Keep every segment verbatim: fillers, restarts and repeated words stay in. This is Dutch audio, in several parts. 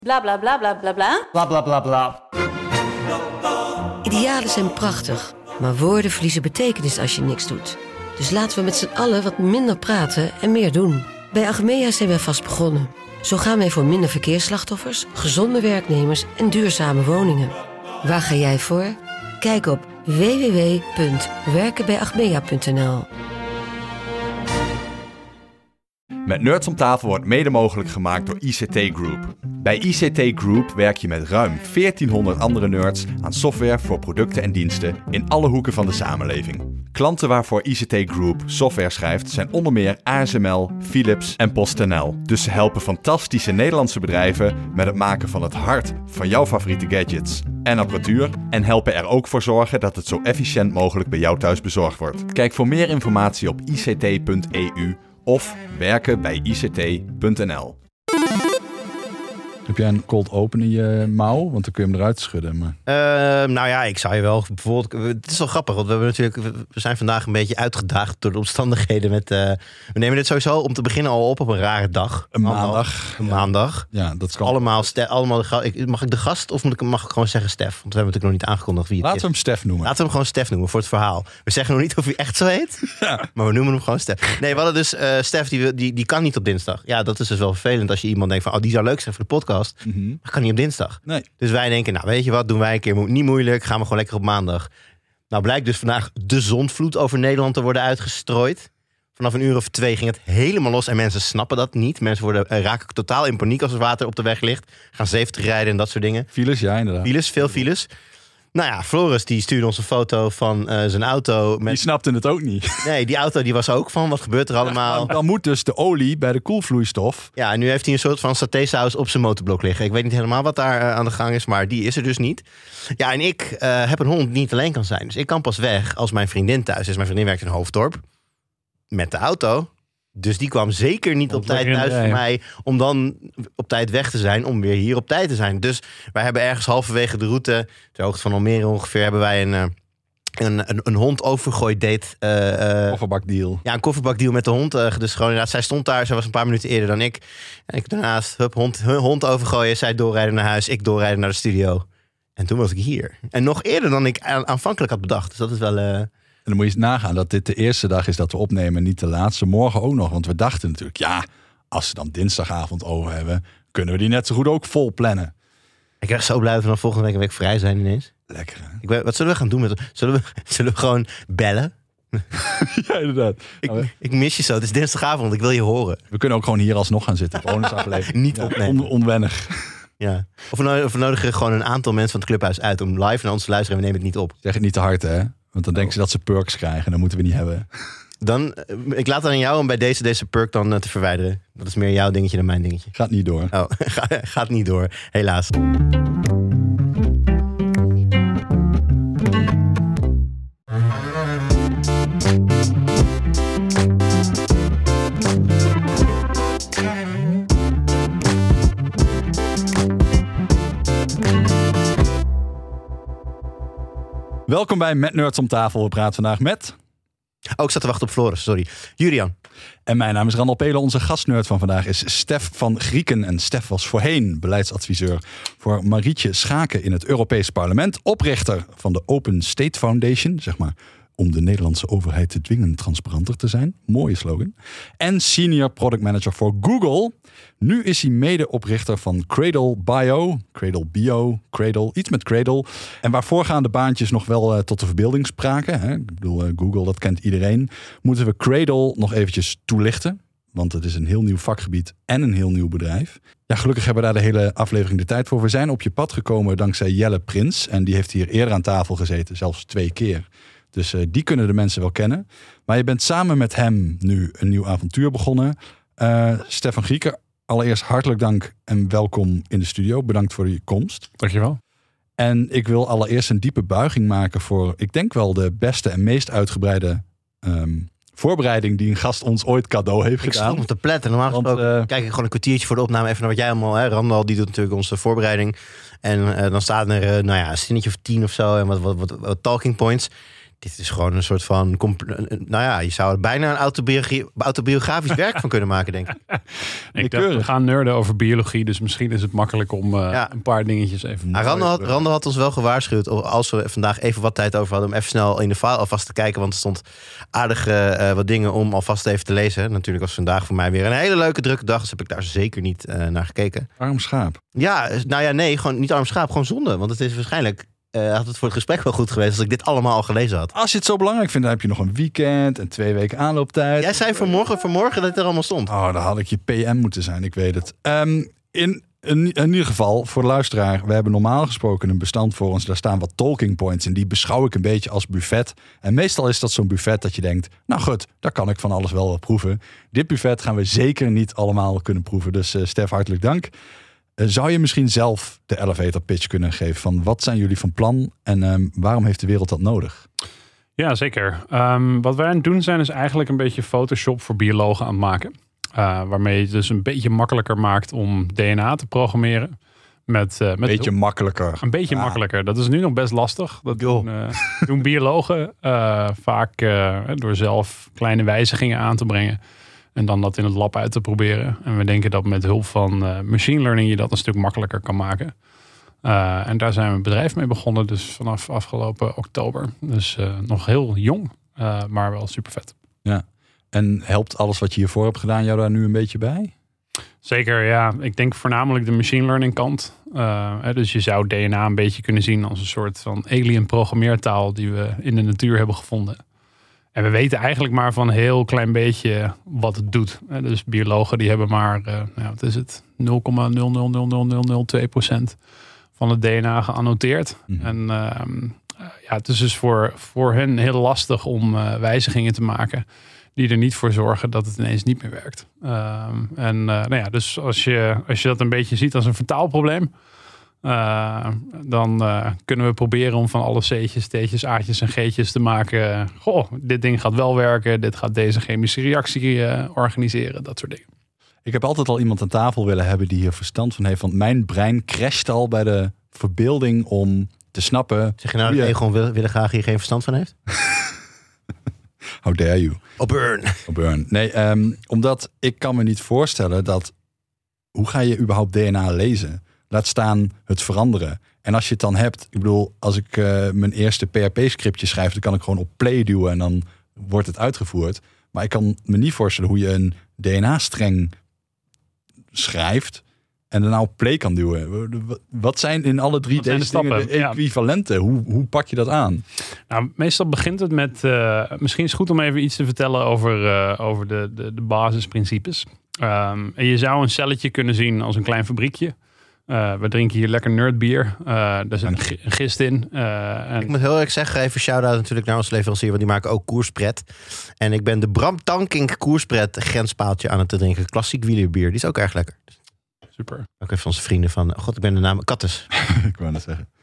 Bla bla bla bla bla bla. Bla bla bla bla. Idealen zijn prachtig, maar woorden verliezen betekenis als je niks doet. Dus laten we met z'n allen wat minder praten en meer doen. Bij Achmea zijn wij vast begonnen. Zo gaan wij voor minder verkeersslachtoffers, gezonde werknemers en duurzame woningen. Waar ga jij voor? Kijk op w w w punt werken bij achmea punt n l. Met Nerds om tafel wordt mede mogelijk gemaakt door I C T Group. Bij I C T Group werk je met ruim veertienhonderd andere nerds aan software voor producten en diensten in alle hoeken van de samenleving. Klanten waarvoor I C T Group software schrijft zijn onder meer A S M L, Philips en PostNL. Dus ze helpen fantastische Nederlandse bedrijven met het maken van het hart van jouw favoriete gadgets en apparatuur en helpen er ook voor zorgen dat het zo efficiënt mogelijk bij jou thuis bezorgd wordt. Kijk voor meer informatie op i c t punt e u of werken bij i c t punt n l. Heb jij een cold open in je mouw? Want dan kun je hem eruit schudden. Maar... Uh, nou ja, ik zou je wel bijvoorbeeld... Het is wel grappig, want we, hebben natuurlijk, we zijn vandaag een beetje uitgedaagd door de omstandigheden. Met, uh, we nemen dit sowieso om te beginnen al op op een rare dag. Een maandag. Een ja. maandag. Ja, dat kan. Allemaal, ste- allemaal de, mag ik de gast of moet ik, mag ik gewoon zeggen Stef? Want we hebben natuurlijk nog niet aangekondigd wie het Laten is. we hem Stef noemen. Laten we hem gewoon Stef noemen voor het verhaal. We zeggen nog niet of hij echt zo heet, ja. Maar we noemen hem gewoon Stef. Nee, we hadden dus uh, Stef, die, die, die kan niet op dinsdag. Ja, dat is dus wel vervelend als je iemand denkt van... oh, die zou leuk zijn voor de podcast. Mm-hmm. Maar kan niet op dinsdag. Nee. Dus wij denken, nou weet je wat, doen wij een keer mo- niet moeilijk. Gaan we gewoon lekker op maandag. Nou blijkt dus vandaag de zondvloed over Nederland te worden uitgestrooid. Vanaf een uur of twee ging het helemaal los en mensen snappen dat niet. Mensen worden, uh, raken totaal in paniek als er water op de weg ligt. Gaan zeventig rijden en dat soort dingen. Files, ja inderdaad. Files, veel files. Nou ja, Floris die stuurde ons een foto van uh, zijn auto. Met... Die snapte het ook niet. Nee, die auto die was ook van, wat gebeurt er allemaal? Ja, dan moet dus de olie bij de koelvloeistof. Ja, en nu heeft hij een soort van satésaus op zijn motorblok liggen. Ik weet niet helemaal wat daar uh, aan de gang is, maar die is er dus niet. Ja, en ik uh, heb een hond die niet alleen kan zijn. Dus ik kan pas weg als mijn vriendin thuis is. Mijn vriendin werkt in Hoofddorp. Met de auto. Dus die kwam zeker niet op tijd thuis voor mij om dan op tijd weg te zijn, om weer hier op tijd te zijn. Dus wij hebben ergens halverwege de route, ter hoogte van Almere ongeveer, hebben wij een, een, een, een hond overgooi date. Uh, uh, kofferbakdeal. Ja, een kofferbakdeal met de hond. Uh, dus gewoon inderdaad, zij stond daar, zij was een paar minuten eerder dan ik. En ik daarnaast, hup, hond, hond overgooien, zij doorrijden naar huis, ik doorrijden naar de studio. En toen was ik hier. En nog eerder dan ik aanvankelijk had bedacht. Dus dat is wel... Uh, En dan moet je eens nagaan dat dit de eerste dag is dat we opnemen, niet de laatste. Morgen ook nog, want we dachten natuurlijk, ja, als ze dan dinsdagavond over hebben, kunnen we die net zo goed ook vol plannen. Ik krijg zo blij dat we dan volgende week een week vrij zijn ineens. Lekker, hè? Ik weet, wat zullen we gaan doen met... Zullen we, zullen we gewoon bellen? Ja, inderdaad. Ik, ik mis je zo, het is dinsdagavond, ik wil je horen. We kunnen ook gewoon hier alsnog gaan zitten. Bonusaflevering. Niet ja, opnemen. On, onwennig. Ja. Of we, nodigen, of we nodigen gewoon een aantal mensen van het clubhuis uit om live naar ons te luisteren en we nemen het niet op. Zeg het niet te hard, hè? Want dan denken oh. ze dat ze perks krijgen. Dat moeten we niet hebben. Dan, ik laat het aan jou om bij deze, deze perk dan uh, te verwijderen. Dat is meer jouw dingetje dan mijn dingetje. Gaat niet door. Oh, gaat niet door, helaas. Welkom bij Met Nerds om tafel. We praten vandaag met... Oh, ik zat te wachten op Floris, sorry. Julian. En mijn naam is Randal Pelen. Onze gastnerd van vandaag is Stef van Grieken. En Stef was voorheen beleidsadviseur voor Marietje Schaken in het Europees Parlement. Oprichter van de Open State Foundation, zeg maar, om de Nederlandse overheid te dwingen transparanter te zijn. Mooie slogan. En senior product manager voor Google. Nu is hij medeoprichter van Cradle Bio. Cradle Bio, Cradle, iets met Cradle. En waar voorgaande baantjes nog wel uh, tot de verbeelding spraken. Hè? Ik bedoel, uh, Google, dat kent iedereen. Moeten we Cradle nog eventjes toelichten. Want het is een heel nieuw vakgebied en een heel nieuw bedrijf. Ja, gelukkig hebben we daar de hele aflevering de tijd voor. We zijn op je pad gekomen dankzij Jelle Prins. En die heeft hier eerder aan tafel gezeten, zelfs twee keer. Dus uh, die kunnen de mensen wel kennen. Maar je bent samen met hem nu een nieuw avontuur begonnen. Uh, Stef van Grieken, allereerst hartelijk dank en welkom in de studio. Bedankt voor je komst. Dankjewel. En ik wil allereerst een diepe buiging maken voor, ik denk wel de beste en meest uitgebreide um, voorbereiding die een gast ons ooit cadeau heeft ik gedaan. Ik stond te pletten. Normaal gesproken uh, kijk ik gewoon een kwartiertje voor de opname even naar wat jij allemaal... Hè, Randal, die doet natuurlijk onze voorbereiding. En uh, dan staat er uh, nou ja, een zinnetje of tien of zo en wat, wat, wat, wat talking points. dit is gewoon een soort van... Nou ja, je zou er bijna een autobiogra- autobiografisch werk van kunnen maken, denk ik. ik dacht, we gaan nerden over biologie, dus misschien is het makkelijk om uh, ja. een paar dingetjes even... Ah, Randall, had, Randall had ons wel gewaarschuwd, als we vandaag even wat tijd over hadden, om even snel in de file alvast te kijken, want er stond aardige uh, wat dingen om alvast even te lezen. Natuurlijk was vandaag voor mij weer een hele leuke drukke dag, dus heb ik daar zeker niet uh, naar gekeken. Arm schaap. Ja, nou ja, nee, gewoon niet arm schaap, gewoon zonde, want het is waarschijnlijk... Uh, had het voor het gesprek wel goed geweest als ik dit allemaal al gelezen had. Als je het zo belangrijk vindt, dan heb je nog een weekend en twee weken aanlooptijd. Jij zei vanmorgen, vanmorgen dat het er allemaal stond. Oh, dan had ik je P M moeten zijn, ik weet het. Um, in, in, in ieder geval, voor de luisteraar, we hebben normaal gesproken een bestand voor ons. Daar staan wat talking points in. Die beschouw ik een beetje als buffet. En meestal is dat zo'n buffet dat je denkt, nou goed, daar kan ik van alles wel wat proeven. Dit buffet gaan we zeker niet allemaal kunnen proeven. Dus uh, Stef, hartelijk dank. Zou je misschien zelf de elevator pitch kunnen geven van wat zijn jullie van plan en um, waarom heeft de wereld dat nodig? Ja, zeker. Um, wat wij aan het doen zijn is eigenlijk een beetje Photoshop voor biologen aan het maken. Uh, waarmee je het dus een beetje makkelijker maakt om D N A te programmeren. Met, uh, met een beetje hulp. makkelijker. Een beetje ja. makkelijker. Dat is nu nog best lastig. Dat doen, uh, doen biologen uh, vaak uh, door zelf kleine wijzigingen aan te brengen. En dan dat in het lab uit te proberen. En we denken dat met hulp van uh, machine learning je dat een stuk makkelijker kan maken. Uh, en daar zijn we een bedrijf mee begonnen. Dus vanaf afgelopen oktober. Dus uh, nog heel jong. Uh, maar wel super vet. Ja. En helpt alles wat je hiervoor hebt gedaan jou daar nu een beetje bij? Zeker, ja. Ik denk voornamelijk de machine learning kant. Uh, dus je zou D N A een beetje kunnen zien als een soort van alien programmeertaal die we in de natuur hebben gevonden. En we weten eigenlijk maar van een heel klein beetje wat het doet. Dus biologen die hebben maar, uh, nou, wat is het, nul komma nul nul nul nul nul nul twee procent van het D N A geannoteerd. Mm-hmm. En uh, ja, het is dus voor, voor hen heel lastig om uh, wijzigingen te maken die er niet voor zorgen dat het ineens niet meer werkt. Uh, en uh, nou ja, dus als je, als je dat een beetje ziet als een vertaalprobleem, Uh, dan uh, kunnen we proberen om van alle C'tjes, T'tjes, A'tjes en G'tjes te maken. Goh, dit ding gaat wel werken. Dit gaat deze chemische reactie uh, organiseren. Dat soort dingen. Ik heb altijd al iemand aan tafel willen hebben die hier verstand van heeft. Want mijn brein crasht al bij de verbeelding om te snappen. Zeg je nou dat Egon Willegraag hier geen verstand van heeft? How dare you? Op burn. Op burn. Nee, um, omdat ik kan me niet voorstellen dat... Hoe ga je überhaupt D N A lezen? Laat staan het veranderen. En als je het dan hebt... Ik bedoel, als ik uh, mijn eerste P H P-scriptje schrijf... dan kan ik gewoon op play duwen en dan wordt het uitgevoerd. Maar ik kan me niet voorstellen hoe je een D N A-streng schrijft... en daarna op play kan duwen. Wat zijn in alle drie deze de dingen de equivalenten? Ja. Hoe, hoe pak je dat aan? Nou, meestal begint het met... Uh, misschien is het goed om even iets te vertellen over, uh, over de, de, de basisprincipes. Um, en je zou een celletje kunnen zien als een klein fabriekje... Uh, we drinken hier lekker nerdbier. Uh, daar zit een, g- een gist in. Uh, en... Ik moet heel erg zeggen, even shout-out natuurlijk naar onze leverancier, want die maken ook koerspret. En ik ben de Bram Tankink koerspret grenspaaltje aan het drinken. Klassiek wielerbier, die is ook erg lekker. Super. Ook even onze vrienden van, oh god, ik ben de naam Kattes. Ik wou net zeggen.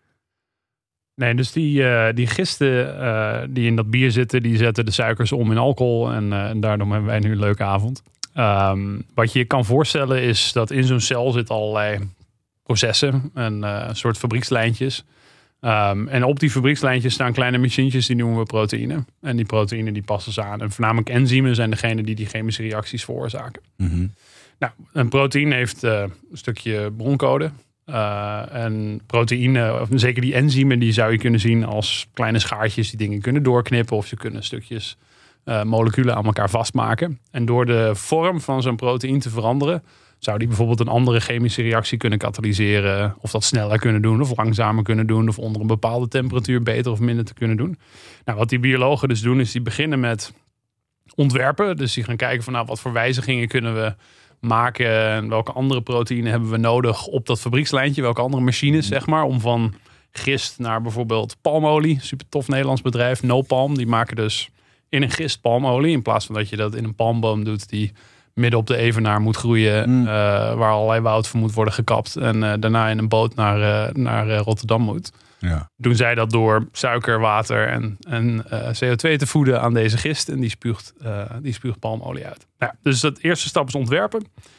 Nee, dus die, uh, die gisten uh, die in dat bier zitten, die zetten de suikers om in alcohol. En, uh, en daarom hebben wij nu een leuke avond. Um, wat je je kan voorstellen is dat in zo'n cel zitten allerlei processen en uh, een soort fabriekslijntjes. Um, en op die fabriekslijntjes staan kleine machientjes, die noemen we proteïnen. En die proteïnen die passen ze aan. En voornamelijk enzymen zijn degene die die chemische reacties veroorzaken. Mm-hmm. Nou, een proteïne heeft uh, een stukje broncode. Uh, en proteïne, of zeker die enzymen, die zou je kunnen zien als kleine schaartjes die dingen kunnen doorknippen. Of ze kunnen stukjes uh, moleculen aan elkaar vastmaken. En door de vorm van zo'n proteïne te veranderen, zou die bijvoorbeeld een andere chemische reactie kunnen katalyseren. Of dat sneller kunnen doen, of langzamer kunnen doen. Of onder een bepaalde temperatuur beter of minder te kunnen doen. Nou, wat die biologen dus doen, is die beginnen met ontwerpen. Dus die gaan kijken van, nou, wat voor wijzigingen kunnen we maken. En welke andere proteïnen hebben we nodig op dat fabriekslijntje. Welke andere machines, zeg maar. Om van gist naar bijvoorbeeld palmolie. Super tof Nederlands bedrijf, No Palm. Die maken dus in een gist palmolie. In plaats van dat je dat in een palmboom doet die midden op de evenaar moet groeien. Mm. Uh, waar allerlei woud voor moet worden gekapt. En uh, daarna in een boot naar, uh, naar uh, Rotterdam moet. Ja. Doen zij dat door suiker, water en, en uh, C O twee te voeden aan deze gist. En die spuugt, uh, die spuugt palmolie uit. Nou, dus de eerste stap is ontwerpen.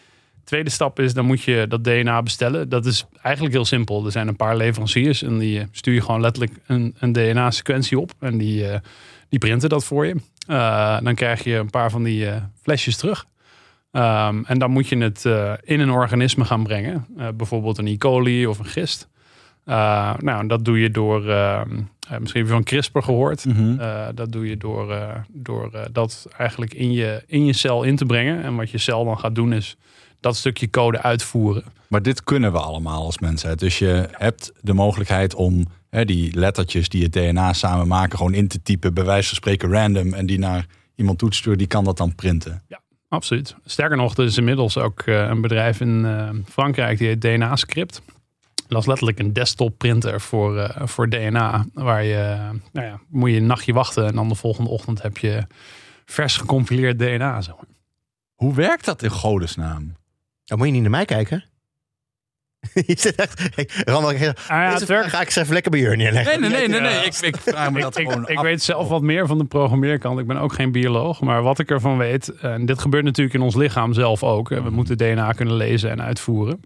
tweede stap is, dan moet je dat D N A bestellen. Dat is eigenlijk heel simpel. Er zijn een paar leveranciers en die stuur je gewoon letterlijk een, een D N A-sequentie op. En die, uh, die printen dat voor je. Uh, dan krijg je een paar van die uh, flesjes terug. Um, en dan moet je het uh, in een organisme gaan brengen. Uh, bijvoorbeeld een E. coli of een gist. Uh, nou, dat doe je door... Uh, uh, misschien heb je van CRISPR gehoord. Mm-hmm. Uh, dat doe je door, uh, door uh, dat eigenlijk in je, in je cel in te brengen. En wat je cel dan gaat doen is dat stukje code uitvoeren. Maar dit kunnen we allemaal als mensheid. Dus je hebt de mogelijkheid om hè, die lettertjes die het D N A samen maken... gewoon in te typen, bij wijze van spreken random... en die naar iemand toesturen, die kan dat dan printen. Ja, absoluut. Sterker nog, er is inmiddels ook uh, een bedrijf in uh, Frankrijk... die heet D N A-script. Dat is letterlijk een desktop printer voor, uh, voor D N A. Waar je, uh, nou ja, moet je een nachtje wachten... en dan de volgende ochtend heb je vers gecompileerd D N A. Zo. Hoe werkt dat in godesnaam? Dan moet je niet naar mij kijken. Je zit echt... Hey, Randal, ah, ja, deze vraag ga ik ze even lekker bij je neerleggen. Nee, nee, nee. nee, nee. Ik, ik vraag me dat ik, gewoon ik, ik af. weet zelf wat meer van de programmeerkant. Ik ben ook geen bioloog. Maar wat ik ervan weet... en dit gebeurt natuurlijk in ons lichaam zelf ook. We moeten D N A kunnen lezen en uitvoeren.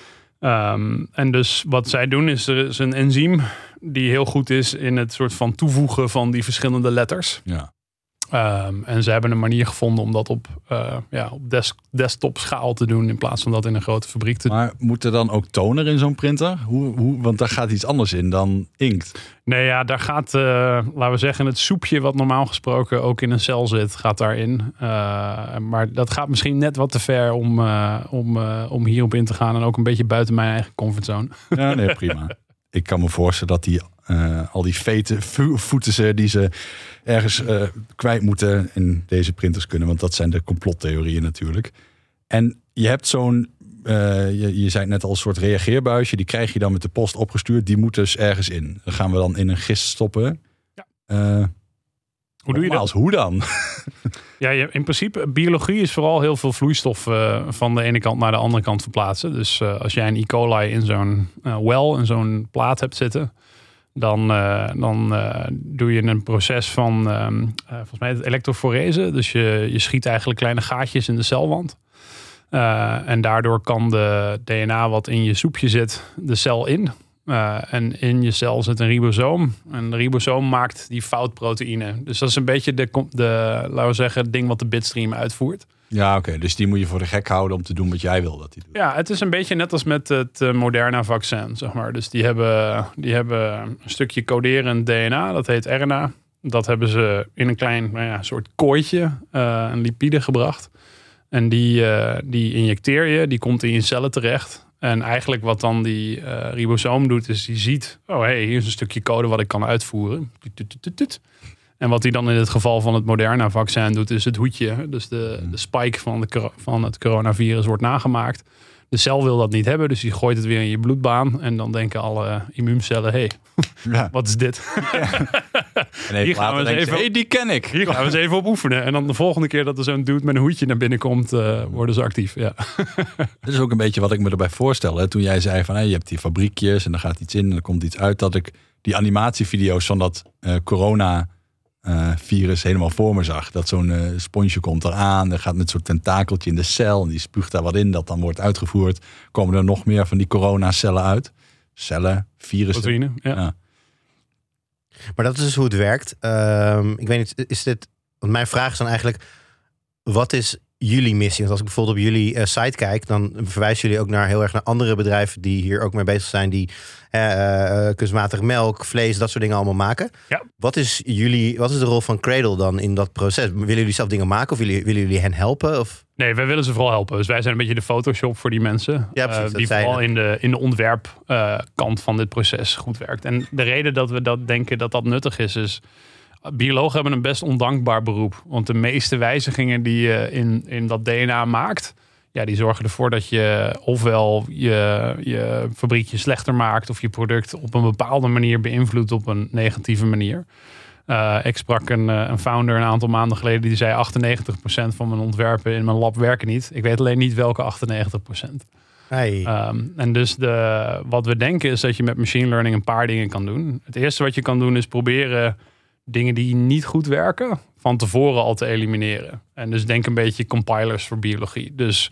Um, en dus wat zij doen is... er is een enzym die heel goed is... in het soort van toevoegen van die verschillende letters. Ja. Um, en ze hebben een manier gevonden om dat op, uh, ja, op desk, desktop schaal te doen... in plaats van dat in een grote fabriek te doen. Maar moet er dan ook toner in zo'n printer? Hoe, hoe, want daar gaat iets anders in dan inkt. Nee, ja, daar gaat, uh, laten we zeggen, het soepje... wat normaal gesproken ook in een cel zit, gaat daarin. Uh, maar dat gaat misschien net wat te ver om, uh, om, uh, om hierop in te gaan... en ook een beetje buiten mijn eigen comfortzone. Ja, nee, prima. Ik kan me voorstellen dat die uh, al die vete vo- voeten ze die ze ergens uh, kwijt moeten in deze printers kunnen. Want dat zijn de complottheorieën natuurlijk. En je hebt zo'n, uh, je, je zei net al, een soort reageerbuisje. Die krijg je dan met de post opgestuurd. Die moet dus ergens in. Dan gaan we dan in een gist stoppen. Ja. Uh, Hoe doe je dat? Als hoe dan? Ja, in principe, biologie is vooral heel veel vloeistof uh, van de ene kant naar de andere kant verplaatsen. Dus uh, als jij een E. coli in zo'n uh, well, in zo'n plaat hebt zitten, dan, uh, dan uh, doe je een proces van, um, uh, volgens mij het elektroforese. Dus je, je schiet eigenlijk kleine gaatjes in de celwand. Uh, en daardoor kan de D N A wat in je soepje zit, de cel in. Uh, en in je cel zit een ribosoom. En de ribosoom maakt die foutproteïne. Dus dat is een beetje de, de laten we zeggen, het ding wat de bitstream uitvoert. Ja, oké. Okay. Dus die moet je voor de gek houden om te doen wat jij wil dat hij doet. Ja, het is een beetje net als met het uh, Moderna-vaccin, zeg maar. Dus die hebben, die hebben een stukje coderend D N A, dat heet R N A. Dat hebben ze in een klein nou ja, soort kooitje, uh, een lipide gebracht. En die, uh, die injecteer je, die komt in je cellen terecht. En eigenlijk wat dan die uh, ribosoom doet, is die ziet... oh, hé, hey, hier is een stukje code wat ik kan uitvoeren. En wat hij dan in het geval van het Moderna-vaccin doet, is het hoedje. Dus de, de spike van, de, van het coronavirus wordt nagemaakt. De cel wil dat niet hebben, dus die gooit het weer in je bloedbaan. En dan denken alle immuuncellen, hé, hey, ja. wat is dit? Ja. En hier gaan we eens even, hey, die ken ik. Hier gaan we eens even op oefenen. En dan de volgende keer dat er zo'n dude met een hoedje naar binnen komt, uh, worden ze actief. Ja. Dat is ook een beetje wat ik me erbij voorstel. Hè? Toen jij zei van, hey, je hebt die fabriekjes en er gaat iets in en er komt iets uit. Dat ik die animatievideo's van dat uh, corona uh, virus helemaal voor me zag. Dat zo'n uh, sponsje komt eraan, er gaat met zo'n tentakeltje in de cel en die spuugt daar wat in, dat dan wordt uitgevoerd. Komen er nog meer van die coronacellen uit? Cellen, virussen. Proteïne, ja. ja. Maar dat is dus hoe het werkt. Uh, ik weet niet, is dit... Want mijn vraag is dan eigenlijk, wat is jullie missie? Want als ik bijvoorbeeld op jullie uh, site kijk, dan verwijzen jullie ook naar heel erg naar andere bedrijven die hier ook mee bezig zijn, die uh, uh, kunstmatige melk, vlees, dat soort dingen allemaal maken. Ja. Wat is jullie, wat is de rol van Cradle dan in dat proces? Willen jullie zelf dingen maken of willen, willen jullie hen helpen? Of? Nee, wij willen ze vooral helpen. Dus wij zijn een beetje de Photoshop voor die mensen. Ja, precies, uh, die vooral in de, in de ontwerpkant uh, van dit proces goed werkt. En de reden dat we dat denken dat dat nuttig is, is biologen hebben een best ondankbaar beroep. Want de meeste wijzigingen die je in, in dat D N A maakt, ja, die zorgen ervoor dat je ofwel je, je fabriekje slechter maakt of je product op een bepaalde manier beïnvloedt op een negatieve manier. Uh, ik sprak een, een founder een aantal maanden geleden die zei achtennegentig procent van mijn ontwerpen in mijn lab werken niet. Ik weet alleen niet welke achtennegentig procent. Hey. Um, en dus de, wat we denken is dat je met machine learning een paar dingen kan doen. Het eerste wat je kan doen is proberen dingen die niet goed werken van tevoren al te elimineren. En dus denk een beetje compilers voor biologie. Dus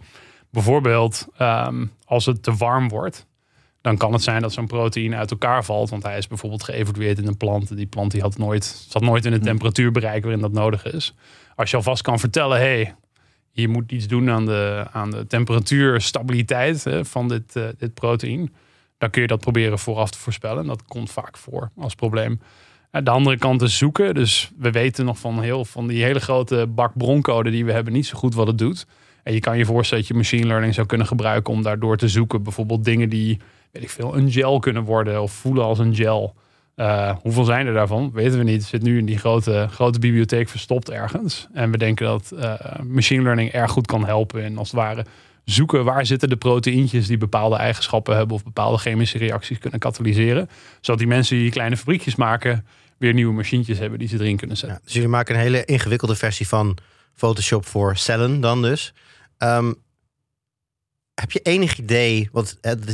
Bijvoorbeeld um, als het te warm wordt, dan kan het zijn dat zo'n proteïne uit elkaar valt. Want hij is bijvoorbeeld geëvolueerd in een plant. Die plant die had nooit, zat nooit in een temperatuurbereik waarin dat nodig is. Als je alvast kan vertellen, hé, hey, je moet iets doen aan de, aan de temperatuurstabiliteit hè, van dit, uh, dit proteïne. Dan kun je dat proberen vooraf te voorspellen. Dat komt vaak voor als probleem. De andere kant is zoeken. Dus we weten nog van, heel, van die hele grote bak broncode die we hebben niet zo goed wat het doet. En je kan je voorstellen dat je machine learning zou kunnen gebruiken om daardoor te zoeken. Bijvoorbeeld dingen die, weet ik veel, een gel kunnen worden of voelen als een gel. Uh, hoeveel zijn er daarvan? Weten we niet. Het zit nu in die grote, grote bibliotheek verstopt ergens. En we denken dat uh, machine learning erg goed kan helpen in als het ware zoeken waar zitten de proteïntjes die bepaalde eigenschappen hebben of bepaalde chemische reacties kunnen katalyseren. Zodat die mensen die kleine fabriekjes maken weer nieuwe machientjes hebben die ze erin kunnen zetten. Ja, dus jullie maken een hele ingewikkelde versie van Photoshop voor cellen dan dus. Um, heb je enig idee, want het,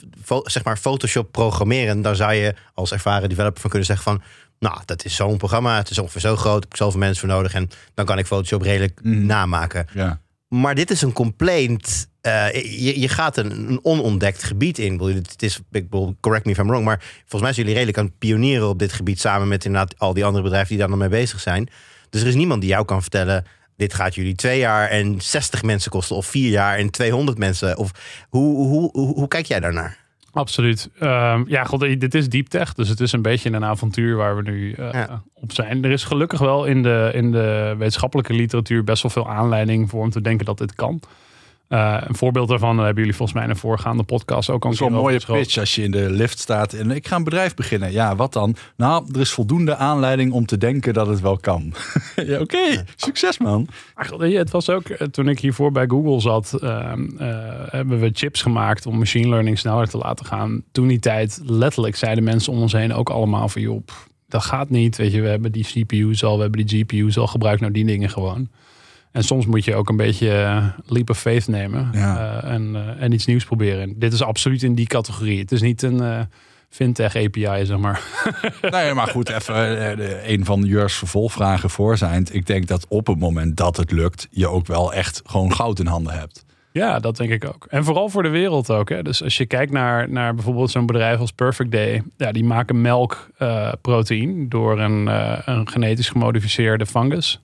zeg maar Photoshop programmeren, daar zou je als ervaren developer van kunnen zeggen van, nou, dat is zo'n programma, het is ongeveer zo groot, heb ik zoveel mensen voor nodig en dan kan ik Photoshop redelijk mm. namaken. Ja. Maar dit is een complaint. Uh, je, je gaat een, een onontdekt gebied in. Het is, correct me if I'm wrong, maar volgens mij zijn jullie redelijk aan het pionieren op dit gebied samen met inderdaad al die andere bedrijven die daar dan mee bezig zijn. Dus er is niemand die jou kan vertellen, dit gaat jullie twee jaar en zestig mensen kosten of vier jaar en tweehonderd mensen. Of hoe, hoe, hoe, hoe kijk jij daarnaar? Absoluut. Um, ja, god, dit is deep tech, dus het is een beetje een avontuur waar we nu uh, ja. op zijn. Er is gelukkig wel in de, in de wetenschappelijke literatuur best wel veel aanleiding voor om te denken dat dit kan. Uh, een voorbeeld daarvan hebben jullie volgens mij in een voorgaande podcast ook al. Dat is wel een mooie pitch als je in de lift staat en ik ga een bedrijf beginnen. Ja, wat dan? Nou, er is voldoende aanleiding om te denken dat het wel kan. ja, Oké, okay. Succes man. Ach, het was ook, toen ik hiervoor bij Google zat, uh, uh, hebben we chips gemaakt om machine learning sneller te laten gaan. Toen die tijd, letterlijk zeiden mensen om ons heen ook allemaal van, joh, pff, dat gaat niet. Weet je, we hebben die C P U's al, we hebben die G P U's al, gebruik nou die dingen gewoon. En soms moet je ook een beetje uh, leap of faith nemen ja. uh, en, uh, en iets nieuws proberen. En dit is absoluut in die categorie. Het is niet een uh, fintech A P I, zeg maar. Nee, maar goed, even uh, een van Jurs vervolgvragen voor zijn. Ik denk dat op het moment dat het lukt, je ook wel echt gewoon goud in handen hebt. Ja, dat denk ik ook. En vooral voor de wereld ook. Hè. Dus als je kijkt naar, naar bijvoorbeeld zo'n bedrijf als Perfect Day. Ja, die maken melkproteïne uh, door een, uh, een genetisch gemodificeerde fungus.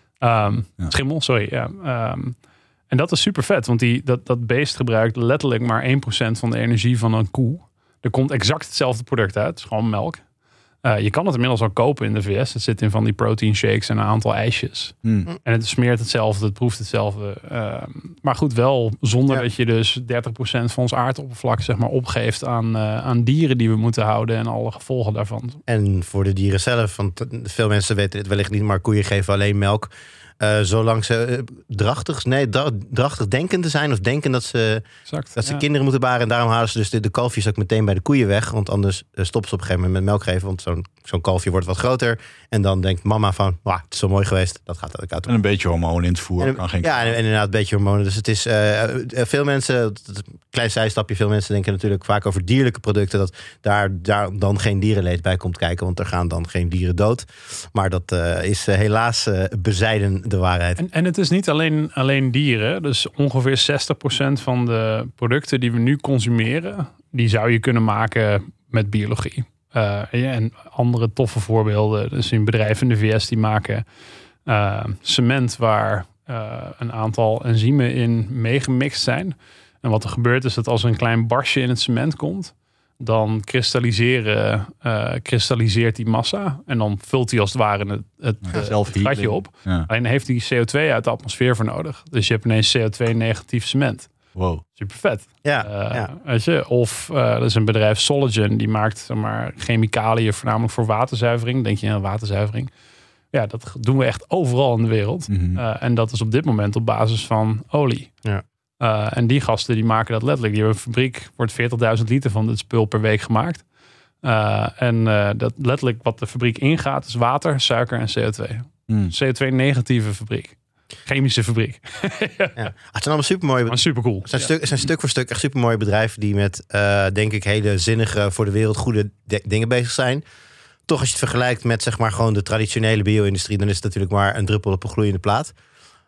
Um, ja. Schimmel, sorry. Ja. Um, en dat is super vet, want die, dat, dat beest gebruikt letterlijk maar één procent van de energie van een koe. Er komt exact hetzelfde product uit, het is gewoon melk. Uh, je kan het inmiddels al kopen in de V S. Het zit in van die protein shakes en een aantal ijsjes. Mm. En het smeert hetzelfde, het proeft hetzelfde. Uh, maar goed, wel zonder ja. dat je dus dertig procent van ons aardoppervlak zeg maar, opgeeft aan, uh, aan dieren die we moeten houden en alle gevolgen daarvan. En voor de dieren zelf, want veel mensen weten het wellicht niet, maar koeien geven alleen melk. Uh, zolang ze drachtig, nee, drachtig denkende zijn of denken dat ze, exact, dat ze ja. kinderen moeten baren. En daarom halen ze dus de, de kalfjes ook meteen bij de koeien weg. Want anders uh, stoppen ze op een gegeven moment met melk geven. Want zo'n, zo'n kalfje wordt wat groter. En dan denkt mama van, wauw, het is zo mooi geweest. Dat gaat ook uit. En een beetje hormoon in het voer. En, kan geen ja, en, en inderdaad een beetje hormonen. Dus het is, uh, veel mensen, klein zijstapje, veel mensen denken natuurlijk vaak over dierlijke producten. Dat daar, daar dan geen dierenleed bij komt kijken. Want er gaan dan geen dieren dood. Maar dat uh, is uh, helaas uh, bezijden de waarheid. En, en het is niet alleen, alleen dieren. Dus ongeveer zestig procent van de producten die we nu consumeren, die zou je kunnen maken met biologie. Uh, en andere toffe voorbeelden. Dus in bedrijven in de V S die maken uh, cement waar uh, een aantal enzymen in meegemixt zijn. En wat er gebeurt is dat als er een klein barstje in het cement komt, dan kristalliseren, uh, kristalliseert die massa. En dan vult hij als het ware het, het, ja, uh, het gatje op. Ja. Alleen heeft hij C O twee uit de atmosfeer voor nodig. Dus je hebt ineens C O twee negatief cement. Wow. Super vet. Ja, uh, ja. Weet je? Of uh, er is een bedrijf Sologen. Die maakt zeg maar, chemicaliën voornamelijk voor waterzuivering. Denk je aan waterzuivering? Ja, dat doen we echt overal in de wereld. Mm-hmm. Uh, en dat is op dit moment op basis van olie. Ja. Uh, en die gasten die maken dat letterlijk. Die hebben een fabriek, wordt veertigduizend liter van dit spul per week gemaakt. Uh, en uh, dat letterlijk wat de fabriek ingaat is water, suiker en C O twee. Mm. C O twee negatieve fabriek. Chemische fabriek. ja. Ja. Het zijn allemaal supermooie bedrijven. Super cool. Het zijn, ja. stuk, het zijn stuk voor stuk echt supermooie bedrijven die met, uh, denk ik, hele zinnige, voor de wereld goede de- dingen bezig zijn. Toch als je het vergelijkt met zeg maar gewoon de traditionele bio-industrie, dan is het natuurlijk maar een druppel op een gloeiende plaat.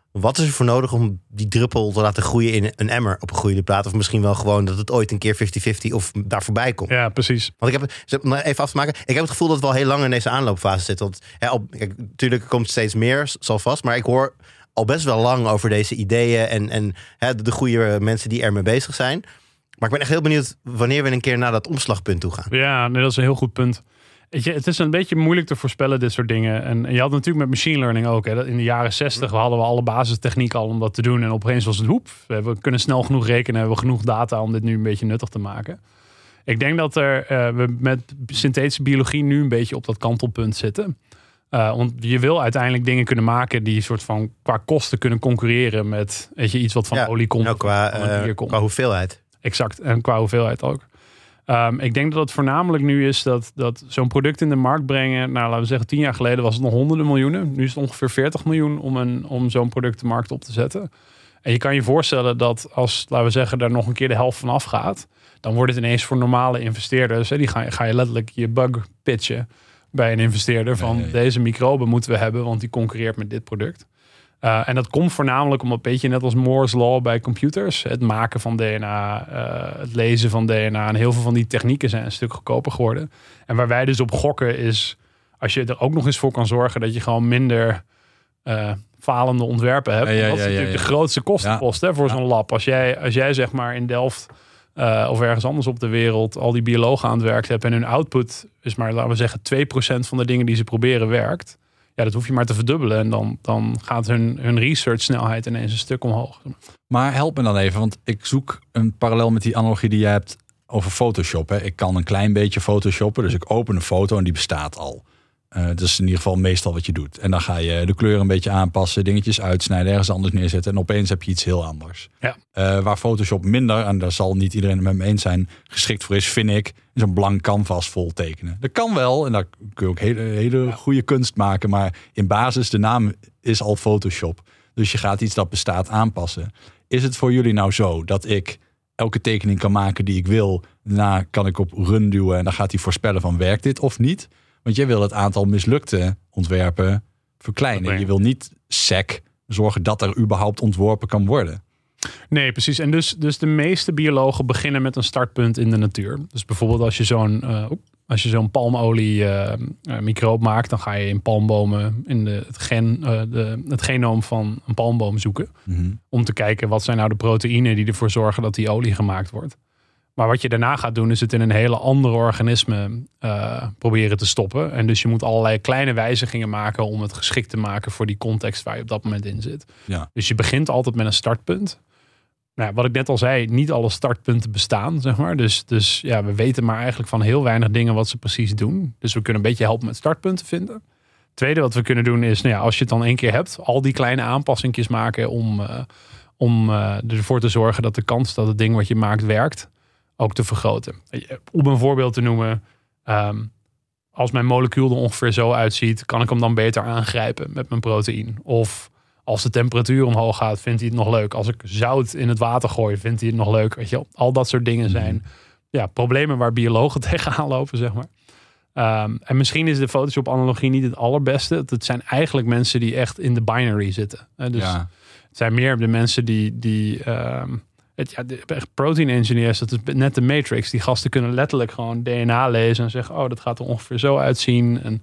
Wat is er voor nodig om die druppel te laten groeien in een emmer op een groeiende plaat? Of misschien wel gewoon dat het ooit een keer vijftig vijftig of daar voorbij komt. Ja, precies. Want ik heb, om even af te maken, ik heb het gevoel dat we al heel lang in deze aanloopfase zitten. Want ja, al, kijk, natuurlijk komt steeds meer, zal vast. Maar ik hoor al best wel lang over deze ideeën en, en hè, de goede mensen die ermee bezig zijn. Maar ik ben echt heel benieuwd wanneer we een keer naar dat omslagpunt toe gaan. Ja, nee, dat is een heel goed punt. Weet je, het is een beetje moeilijk te voorspellen, dit soort dingen. En, en je had natuurlijk met machine learning ook. Hè. In de jaren zestig hadden we alle basistechnieken al om dat te doen. En opeens was het hoep. We kunnen snel genoeg rekenen. We hebben genoeg data om dit nu een beetje nuttig te maken. Ik denk dat er, uh, we met synthetische biologie nu een beetje op dat kantelpunt zitten. Uh, want je wil uiteindelijk dingen kunnen maken die soort van qua kosten kunnen concurreren met weet je, iets wat van ja, olie komt. Nou, qua, van een dier uh, komt. qua hoeveelheid. Exact. En qua hoeveelheid ook. Um, ik denk dat het voornamelijk nu is dat, dat zo'n product in de markt brengen. Nou, laten we zeggen, tien jaar geleden was het nog honderden miljoenen. Nu is het ongeveer veertig miljoen om, een, om zo'n product de markt op te zetten. En je kan je voorstellen dat als, laten we zeggen, daar nog een keer de helft van afgaat. Dan wordt het ineens voor normale investeerders. Hè, die ga je, ga je letterlijk je bug pitchen bij een investeerder. Van nee, nee. Deze microben moeten we hebben, want die concurreert met dit product. Uh, en dat komt voornamelijk om een beetje net als Moore's Law bij computers. Het maken van D N A, uh, het lezen van D N A. En heel veel van die technieken zijn een stuk goedkoper geworden. En waar wij dus op gokken is, als je er ook nog eens voor kan zorgen dat je gewoon minder uh, falende ontwerpen hebt. Ja, ja, dat is ja, natuurlijk ja, ja. de grootste kostenpost Ja. hè, voor Ja. zo'n lab. Als jij, als jij zeg maar in Delft uh, of ergens anders op de wereld al die biologen aan het werk hebt en hun output is maar, laten we zeggen, twee procent van de dingen die ze proberen werkt. Ja, dat hoef je maar te verdubbelen. En dan, dan gaat hun, hun research snelheid ineens een stuk omhoog. Maar help me dan even, want ik zoek een parallel met die analogie die jij hebt over Photoshop. Hè. Ik kan een klein beetje Photoshoppen, dus ik open een foto en die bestaat al. Uh, dat is in ieder geval meestal wat je doet. En dan ga je de kleur een beetje aanpassen, dingetjes uitsnijden, ergens anders neerzetten. En opeens heb je iets heel anders. Ja. Uh, waar Photoshop minder, en daar zal niet iedereen het met me eens zijn, geschikt voor is, vind ik, is een blank canvas vol tekenen. Dat kan wel, en daar kun je ook hele, hele ja. goede kunst maken. Maar in basis, de naam is al Photoshop. Dus je gaat iets dat bestaat aanpassen. Is het voor jullie nou zo dat ik elke tekening kan maken die ik wil? Daarna kan ik op run duwen en dan gaat hij voorspellen van werkt dit of niet? Want jij wil het aantal mislukte ontwerpen verkleinen. Je wil niet sec zorgen dat er überhaupt ontworpen kan worden. Nee, precies. En dus, dus de meeste biologen beginnen met een startpunt in de natuur. Dus bijvoorbeeld als je zo'n, uh, als je zo'n palmolie uh, uh, microop maakt, dan ga je in palmbomen in de, het, gen, uh, de, het genoom van een palmboom zoeken. Mm-hmm. Om te kijken wat zijn nou de proteïnen die ervoor zorgen dat die olie gemaakt wordt. Maar wat je daarna gaat doen, is het in een hele andere organisme uh, proberen te stoppen. En dus je moet allerlei kleine wijzigingen maken om het geschikt te maken voor die context waar je op dat moment in zit. Ja. Dus je begint altijd met een startpunt. Nou, wat ik net al zei, niet alle startpunten bestaan, zeg maar. Dus, dus ja, we weten maar eigenlijk van heel weinig dingen wat ze precies doen. Dus we kunnen een beetje helpen met startpunten vinden. Het tweede wat we kunnen doen is, nou ja, als je het dan één keer hebt, al die kleine aanpassingjes maken om, uh, om uh, ervoor te zorgen dat de kans dat het ding wat je maakt werkt, ook te vergroten. Om een voorbeeld te noemen, um, als mijn molecuul er ongeveer zo uitziet, kan ik hem dan beter aangrijpen met mijn proteïne. Of als de temperatuur omhoog gaat, vindt hij het nog leuk. Als ik zout in het water gooi, vindt hij het nog leuk. Weet je, al dat soort dingen zijn ja, problemen waar biologen tegenaan lopen, zeg maar. Um, en misschien is de Photoshop-analogie niet het allerbeste. Het zijn eigenlijk mensen die echt in de binary zitten. Dus ja. Het zijn meer de mensen die... die um, Het, ja, de protein engineers, dat is net de Matrix. Die gasten kunnen letterlijk gewoon D N A lezen en zeggen, oh, dat gaat er ongeveer zo uitzien. En,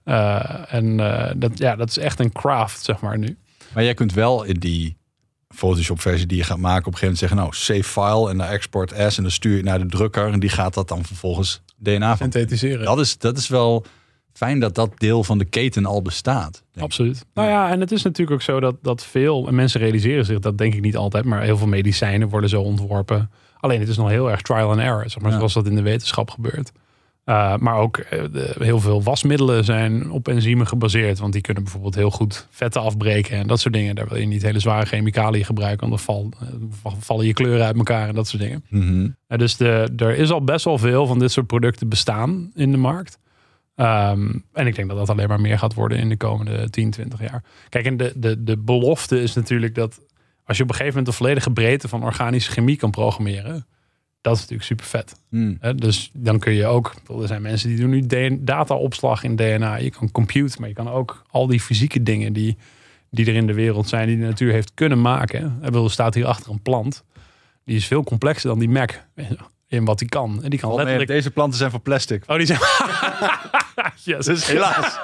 uh, en uh, dat, ja, dat is echt een craft, zeg maar, nu. Maar jij kunt wel in die Photoshop-versie die je gaat maken op een gegeven moment zeggen, nou, save file en naar export as en dan stuur je naar de drukker en die gaat dat dan vervolgens D N A van synthetiseren. Dat is, dat is wel fijn dat dat deel van de keten al bestaat. Absoluut. Ik. Nou ja, en het is natuurlijk ook zo dat, dat veel, en mensen realiseren zich, dat denk ik niet altijd, maar heel veel medicijnen worden zo ontworpen. Alleen het is nog heel erg trial and error, zeg maar, ja. Zoals dat in de wetenschap gebeurt. Uh, maar ook uh, de, heel veel wasmiddelen zijn op enzymen gebaseerd, want die kunnen bijvoorbeeld heel goed vetten afbreken en dat soort dingen. Daar wil je niet hele zware chemicaliën gebruiken, want dan val, uh, vallen je kleuren uit elkaar en dat soort dingen. Mm-hmm. Uh, dus de, er is al best wel veel van dit soort producten bestaan in de markt. Um, en ik denk dat dat alleen maar meer gaat worden in de komende tien, twintig jaar. Kijk, en de, de, de belofte is natuurlijk dat als je op een gegeven moment de volledige breedte van organische chemie kan programmeren, dat is natuurlijk super vet. Mm. He, dus dan kun je ook, er zijn mensen die doen nu dataopslag in D N A. Je kan compute, maar je kan ook al die fysieke dingen die, die er in de wereld zijn, die de natuur heeft kunnen maken. Er staat hier achter een plant. Die is veel complexer dan die Mac in wat die kan. En die kan Oh, letterlijk... nee, deze planten zijn van plastic. Oh, die zijn... yes. Dus helaas.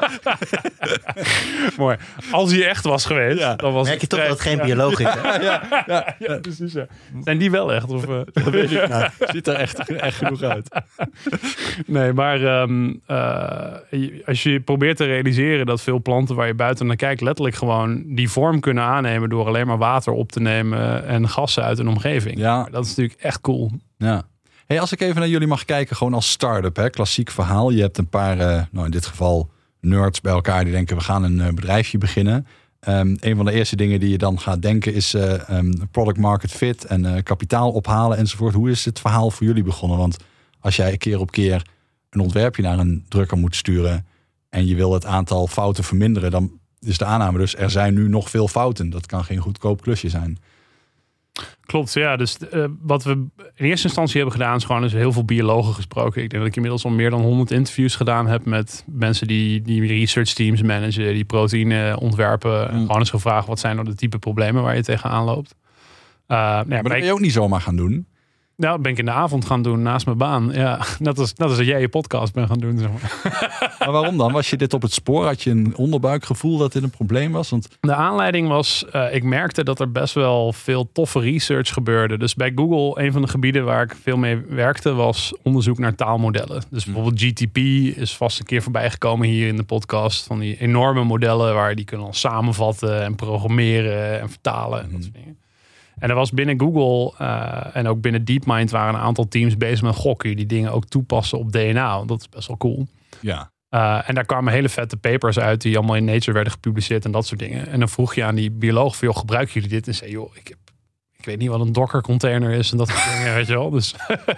Mooi. Als hij echt was geweest, Ja. dan was Merk je het toch dat het geen bioloog is? Hè? ja, ja. Ja, precies. Ja. Zijn die wel echt? Of, uh... Dat weet ik nou. Ziet er echt, echt genoeg uit. Nee, maar um, uh, als je probeert te realiseren dat veel planten waar je buiten naar kijkt letterlijk gewoon die vorm kunnen aannemen door alleen maar water op te nemen en gassen uit een omgeving. Ja. Dat is natuurlijk echt cool. Ja. Hey, als ik even naar jullie mag kijken, gewoon als start-up, hè, klassiek verhaal. Je hebt een paar, uh, nou in dit geval nerds bij elkaar die denken we gaan een uh, bedrijfje beginnen. Um, een van de eerste dingen die je dan gaat denken is uh, um, product market fit en uh, kapitaal ophalen enzovoort. Hoe is het verhaal voor jullie begonnen? Want als jij keer op keer een ontwerpje naar een drukker moet sturen en je wil het aantal fouten verminderen, dan is de aanname dus er zijn nu nog veel fouten. Dat kan geen goedkoop klusje zijn. Klopt, ja. Dus uh, wat we in eerste instantie hebben gedaan is gewoon dus heel veel biologen gesproken. Ik denk dat ik inmiddels al meer dan honderd interviews gedaan heb met mensen die, die research teams managen, die proteïne ontwerpen. En gewoon eens gevraagd wat zijn nou de type problemen waar je tegenaan loopt. Uh, nou ja, Maar dat kun je ook niet zomaar gaan doen. Nou, dat ben ik in de avond gaan doen naast mijn baan. Ja, net als, net als dat jij je podcast bent gaan doen. Zeg maar. Maar waarom dan? Was je dit op het spoor? Had je een onderbuikgevoel dat dit een probleem was? Want... De aanleiding was, uh, ik merkte dat er best wel veel toffe research gebeurde. Dus bij Google, een van de gebieden waar ik veel mee werkte, was onderzoek naar taalmodellen. Dus bijvoorbeeld G T P is vast een keer voorbij gekomen hier in de podcast. Van die enorme modellen waar die kunnen samenvatten en programmeren en vertalen. En dat soort dingen. En er was binnen Google uh, en ook binnen DeepMind waren een aantal teams bezig met gokken. Die dingen ook toepassen op D N A. Want dat is best wel cool. Ja. Uh, en daar kwamen hele vette papers uit die allemaal in Nature werden gepubliceerd en dat soort dingen. En dan vroeg je aan die bioloog van, joh, gebruiken jullie dit? En zei, joh, ik heb, ik weet niet wat een Docker container is en dat soort dingen, weet je wel. Dus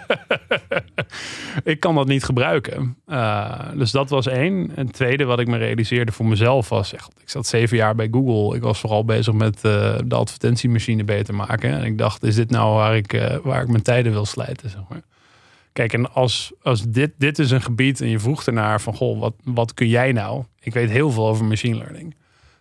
ik kan dat niet gebruiken. Uh, dus dat was één. En het tweede wat ik me realiseerde voor mezelf was, echt, ik zat zeven jaar bij Google. Ik was vooral bezig met uh, de advertentiemachine beter maken. En ik dacht, is dit nou waar ik, uh, waar ik mijn tijden wil slijten, zeg maar. Kijk, en als, als dit, dit is een gebied en je vroeg ernaar van, goh, wat, wat kun jij nou? Ik weet heel veel over machine learning.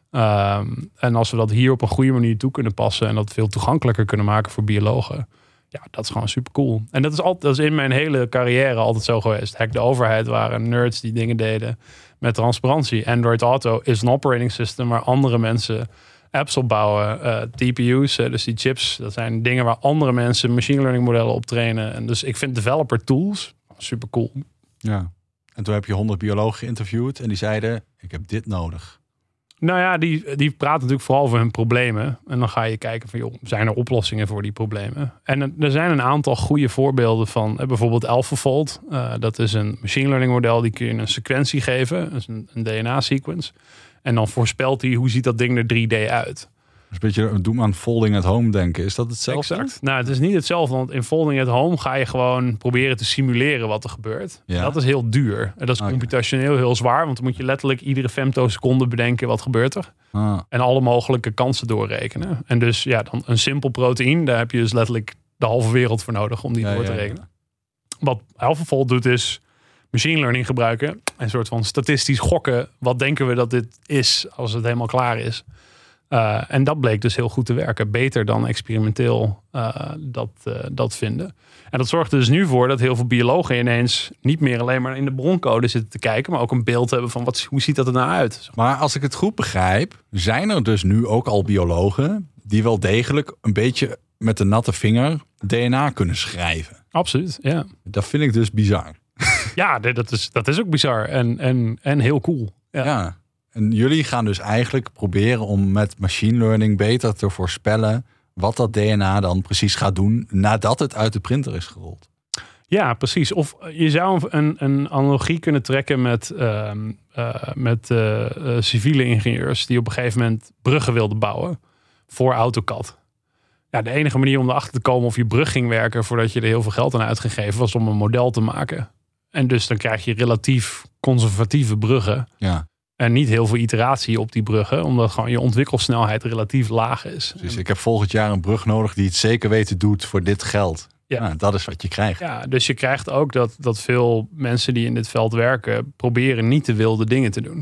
Um, en als we dat hier op een goede manier toe kunnen passen en dat veel toegankelijker kunnen maken voor biologen, ja, dat is gewoon super cool. En dat is, altijd, dat is in mijn hele carrière altijd zo geweest. Hack de overheid waren nerds die dingen deden met transparantie. Android Auto is een operating system waar andere mensen apps opbouwen, uh, T P U's, uh, dus die chips. Dat zijn dingen waar andere mensen machine learning modellen op trainen. En dus ik vind developer tools super cool. Ja. En toen heb je honderd biologen geïnterviewd en die zeiden, ik heb dit nodig. Nou ja, die, die praten natuurlijk vooral over hun problemen. En dan ga je kijken van, joh, zijn er oplossingen voor die problemen? En er zijn een aantal goede voorbeelden van, uh, bijvoorbeeld AlphaFold. Uh, dat is een machine learning model, die kun je een sequentie geven, dus een, een D N A-sequence. En dan voorspelt hij, hoe ziet dat ding er drie D uit? Dus een beetje doen aan folding at home denken. Is dat hetzelfde? Exact. Nou, het is niet hetzelfde. Want in folding at home ga je gewoon proberen te simuleren wat er gebeurt. Ja. Dat is heel duur. En dat is Okay. computationeel heel zwaar. Want dan moet je letterlijk iedere femtoseconde bedenken wat gebeurt er. Ah. En alle mogelijke kansen doorrekenen. En dus ja, dan een simpel proteïne. Daar heb je dus letterlijk de halve wereld voor nodig om die Ja, door te ja, ja. rekenen. Wat AlphaFold doet is machine learning gebruiken. Een soort van statistisch gokken. Wat denken we dat dit is als het helemaal klaar is? Uh, en dat bleek dus heel goed te werken. Beter dan experimenteel uh, dat, uh, dat vinden. En dat zorgt er dus nu voor dat heel veel biologen ineens niet meer alleen maar in de broncode zitten te kijken, maar ook een beeld hebben van wat, hoe ziet dat er nou uit? Maar als ik het goed begrijp, zijn er dus nu ook al biologen die wel degelijk een beetje met de natte vinger D N A kunnen schrijven. Absoluut, ja. Dat vind ik dus bizar. Ja, dat is, dat is ook bizar en, en, en heel cool. Ja. Ja. En jullie gaan dus eigenlijk proberen om met machine learning beter te voorspellen wat dat D N A dan precies gaat doen nadat het uit de printer is gerold. Ja, precies. Of je zou een, een analogie kunnen trekken met, uh, uh, met uh, uh, civiele ingenieurs die op een gegeven moment bruggen wilden bouwen voor AutoCAD. Ja, de enige manier om erachter te komen of je brug ging werken voordat je er heel veel geld aan uitgegeven was om een model te maken. En dus dan krijg je relatief conservatieve bruggen. Ja. En niet heel veel iteratie op die bruggen, omdat gewoon je ontwikkelsnelheid relatief laag is. Dus ik heb volgend jaar een brug nodig die het zeker weten doet voor dit geld. Ja, ja dat is wat je krijgt. Ja, dus je krijgt ook dat, dat veel mensen die in dit veld werken proberen niet te wilde dingen te doen.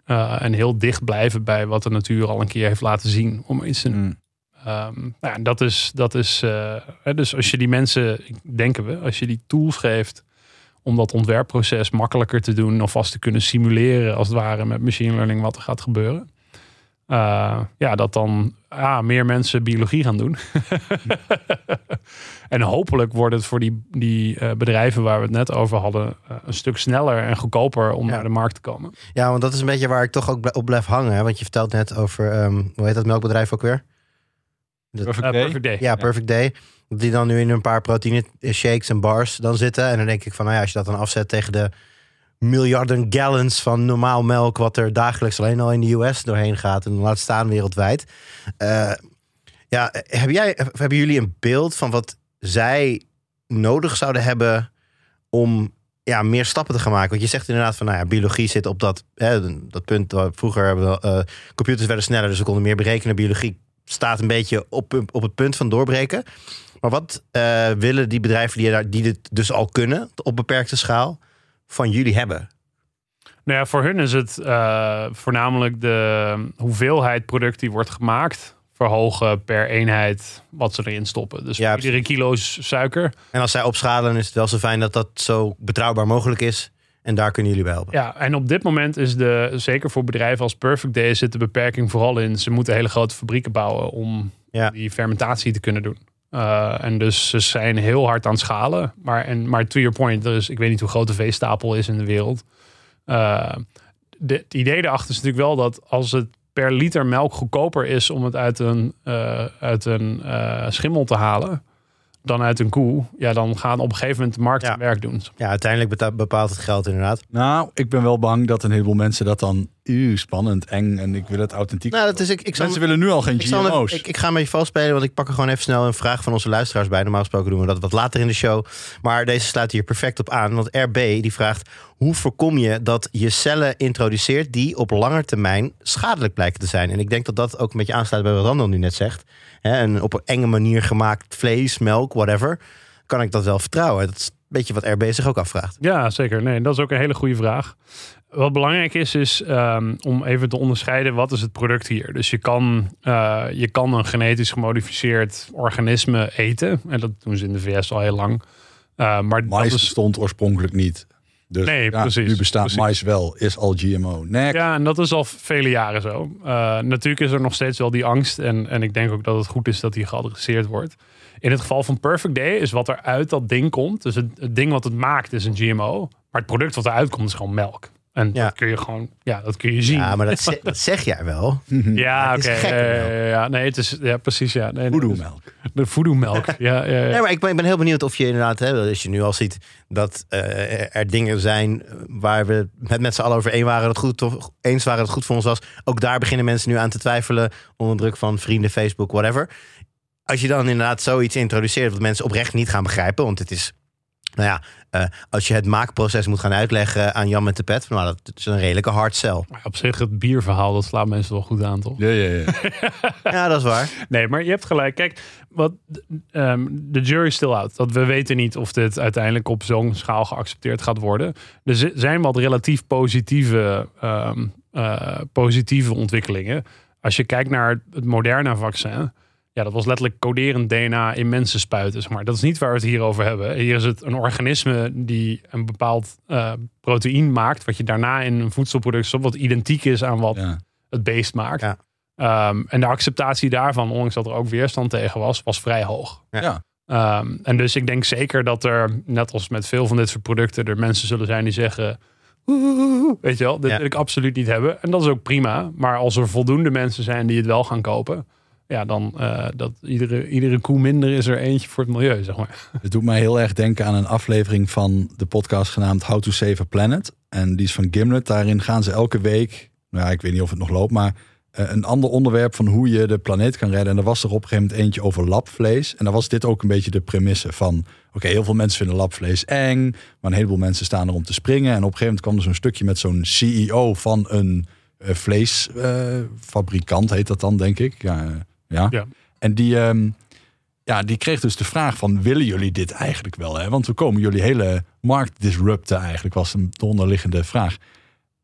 Uh, en heel dicht blijven bij wat de natuur al een keer heeft laten zien. Om iets te... Mm. Um, nou, dat is... Dat is uh, hè, dus als je die mensen, denken we, als je die tools geeft om dat ontwerpproces makkelijker te doen of vast te kunnen simuleren als het ware met machine learning wat er gaat gebeuren. Uh, ja, dat dan ah, meer mensen biologie gaan doen. En hopelijk wordt het voor die, die uh, bedrijven waar we het net over hadden uh, een stuk sneller en goedkoper om ja. naar de markt te komen. Ja, want dat is een beetje waar ik toch ook op blijf hangen. Hè? Want je vertelt net over, um, hoe heet dat melkbedrijf ook weer? De, Perfect, uh, Day. Perfect Day. Ja, Perfect Day. Die dan nu in een paar proteïne shakes en bars dan zitten. En dan denk ik van, nou ja, als je dat dan afzet tegen de miljarden gallons van normaal melk wat er dagelijks alleen al in de U S doorheen gaat en laat staan wereldwijd. Uh, ja, heb jij, hebben jullie een beeld van wat zij nodig zouden hebben om ja, meer stappen te gaan maken? Want je zegt inderdaad van, nou ja, biologie zit op dat, hè, dat punt waar vroeger uh, computers werden sneller, dus we konden meer berekenen. Biologie staat een beetje op, op het punt van doorbreken. Maar wat uh, willen die bedrijven die, die dit dus al kunnen op beperkte schaal van jullie hebben? Nou ja, voor hun is het uh, voornamelijk de hoeveelheid product die wordt gemaakt verhogen per eenheid wat ze erin stoppen. Dus ja, iedere kilo suiker. En als zij opschalen is het wel zo fijn dat dat zo betrouwbaar mogelijk is. En daar kunnen jullie bij helpen. Ja, en op dit moment is de, zeker voor bedrijven als Perfect Day, zit de beperking vooral in, ze moeten hele grote fabrieken bouwen om ja. die fermentatie te kunnen doen. Uh, en dus ze zijn heel hard aan het schalen. Maar, en, maar to your point, er is, ik weet niet hoe groot de veestapel is in de wereld. Uh, de, het idee erachter is natuurlijk wel dat als het per liter melk goedkoper is om het uit een, uh, uit een uh, schimmel te halen dan uit een koe, ja, dan gaan op een gegeven moment de markt ja. werk doen. Ja, uiteindelijk bepaalt het geld inderdaad. Nou, ik ben wel bang dat een heleboel mensen dat dan uh, spannend, eng en ik wil het authentiek. Nou, dat is, ik, ik zal, mensen willen nu al geen ik G M O's. Ik, ik ga met je vastspelen, want ik pak er gewoon even snel een vraag van onze luisteraars bij. Normaal gesproken doen we dat wat later in de show. Maar deze sluit hier perfect op aan. Want R B die vraagt, hoe voorkom je dat je cellen introduceert die op lange termijn schadelijk blijken te zijn? En ik denk dat dat ook een beetje aansluit bij wat Randall nu net zegt. He, en op een enge manier gemaakt vlees, melk, whatever, kan ik dat wel vertrouwen? Dat is een beetje wat R B zich ook afvraagt. Ja, zeker. Nee, dat is ook een hele goede vraag. Wat belangrijk is, is um, om even te onderscheiden, wat is het product hier? Dus je kan, uh, je kan een genetisch gemodificeerd organisme eten. En dat doen ze in de V S al heel lang. Uh, maar mais dat is... bestond oorspronkelijk niet. Dus nee, ja, precies. Nu bestaat precies. mais wel, is al G M O. Next. Ja, en dat is al vele jaren zo. Uh, natuurlijk is er nog steeds wel die angst. En, en ik denk ook dat het goed is dat die geadresseerd wordt. In het geval van Perfect Day is wat er uit dat ding komt. Dus het, het ding wat het maakt is een G M O. Maar het product wat eruit komt is gewoon melk. En ja. dat kun je gewoon, ja, dat kun je zien. Ja, maar dat, zeg, dat zeg jij wel. Ja, oké. Okay. Uh, ja, nee, het is, ja, precies, ja. Nee, voodoo-melk. De voodoo-melk, ja, ja, ja. Nee, maar ik ben, ik ben heel benieuwd of je inderdaad, hè, als je nu al ziet dat uh, er dingen zijn waar we het met z'n allen over één waren, dat goed, of eens waren dat het goed voor ons was. Ook daar beginnen mensen nu aan te twijfelen onder druk van vrienden, Facebook, whatever. Als je dan inderdaad zoiets introduceert wat mensen oprecht niet gaan begrijpen, want het is, nou ja, uh, als je het maakproces moet gaan uitleggen aan Jan met de pet, nou, dat is een redelijke hard sell. Maar op zich, het bierverhaal, dat slaat mensen wel goed aan, toch? Ja, ja, ja. Ja, dat is waar. Nee, maar je hebt gelijk. Kijk, wat um, de jury is still out. Dat we weten niet of dit uiteindelijk op zo'n schaal geaccepteerd gaat worden. Er zijn wat relatief positieve, um, uh, positieve ontwikkelingen. Als je kijkt naar het Moderna-vaccin, ja, dat was letterlijk coderend D N A in mensen spuiten. Zeg maar. Dat is niet waar we het hier over hebben. Hier is het een organisme die een bepaald uh, proteïne maakt, wat je daarna in een voedselproduct stopt, wat identiek is aan wat ja. het beest maakt. Ja. Um, en de acceptatie daarvan, ondanks dat er ook weerstand tegen was, was vrij hoog. Ja. Um, en dus ik denk zeker dat er, net als met veel van dit soort producten, er mensen zullen zijn die zeggen, weet je wel, dit ja. wil ik absoluut niet hebben. En dat is ook prima. Maar als er voldoende mensen zijn die het wel gaan kopen, ja, dan uh, dat iedere, iedere koe minder is er eentje voor het milieu, zeg maar. Het doet mij heel erg denken aan een aflevering van de podcast genaamd How to Save a Planet. En die is van Gimlet. Daarin gaan ze elke week, nou ja, ik weet niet of het nog loopt, maar uh, een ander onderwerp van hoe je de planeet kan redden. En er was er op een gegeven moment eentje over labvlees. En dan was dit ook een beetje de premisse van, oké, okay, heel veel mensen vinden labvlees eng, maar een heleboel mensen staan er om te springen. En op een gegeven moment kwam er zo'n stukje met zo'n C E O van een uh, vleesfabrikant, uh, heet dat dan, denk ik. Ja, uh, Ja. ja. En die, um, ja, die kreeg dus de vraag van, willen jullie dit eigenlijk wel? Hè? Want we komen jullie hele markt disrupten eigenlijk, was een onderliggende vraag.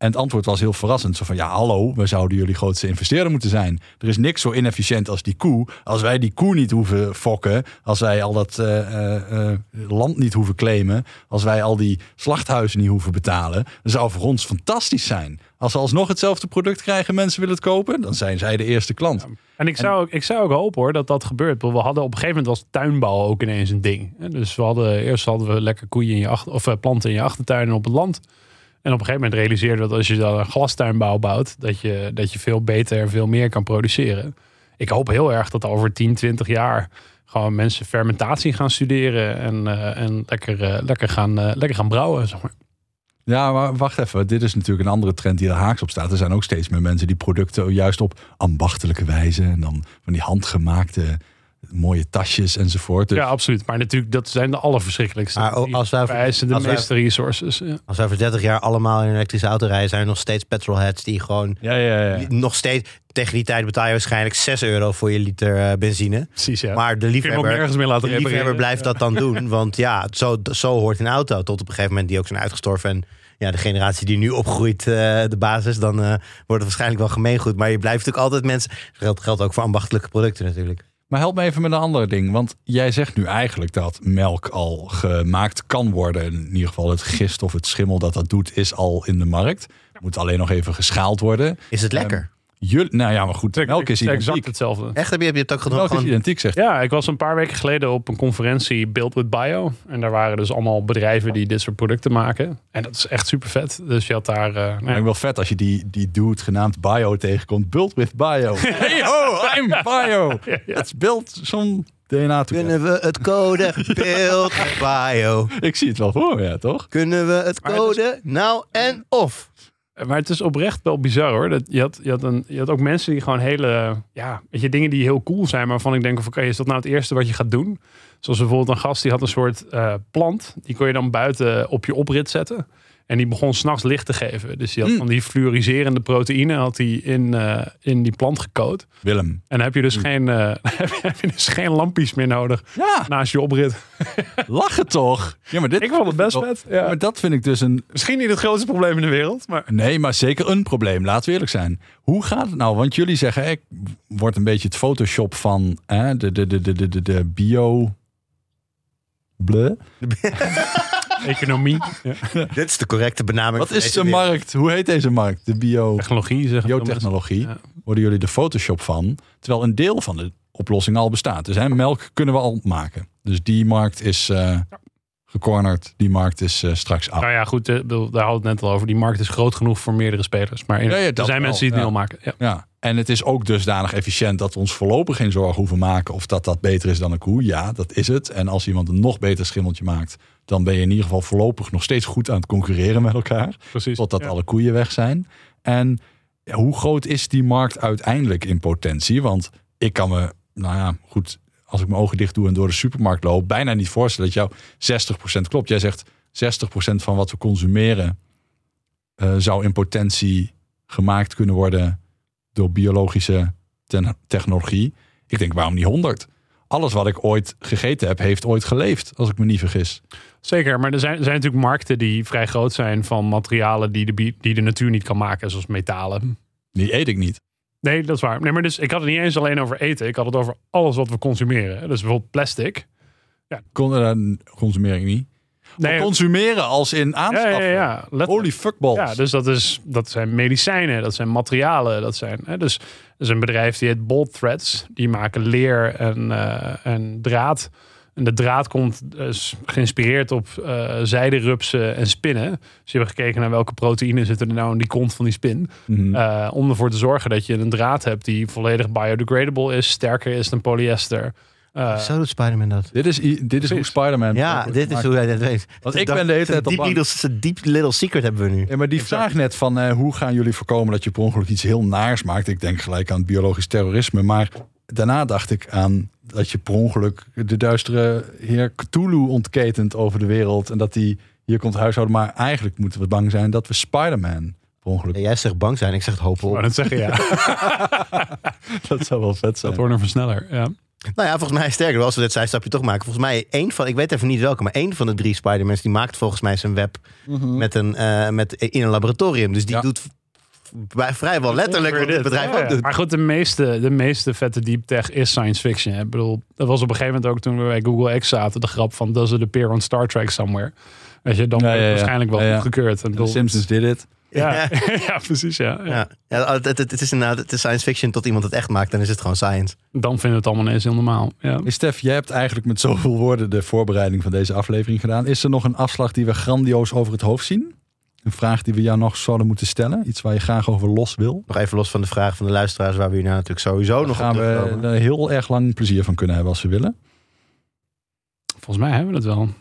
En het antwoord was heel verrassend. Zo van, ja, hallo, we zouden jullie grootste investeerder moeten zijn. Er is niks zo inefficiënt als die koe. Als wij die koe niet hoeven fokken, als wij al dat uh, uh, uh, land niet hoeven claimen, als wij al die slachthuizen niet hoeven betalen, dan zou voor ons fantastisch zijn. Als ze alsnog hetzelfde product krijgen, mensen willen het kopen, dan zijn zij de eerste klant. Ja. En ik zou, ik zou ook hopen hoor dat dat gebeurt. We hadden op een gegeven moment was tuinbouw ook ineens een ding. Dus we hadden eerst hadden we lekker koeien in je achter, of planten in je achtertuin en op het land. En op een gegeven moment realiseerden we dat als je dan een glastuinbouw bouwt, dat je, dat je veel beter en veel meer kan produceren. Ik hoop heel erg dat over tien, twintig jaar gewoon mensen fermentatie gaan studeren en, uh, en lekker, uh, lekker, gaan, uh, lekker gaan brouwen. Zeg maar. Ja, maar wacht even. Dit is natuurlijk een andere trend die er haaks op staat. Er zijn ook steeds meer mensen die producten juist op ambachtelijke wijze en dan van die handgemaakte mooie tasjes enzovoort. Dus... Ja, absoluut. Maar natuurlijk, dat zijn de allerverschrikkelijkste. Maar als wij over- die vereisen de als wij- meeste resources. Ja. Als we over dertig jaar allemaal in een elektrische auto rijden, zijn er nog steeds petrolheads die gewoon Ja, ja, ja. nog steeds tegen die tijd betaal je waarschijnlijk zes euro voor je liter uh, benzine. Precies, ja. Maar de Kun je hem ook liefhebber, nergens meer laten de liefhebber repareren. blijft dat dan doen. Want ja, zo, zo hoort een auto. Tot op een gegeven moment die ook zijn uitgestorven. En ja, de generatie die nu opgroeit, uh, de basis, dan uh, wordt het waarschijnlijk wel gemeengoed. Maar je blijft natuurlijk altijd mensen. Dat geldt, geldt ook voor ambachtelijke producten natuurlijk. Maar help me even met een ander ding. Want jij zegt nu eigenlijk dat melk al gemaakt kan worden. In ieder geval het gist of het schimmel dat dat doet is al in de markt. Moet alleen nog even geschaald worden. Is het lekker? Um, jullie, nou ja, maar goed, Het melk is exact identiek. hetzelfde. Echt? Heb je, heb je het ook gedaan? Melk is Gewoon... identiek, zegt Ja, ik was een paar weken geleden op een conferentie Build with Bio. En daar waren dus allemaal bedrijven die dit soort producten maken. En dat is echt super vet. Dus je had daar... Uh, nou Maar ik wel vet als je die, die dude genaamd Bio tegenkomt. Build with Bio. Hey ho, I'm Bio. ja, ja. Let's build some D N A together. Kunnen we het code Build Bio? Ik zie het wel voor me, ja, toch? Kunnen we het Maar het code nou en of? Maar het is oprecht wel bizar hoor. Dat je, had, je, had een, je had ook mensen die gewoon hele... Ja, weet je, dingen die heel cool zijn. Maar waarvan ik denk van, oké, is dat nou het eerste wat je gaat doen? Zoals bijvoorbeeld een gast die had een soort uh, plant. Die kon je dan buiten op je oprit zetten. En die begon 's nachts licht te geven. Dus die had Mm. van die fluoriserende proteïne had hij in, uh, in die plant gecoat. Willem. En dan heb je dus, Mm. geen, uh, heb je dus geen lampjes meer nodig Ja, naast je oprit. lachen toch? Ja, maar dit, Ik vond het best vet. Ja. Maar dat vind ik dus een... Misschien niet het grootste probleem in de wereld. Maar Nee, maar zeker een probleem. Laten we eerlijk zijn. Hoe gaat het nou? Want jullie zeggen, ik word een beetje het Photoshop van hè, de, de, de, de, de, de, de bio... Bleu. economie, ja. Dit is de correcte benaming. Wat van is deze de wereld. markt? Hoe heet deze markt? De bio... technologie, zeg biotechnologie. Ja. Worden jullie de Photoshop van? Terwijl een deel van de oplossing al bestaat. Dus hè, melk kunnen we al maken. Dus die markt is uh, gecornerd. Die markt is uh, straks af. Nou ja, goed, eh, daar hadden we het net al over. Die markt is groot genoeg voor meerdere spelers. Maar in- Ja, ja, er dat zijn wel, mensen die het ja. niet al maken. Ja. Ja, en het is ook dusdanig efficiënt dat we ons voorlopig geen zorgen hoeven maken of dat dat beter is dan een koe. Ja, dat is het. En als iemand een nog beter schimmeltje maakt, dan ben je in ieder geval voorlopig nog steeds goed aan het concurreren met elkaar. Precies. Totdat Ja. alle koeien weg zijn. En ja, hoe groot is die markt uiteindelijk in potentie? Want ik kan me, nou ja, goed, als ik mijn ogen dicht doe en door de supermarkt loop, bijna niet voorstellen dat jouw zestig procent klopt. Jij zegt zestig procent van wat we consumeren uh, zou in potentie gemaakt kunnen worden door biologische ten- technologie. Ik denk, waarom niet honderd? Alles wat ik ooit gegeten heb, heeft ooit geleefd, als ik me niet vergis. Zeker, maar er zijn, er zijn natuurlijk markten die vrij groot zijn van materialen die de, bi- die de natuur niet kan maken, zoals metalen. Die eet ik niet. Nee, dat is waar. Nee, maar dus, ik had het niet eens alleen over eten. Ik had het over alles wat we consumeren. Dus bijvoorbeeld plastic. Kon, uh, consumeer ik niet. Nee, Maar consumeren als in ja, aanschaffen. ja, ja. Letterlijk. Holy fuckballs. Ja, dus dat, is, dat zijn medicijnen, dat zijn materialen. Dat zijn, hè, dus er is een bedrijf die heet Bold Threads. Die maken leer en, uh, en draad. En de draad komt dus geïnspireerd op uh, zijderupsen en spinnen. Dus je hebt gekeken naar welke proteïnen zitten er nou in die kont van die spin. Mhm. Uh, om ervoor te zorgen dat je een draad hebt die volledig biodegradable is. Sterker is dan polyester. Uh, Zo doet Spider-Man dat. Dit is, i- dit is hoe Precies. Spider-Man... Ja, dit is hoe hij dat weet. Want ik ben de hele tijd Een al deep bang. little, een deep little secret hebben we nu. Ja, maar die vraag net van uh, hoe gaan jullie voorkomen dat je per ongeluk iets heel naars maakt. Ik denk gelijk aan biologisch terrorisme. Maar daarna dacht ik aan dat je per ongeluk de duistere heer Cthulhu ontketent over de wereld. En dat die hier komt huishouden. Maar eigenlijk moeten we bang zijn dat we Spider-Man per ongeluk... Ja, jij zegt bang zijn, ik zeg het hopen ik op. wou net zeggen, ja. Dat zou wel vet zijn. Dat wordt een versneller, ja. Nou ja, volgens mij, sterker wel, als we dit zijstapje toch maken. Volgens mij, één van, ik weet even niet welke, maar één van de drie Spider-Mans die maakt volgens mij zijn web mm-hmm. met een, uh, met, in een laboratorium. Dus die ja. doet bij vrijwel letterlijk wat het bedrijf ja, ook doet. Maar goed, de meeste, de meeste vette deep tech is science fiction. Ik bedoel, dat was op een gegeven moment ook toen we bij Google X zaten, de grap van does it appear on Star Trek somewhere? Weet je, dan ja, wordt het ja, waarschijnlijk wel ja, ja. goedgekeurd. The Simpsons did it. Ja, ja. ja precies. Ja. Ja. Ja, het, het, het is inderdaad het is science fiction tot iemand het echt maakt. Dan is het gewoon science. Dan vinden we het allemaal ineens heel normaal. Ja. Hey Stef, jij hebt eigenlijk met zoveel woorden de voorbereiding van deze aflevering gedaan. Is er nog een afslag die we grandioos over het hoofd zien? Een vraag die we jou nog zouden moeten stellen? Iets waar je graag over los wil? Nog even los van de vraag van de luisteraars, waar we hier nou natuurlijk sowieso Daar nog gaan we er heel erg lang plezier van kunnen hebben als we willen. Volgens mij hebben we het wel.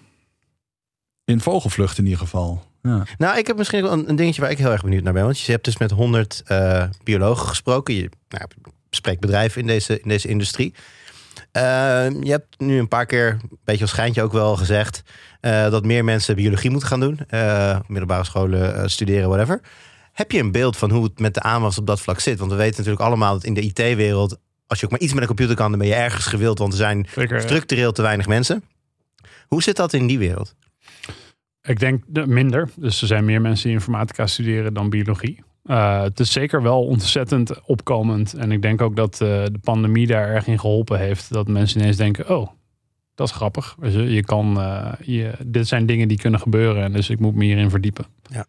In vogelvlucht in ieder geval. Ja. Nou, ik heb misschien wel een, een dingetje waar ik heel erg benieuwd naar ben. Want je hebt dus met honderd uh, biologen gesproken. Je nou, spreekt bedrijven in deze, in deze industrie. Uh, je hebt nu een paar keer, een beetje als schijntje ook wel gezegd, Uh, dat meer mensen biologie moeten gaan doen. Uh, middelbare scholen, uh, studeren, whatever. Heb je een beeld van hoe het met de aanwas op dat vlak zit? Want we weten natuurlijk allemaal dat in de I T-wereld, als je ook maar iets met een computer kan, dan ben je ergens gewild. Want er zijn Zeker, structureel ja. te weinig mensen. Hoe zit dat in die wereld? Ik denk minder. Dus er zijn meer mensen die informatica studeren dan biologie. Uh, het is zeker wel ontzettend opkomend. En ik denk ook dat uh, de pandemie daar erg in geholpen heeft. Dat mensen ineens denken, oh, dat is grappig. Dus je kan, uh, je, dit zijn dingen die kunnen gebeuren. En dus ik moet me hierin verdiepen.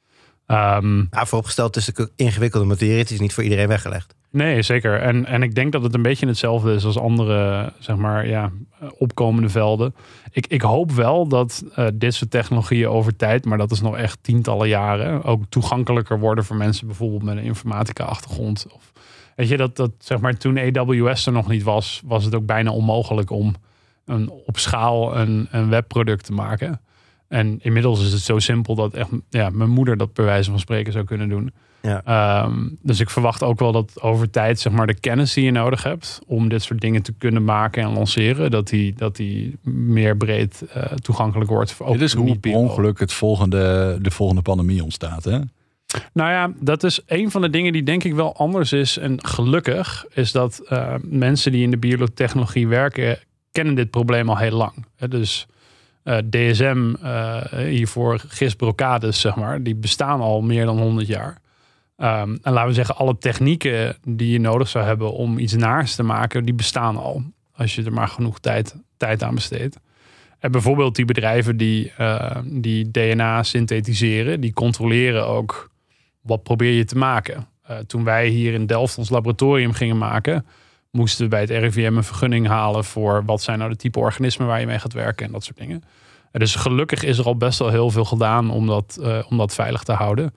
Ja. Um, ja, vooropgesteld is de ingewikkelde materie. Het is niet voor iedereen weggelegd. Nee, zeker. En, en ik denk dat het een beetje hetzelfde is als andere, zeg maar, ja, opkomende velden. Ik, ik hoop wel dat uh, dit soort technologieën over tijd, maar dat is nog echt tientallen jaren, ook toegankelijker worden voor mensen bijvoorbeeld met een informatica-achtergrond. Of, weet je, dat, dat zeg maar toen A W S er nog niet was, was het ook bijna onmogelijk om een, op schaal een, een webproduct te maken. En inmiddels is het zo simpel dat echt, ja, mijn moeder dat bij wijze van spreken zou kunnen doen. Ja. Um, dus ik verwacht ook wel dat over tijd, zeg maar, de kennis die je nodig hebt om dit soort dingen te kunnen maken en lanceren, dat die, dat die meer breed uh, toegankelijk wordt. Dit is hoe per ongeluk het volgende, de volgende pandemie ontstaat, hè? Nou ja, dat is een van de dingen die denk ik wel anders is. En gelukkig is dat uh, mensen die in de biotechnologie werken, kennen dit probleem al heel lang. Dus uh, D S M, uh, hiervoor G I S Brocades, zeg maar, die bestaan al meer dan honderd jaar. Um, en laten we zeggen, alle technieken die je nodig zou hebben om iets naars te maken, die bestaan al. Als je er maar genoeg tijd, tijd aan besteedt. En bijvoorbeeld die bedrijven die, uh, die D N A synthetiseren, die controleren ook wat probeer je te maken. Uh, toen wij hier in Delft ons laboratorium gingen maken, moesten we bij het R I V M een vergunning halen voor wat zijn nou de type organismen waar je mee gaat werken en dat soort dingen. En dus gelukkig is er al best wel heel veel gedaan om dat, uh, om dat veilig te houden.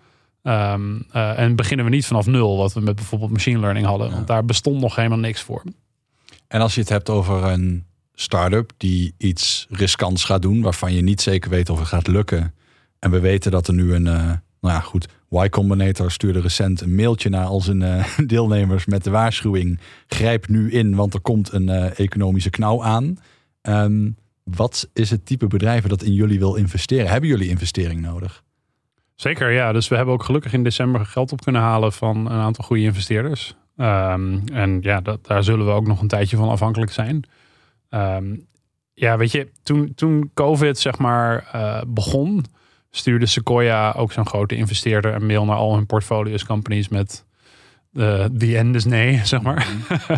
Um, uh, en beginnen we niet vanaf nul, wat we met bijvoorbeeld machine learning hadden. Ja. Want daar bestond nog helemaal niks voor. En als je het hebt over een start-up die iets riskants gaat doen, waarvan je niet zeker weet of het gaat lukken. En we weten dat er nu een, uh, nou ja goed, Y Combinator stuurde recent een mailtje naar al zijn uh, deelnemers met de waarschuwing. Grijp nu in, want er komt een uh, economische knauw aan. Um, wat is het type bedrijven dat in jullie wil investeren? Hebben jullie investering nodig? Zeker, ja. Dus we hebben ook gelukkig in december geld op kunnen halen van een aantal goede investeerders. Um, en ja, dat, daar zullen we ook nog een tijdje van afhankelijk zijn. Um, ja, weet je, toen, toen COVID zeg maar uh, begon, stuurde Sequoia, ook zo'n grote investeerder, een mail naar al hun portfolios companies met uh, the end is nee, zeg maar.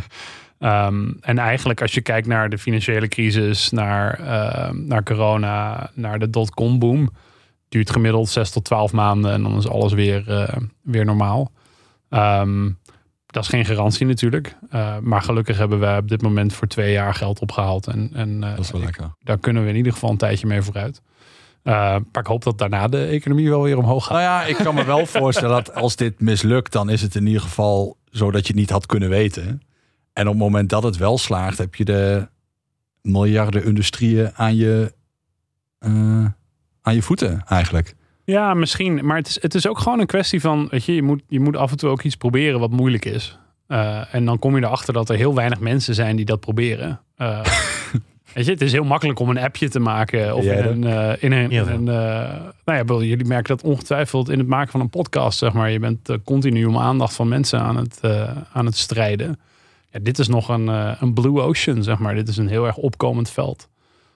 um, en eigenlijk als je kijkt naar de financiële crisis, naar, uh, naar corona, naar de dotcom boom, duurt gemiddeld zes tot twaalf maanden en dan is alles weer, uh, weer normaal. Um, dat is geen garantie natuurlijk. Uh, maar gelukkig hebben we op dit moment voor twee jaar geld opgehaald. En, en uh, dat is wel lekker. Daar kunnen we in ieder geval een tijdje mee vooruit. Uh, maar ik hoop dat daarna de economie wel weer omhoog gaat. Nou ja, ik kan me wel voorstellen dat als dit mislukt, dan is het in ieder geval zo dat je het niet had kunnen weten. En op het moment dat het wel slaagt, heb je de miljarden industrieën aan je... Uh, aan je voeten eigenlijk. Ja, misschien. Maar het is, het is ook gewoon een kwestie van, weet je, je moet, je moet af en toe ook iets proberen wat moeilijk is. Uh, en dan kom je erachter dat er heel weinig mensen zijn die dat proberen. Uh, weet je, het is heel makkelijk om een appje te maken. Of in een, uh, in een, ja. in een uh, nou ja, jullie merken dat ongetwijfeld in het maken van een podcast, zeg maar. Je bent uh, continu om aandacht van mensen aan het, uh, aan het strijden. ja, dit is nog een, uh, een blue ocean, zeg maar. Dit is een heel erg opkomend veld.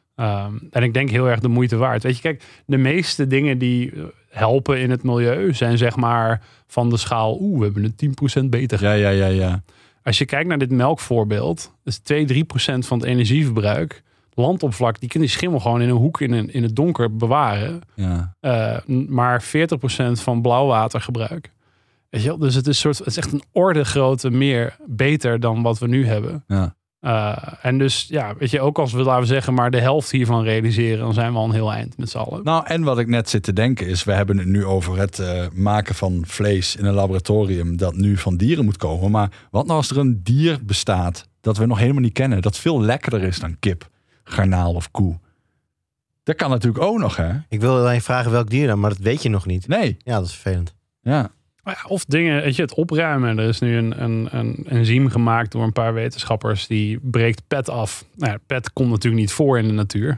Um, en ik denk heel erg de moeite waard. Weet je, kijk, de meeste dingen die helpen in het milieu zijn zeg maar van de schaal, oeh, we hebben het tien procent beter. Ja, ja, ja, ja. Als je kijkt naar dit melkvoorbeeld, dus twee, drie procent van het energieverbruik, landoppervlak, die kunnen die schimmel gewoon in een hoek in, een, in het donker bewaren. Ja. Uh, maar veertig procent van blauwwatergebruik. Weet je wel? Dus het is, soort, het is echt een orde grootte meer beter dan wat we nu hebben. Ja. Uh, en dus, ja, weet je, ook als we, laten we zeggen, maar de helft hiervan realiseren, dan zijn we al een heel eind met z'n allen. Nou, en wat ik net zit te denken is, we hebben het nu over het uh, maken van vlees in een laboratorium dat nu van dieren moet komen. Maar wat nou als er een dier bestaat dat we nog helemaal niet kennen, dat veel lekkerder is dan kip, garnaal of koe? Dat kan natuurlijk ook nog, hè? Ik wil alleen vragen welk dier dan, maar dat weet je nog niet. Nee. Ja, dat is vervelend. Ja. Of dingen, weet je, het opruimen. Er is nu een, een, een enzym gemaakt door een paar wetenschappers die breekt pet af. Nou ja, pet komt natuurlijk niet voor in de natuur.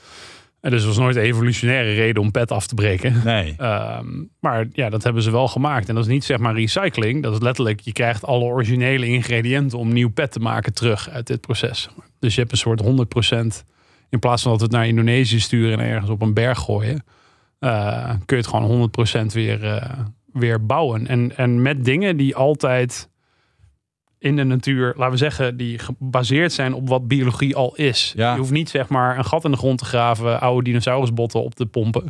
En dus er was nooit een evolutionaire reden om pet af te breken. Nee. Um, maar ja, dat hebben ze wel gemaakt. En dat is niet zeg maar recycling. Dat is letterlijk, je krijgt alle originele ingrediënten om nieuw pet te maken terug uit dit proces. Dus je hebt een soort honderd procent, in plaats van dat we het naar Indonesië sturen en ergens op een berg gooien, uh, kun je het gewoon honderd procent weer... Uh, weer bouwen. En, en met dingen die altijd in de natuur, laten we zeggen, die gebaseerd zijn op wat biologie al is. Ja. Je hoeft niet zeg maar een gat in de grond te graven, oude dinosaurusbotten op te pompen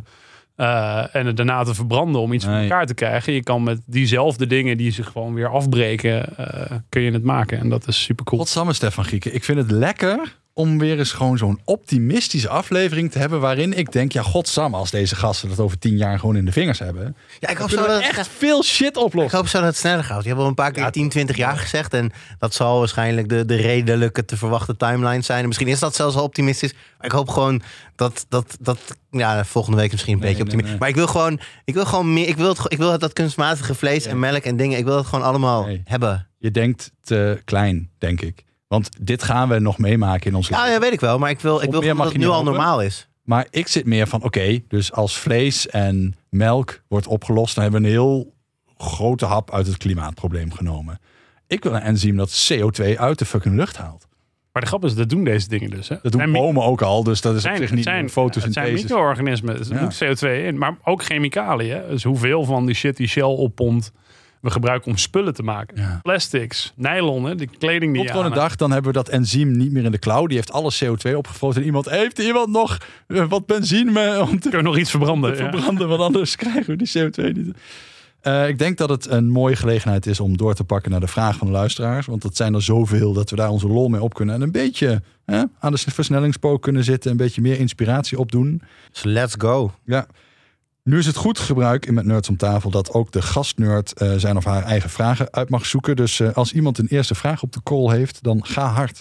uh, en het daarna te verbranden om iets nee. voor elkaar te krijgen. Je kan met diezelfde dingen die zich gewoon weer afbreken, uh, kun je het maken. En dat is super cool. Godsamme, Stefan Grieken. Ik vind het lekker om weer eens gewoon zo'n optimistische aflevering te hebben waarin ik denk, ja, godsamme, als deze gasten dat over tien jaar gewoon in de vingers hebben. Ja, ik hoop zo zo dat echt veel shit Ik oplossen. hoop zo dat het sneller gaat. Je hebt al een paar keer Ja, tien, twintig jaar gezegd. En dat zal waarschijnlijk de, de redelijke te verwachten timeline zijn. En misschien is dat zelfs al optimistisch. Maar ik hoop gewoon dat, dat, dat ja, volgende week misschien een Nee, beetje nee, optimistisch. nee. Maar ik wil gewoon, ik wil gewoon meer. Ik wil, het, ik wil dat kunstmatige vlees Nee. en melk en dingen. Ik wil het gewoon allemaal Nee. hebben. Je denkt te klein, denk ik. Want dit gaan we nog meemaken in ons Ja, leven. ja, weet ik wel. Maar ik wil, ik Op wil meer gewoon mag dat je het nu niet al hopen. normaal is. Maar ik zit meer van, oké, okay, dus als vlees en melk wordt opgelost, dan hebben we een heel grote hap uit het klimaatprobleem genomen. Ik wil een enzym dat C O twee uit de fucking lucht haalt. Maar de grap is, dat doen deze dingen dus. Hè? Dat doen Zijn mi- bomen ook al, dus dat is zijn, op zich niet zijn, een Het zijn fotosynthese. micro-organismen. Er Ja. moet C O twee in. Maar ook chemicaliën. Hè? Dus hoeveel van die shit die Shell oppompt, we gebruiken om spullen te maken. Ja. Plastics, nylon, hè? De kleding die Komt je gewoon aan een dag, dan hebben we dat enzym niet meer in de cloud. Die heeft alle C O twee opgefroten. En iemand, heeft iemand nog uh, wat benzine mee om te kunnen we nog iets verbranden. Ja. verbranden? Want anders krijgen we die C O twee niet. Uh, ik denk dat het een mooie gelegenheid is om door te pakken naar de vraag van de luisteraars. Want dat zijn er zoveel dat we daar onze lol mee op kunnen. En een beetje hè, aan de versnellingspook kunnen zitten. Een beetje meer inspiratie opdoen. Dus let's go. Ja. Nu is het goed gebruik in Met Nerds om tafel dat ook de gastnerd uh, zijn of haar eigen vragen uit mag zoeken. Dus uh, als iemand een eerste vraag op de call heeft, dan ga hard.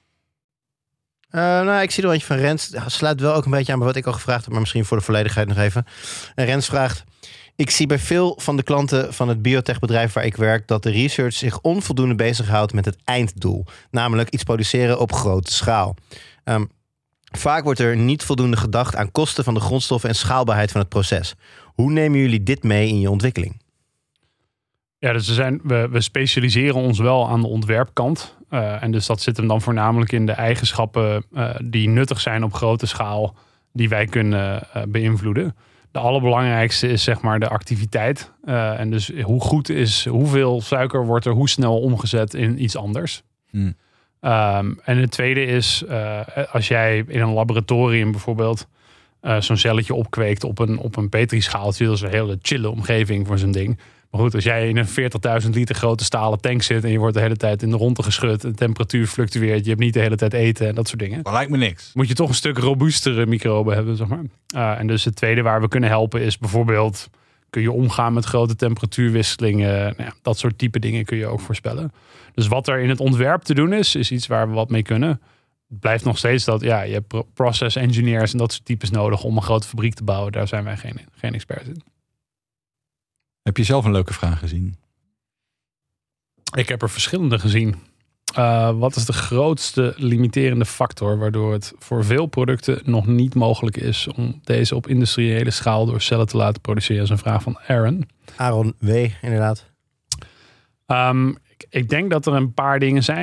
Uh, nou, ik zie er eentje van Rens. Sluit wel ook een beetje aan bij wat ik al gevraagd heb, maar misschien voor de volledigheid nog even. En Rens vraagt: ik zie bij veel van de klanten van het biotechbedrijf waar ik werk dat de research zich onvoldoende bezighoudt met het einddoel. Namelijk iets produceren op grote schaal. Um, vaak wordt er niet voldoende gedacht aan kosten van de grondstoffen en schaalbaarheid van het proces. Hoe nemen jullie dit mee in je ontwikkeling? Ja, dus we, zijn, we, we specialiseren ons wel aan de ontwerpkant. Uh, en dus dat zit hem dan voornamelijk in de eigenschappen uh, die nuttig zijn op grote schaal, die wij kunnen uh, beïnvloeden. De allerbelangrijkste is zeg maar de activiteit. Uh, en dus hoe goed is, hoeveel suiker wordt er hoe snel omgezet in iets anders. Hmm. Um, en het tweede is, uh, als jij in een laboratorium bijvoorbeeld uh, zo'n celletje opkweekt op een, op een petrischaaltje, dat is een hele chille omgeving voor zo'n ding. Maar goed, als jij in een veertigduizend liter grote stalen tank zit en je wordt de hele tijd in de ronde geschud, de temperatuur fluctueert, je hebt niet de hele tijd eten en dat soort dingen. Dat lijkt me niks. Moet je toch een stuk robuustere microben hebben, zeg maar. Uh, en dus het tweede waar we kunnen helpen is bijvoorbeeld, kun je omgaan met grote temperatuurwisselingen. Nou ja, dat soort type dingen kun je ook voorspellen. Dus wat er in het ontwerp te doen is, is iets waar we wat mee kunnen. Het blijft nog steeds dat, ja, je hebt process engineers en dat soort types nodig om een grote fabriek te bouwen. Daar zijn wij geen, geen experts in. Heb je zelf een leuke vraag gezien? Ik heb er verschillende gezien. Uh, wat is de grootste limiterende factor waardoor het voor veel producten nog niet mogelijk is om deze op industriële schaal door cellen te laten produceren? Dat is een vraag van Aaron. Aaron W, inderdaad. Um, ik, ik denk dat er een paar dingen zijn.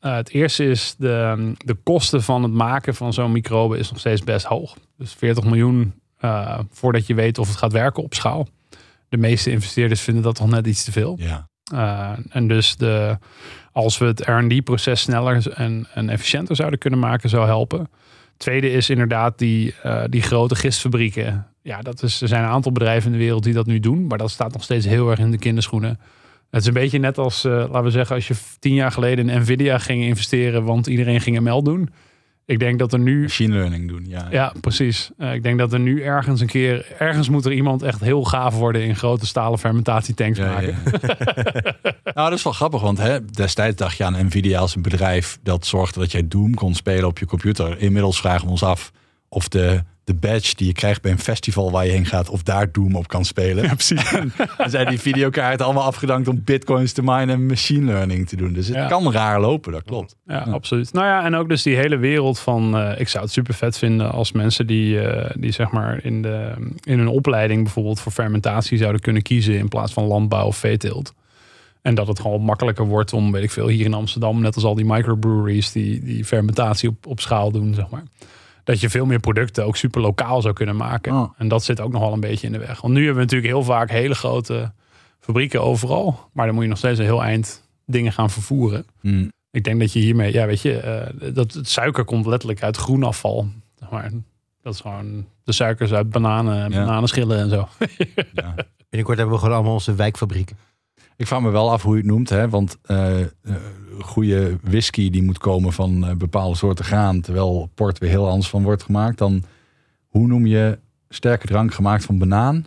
Uh, het eerste is de, de kosten van het maken van zo'n microbe is nog steeds best hoog. Dus veertig miljoen uh, voordat je weet of het gaat werken op schaal. De meeste investeerders vinden dat toch net iets te veel. Ja. Uh, en dus de, als we het R en D-proces sneller en, en efficiënter zouden kunnen maken, zou helpen. Tweede is inderdaad die, uh, die grote gistfabrieken. Ja, dat is, er zijn een aantal bedrijven in de wereld die dat nu doen. Maar dat staat nog steeds heel erg in de kinderschoenen. Het is een beetje net als, uh, laten we zeggen, als je tien jaar geleden in Nvidia ging investeren, want iedereen ging M L doen. Ik denk dat er nu... Machine learning doen, ja. Ja, precies. Uh, ik denk dat er nu ergens een keer... Ergens moet er iemand echt heel gaaf worden in grote stalen fermentatietanks ja, maken. Ja. Nou, dat is wel grappig, want hè, destijds dacht je aan Nvidia als een bedrijf dat zorgde dat jij Doom kon spelen op je computer. Inmiddels vragen we ons af of de, de badge die je krijgt bij een festival waar je heen gaat, of daar Doom op kan spelen. Ja, precies. En zijn die videokaarten allemaal afgedankt om bitcoins te minen en machine learning te doen. Dus het ja. kan raar lopen, dat klopt. Ja, ja, absoluut. Nou ja, en ook dus die hele wereld van, uh, ik zou het super vet vinden als mensen die, uh, die zeg maar in, de, in hun opleiding bijvoorbeeld voor fermentatie zouden kunnen kiezen in plaats van landbouw of veeteelt. En dat het gewoon makkelijker wordt om, weet ik veel, hier in Amsterdam, net als al die microbreweries die, die fermentatie op, op schaal doen, zeg maar. Dat je veel meer producten ook super lokaal zou kunnen maken. Oh. En dat zit ook nog wel een beetje in de weg. Want nu hebben we natuurlijk heel vaak hele grote fabrieken overal. Maar dan moet je nog steeds een heel eind dingen gaan vervoeren. Mm. Ik denk dat je hiermee, ja weet je, uh, dat het suiker komt letterlijk uit groenafval. Maar dat is gewoon de suikers uit bananen, ja. bananenschillen en zo. Ja. Binnenkort hebben we gewoon allemaal onze wijkfabrieken. Ik vraag me wel af hoe je het noemt, hè? Want uh, uh, goede whisky die moet komen van uh, bepaalde soorten graan, terwijl port weer heel anders van wordt gemaakt. Dan hoe noem je sterke drank gemaakt van banaan?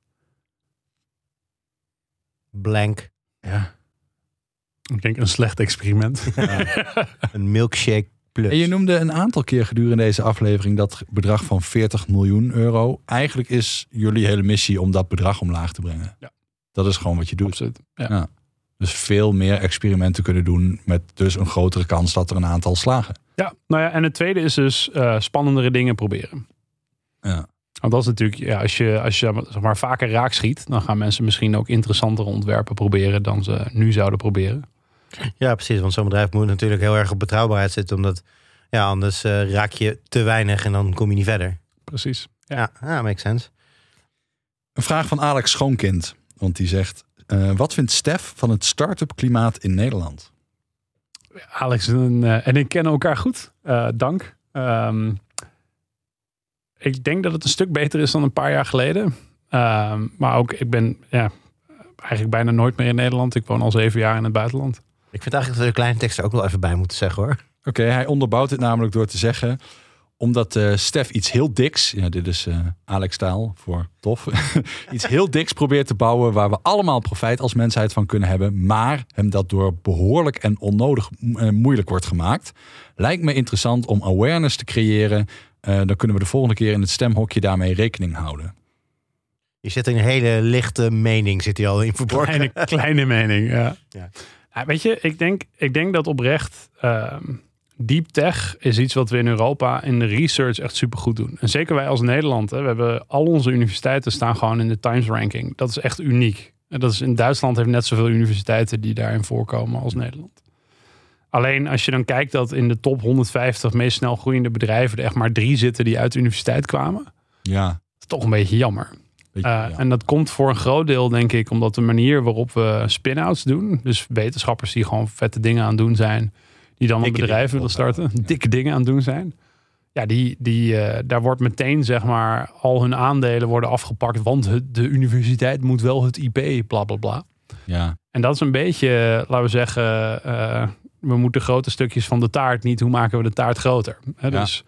Blank. Ja. Ik denk een slecht experiment. Ja. Een milkshake plus. En je noemde een aantal keer gedurende deze aflevering dat bedrag van veertig miljoen euro. Eigenlijk is jullie hele missie om dat bedrag omlaag te brengen. Ja. Dat is gewoon wat je doet. Absoluut, ja. Ja. Dus veel meer experimenten kunnen doen met dus een grotere kans dat er een aantal slagen. Ja, nou ja, en het tweede is dus uh, spannendere dingen proberen. Ja. Want dat is natuurlijk, ja, als je, als je zeg maar, vaker raak schiet, dan gaan mensen misschien ook interessantere ontwerpen proberen dan ze nu zouden proberen. Ja, precies. Want zo'n bedrijf moet natuurlijk heel erg op betrouwbaarheid zitten. Omdat ja, anders uh, raak je te weinig en dan kom je niet verder. Precies. Ja, ja, ja makes sense. Een vraag van Alex Schoonkind. Want die zegt, uh, wat vindt Stef van het start-up klimaat in Nederland? Alex en, uh, en ik kennen elkaar goed. Uh, dank. Um, ik denk dat het een stuk beter is dan een paar jaar geleden. Um, maar ook, ik ben ja, eigenlijk bijna nooit meer in Nederland. Ik woon al zeven jaar in het buitenland. Ik vind eigenlijk dat we de kleine tekst er ook wel even bij moeten zeggen, hoor. Oké, okay, hij onderbouwt het namelijk door te zeggen, omdat uh, Stef iets heel diks, ja, dit is uh, Alex taal voor tof, iets heel diks probeert te bouwen waar we allemaal profijt als mensheid van kunnen hebben, maar hem dat door behoorlijk en onnodig uh, moeilijk wordt gemaakt. Lijkt me interessant om awareness te creëren. Uh, dan kunnen we de volgende keer in het stemhokje daarmee rekening houden. Je zit in een hele lichte mening, zit hij al in verborgen. Kleine, kleine mening, ja. ja. Nou, weet je, ik denk, ik denk dat oprecht Uh, Deep tech is iets wat we in Europa in de research echt supergoed doen. En zeker wij als Nederland. Hè, we hebben al onze universiteiten staan gewoon in de Times ranking. Dat is echt uniek. En dat is in Duitsland heeft net zoveel universiteiten die daarin voorkomen als Nederland. Alleen als je dan kijkt dat in de top honderdvijftig meest snel groeiende bedrijven er echt maar drie zitten die uit de universiteit kwamen. Ja. Dat is toch een beetje jammer. Beetje, uh, ja. En dat komt voor een groot deel, denk ik, omdat de manier waarop we spin-outs doen. Dus wetenschappers die gewoon vette dingen aan het doen zijn. Die dan een bedrijf willen starten. Ja. Dikke dingen aan het doen zijn. Ja, die, die, uh, daar wordt meteen, zeg maar, al hun aandelen worden afgepakt. Want het, de universiteit moet wel het I P, bla bla bla. Ja. En dat is een beetje, laten we zeggen, Uh, we moeten grote stukjes van de taart niet. Hoe maken we de taart groter? Hè, ja. Dus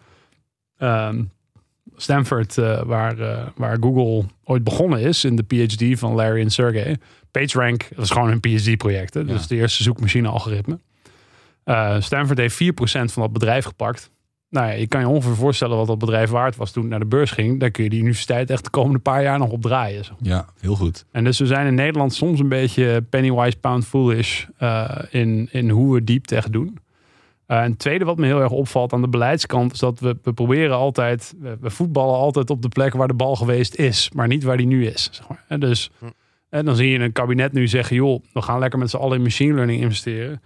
um, Stanford, uh, waar, uh, waar Google ooit begonnen is in de P H D van Larry en Sergey. PageRank, dat is gewoon een P H D-project. Hè? Dus ja. de eerste zoekmachine-algoritme. Uh, Stanford heeft vier procent van dat bedrijf gepakt. Nou ja, je kan je ongeveer voorstellen wat dat bedrijf waard was toen het naar de beurs ging. Daar kun je die universiteit echt de komende paar jaar nog op draaien. Zo. Ja, heel goed. En dus we zijn in Nederland soms een beetje pennywise pound foolish uh, in, in hoe we deep tech doen. Uh, en het tweede wat me heel erg opvalt aan de beleidskant is dat we, we proberen altijd, we, we voetballen altijd op de plek waar de bal geweest is, maar niet waar die nu is. Zeg maar. En dus, hm. en dan zie je een kabinet nu zeggen, joh, we gaan lekker met z'n allen in machine learning investeren.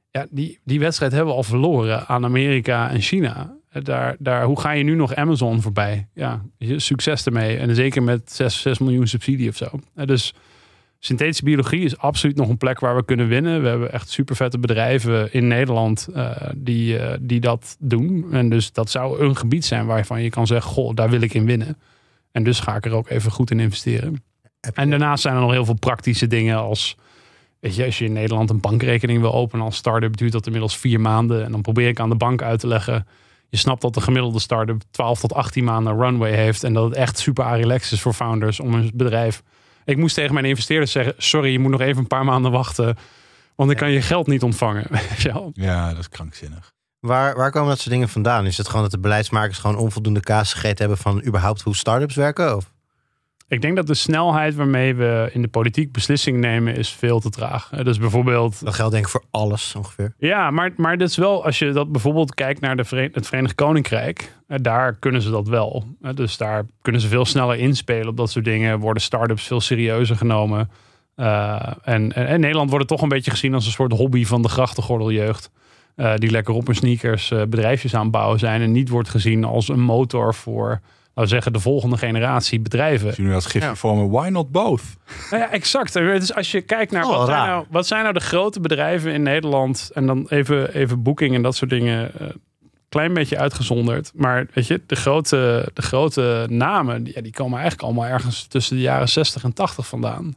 Ja, die, die wedstrijd hebben we al verloren aan Amerika en China. Daar, daar, hoe ga je nu nog Amazon voorbij? Ja, succes ermee. En zeker met zes miljoen subsidie of zo. Dus synthetische biologie is absoluut nog een plek waar we kunnen winnen. We hebben echt super vette bedrijven in Nederland uh, die, uh, die dat doen. En dus dat zou een gebied zijn waarvan je kan zeggen, goh, daar wil ik in winnen. En dus ga ik er ook even goed in investeren. En daarnaast zijn er nog heel veel praktische dingen als, weet je, als je in Nederland een bankrekening wil openen als start-up, duurt dat inmiddels vier maanden. En dan probeer ik aan de bank uit te leggen, je snapt dat de gemiddelde start-up twaalf tot achttien maanden runway heeft en dat het echt super relaxed is voor founders om een bedrijf. Ik moest tegen mijn investeerders zeggen, sorry, je moet nog even een paar maanden wachten, want dan kan je geld niet ontvangen. Ja, dat is krankzinnig. Waar, waar komen dat soort dingen vandaan? Is het gewoon dat de beleidsmakers gewoon onvoldoende kaas gegeten hebben van überhaupt hoe start-ups werken? Of? Ik denk dat de snelheid waarmee we in de politiek beslissingen nemen is veel te traag. Dus bijvoorbeeld, dat geldt denk ik voor alles ongeveer. Ja, maar, maar dat is wel, als je dat bijvoorbeeld kijkt naar de Verenigd, het Verenigd Koninkrijk, daar kunnen ze dat wel. Dus daar kunnen ze veel sneller inspelen op dat soort dingen. Worden start-ups veel serieuzer genomen. Uh, en, en in Nederland wordt het toch een beetje gezien als een soort hobby van de grachtengordeljeugd. Uh, die lekker op hun sneakers uh, bedrijfjes aan het bouwen zijn. En niet wordt gezien als een motor voor, laten we zeggen, de volgende generatie bedrijven. Als je nu dat gifje ja. voor me, why not both? Nou ja, exact. Dus als je kijkt naar, oh, wat, zijn nou, wat zijn nou de grote bedrijven in Nederland? En dan even, even Booking en dat soort dingen. Uh, klein beetje uitgezonderd. Maar weet je, de grote, de grote namen, die, ja, die komen eigenlijk allemaal ergens tussen de jaren zestig en tachtig vandaan.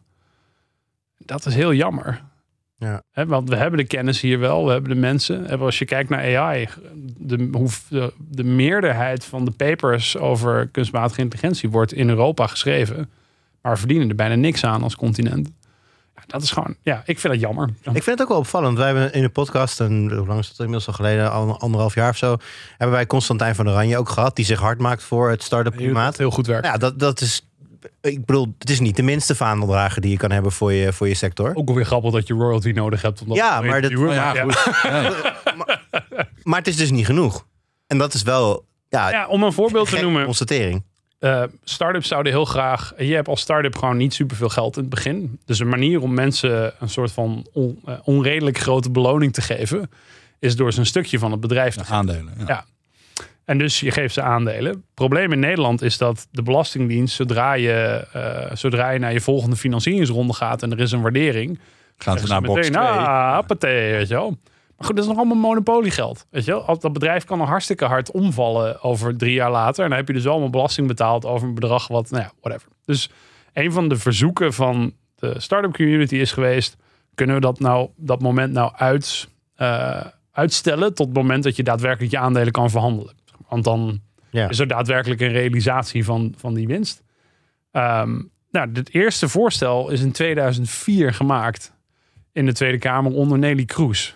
Dat is heel jammer. Ja. He, want we hebben de kennis hier wel, we hebben de mensen. He, als je kijkt naar A I, de, hoe, de, de meerderheid van de papers over kunstmatige intelligentie wordt in Europa geschreven. Maar we verdienen er bijna niks aan als continent. Ja, dat is gewoon, ja, ik vind dat jammer. Ik vind het ook wel opvallend. Wij hebben in de podcast, en hoe lang is dat inmiddels al geleden, al anderhalf jaar of zo, hebben wij Constantijn van Oranje ook gehad, die zich hard maakt voor het start-up klimaat. Heel goed werk. Ja, dat, dat is. Ik bedoel, het is niet de minste vaandeldrager die je kan hebben voor je, voor je sector. Ook alweer grappig dat je royalty nodig hebt. Om dat ja, maar, dat, oh ja, ja. maar, maar het is dus niet genoeg. En dat is wel, ja, ja om een voorbeeld te noemen. Constatering. Uh, startups zouden heel graag. Je hebt als start-up gewoon niet superveel geld in het begin. Dus een manier om mensen een soort van on, uh, onredelijk grote beloning te geven, is door ze een stukje van het bedrijf te geven. Aandelen. Ja. ja. En dus je geeft ze aandelen. Het probleem in Nederland is dat de Belastingdienst, zodra je, uh, zodra je naar je volgende financieringsronde gaat en er is een waardering, gaat ze naar box twee. Ah, appetee, weet je wel. Maar goed, dat is nog allemaal monopoliegeld. Weet je wel? Dat bedrijf kan nog hartstikke hard omvallen over drie jaar later. En dan heb je dus allemaal belasting betaald over een bedrag wat, nou ja, whatever. Dus een van de verzoeken van de start-up community is geweest, kunnen we dat nou, dat moment nou uit, uh, uitstellen tot het moment dat je daadwerkelijk je aandelen kan verhandelen. Want dan ja. is er daadwerkelijk een realisatie van, van die winst. Um, nou, het eerste voorstel is in tweeduizend vier gemaakt in de Tweede Kamer onder Neelie Kroes.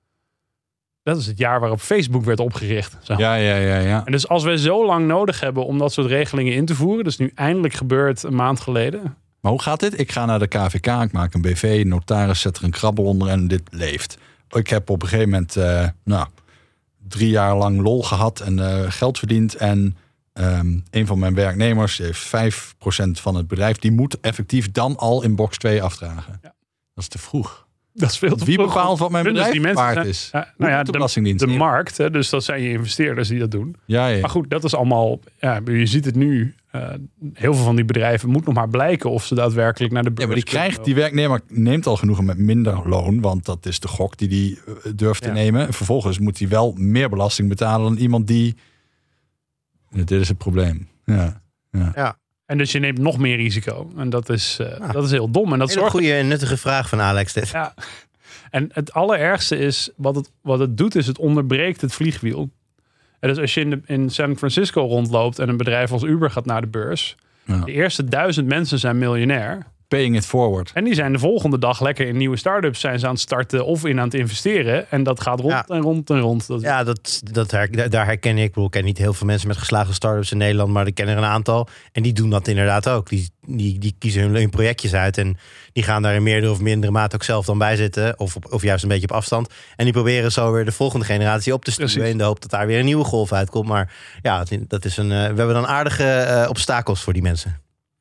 Dat is het jaar waarop Facebook werd opgericht. Zo. Ja, ja, ja, ja. En dus als wij zo lang nodig hebben om dat soort regelingen in te voeren, dat is nu eindelijk gebeurd een maand geleden. Maar hoe gaat dit? Ik ga naar de K V K, ik maak een B V, notaris zet er een krabbel onder en dit leeft. Ik heb op een gegeven moment, uh, nou, drie jaar lang lol gehad en uh, geld verdiend. En um, een van mijn werknemers heeft vijf procent van het bedrijf. Die moet effectief dan al in box twee afdragen. Ja. Dat is te vroeg. Dat is veel te Wie vroeg. bepaalt wat mijn bedrijf dus waard zijn, is? Ja, nou ja, de, de, de markt. Hè, dus dat zijn je investeerders die dat doen. Ja, ja. Maar goed, dat is allemaal. Ja, je ziet het nu. Uh, heel veel van die bedrijven moet nog maar blijken of ze daadwerkelijk naar de beurs. Ja, maar die krijgt die werknemer neemt al genoegen met minder loon, want dat is de gok die die uh, durft te ja. nemen. En vervolgens moet hij wel meer belasting betalen dan iemand die. Ja, dit is het probleem. Ja. Ja. ja. En dus je neemt nog meer risico. En dat is, uh, ja. dat is heel dom. En dat een goede en nuttige vraag van Alex dit. Ja. En het allerergste is, wat het, wat het doet, is het onderbreekt het vliegwiel. En dus als je in, de, in San Francisco rondloopt en een bedrijf als Uber gaat naar de beurs. Ja. De eerste duizend mensen zijn miljonair. Paying it forward. En die zijn de volgende dag lekker in nieuwe start-ups zijn ze aan het starten of in aan het investeren. En dat gaat rond ja. en rond en rond. Dat ja, dat, dat her, daar herken ik. Ik bedoel, ik ken niet heel veel mensen met geslaagde start-ups in Nederland, maar ik ken er een aantal. En die doen dat inderdaad ook. Die, die, die kiezen hun, hun projectjes uit en die gaan daar in meerdere of mindere mate ook zelf dan bij zitten. Of, op, of juist een beetje op afstand. En die proberen zo weer de volgende generatie op te sturen in de hoop dat daar weer een nieuwe golf uitkomt. Maar ja, dat is een, uh, we hebben dan aardige uh, obstakels voor die mensen.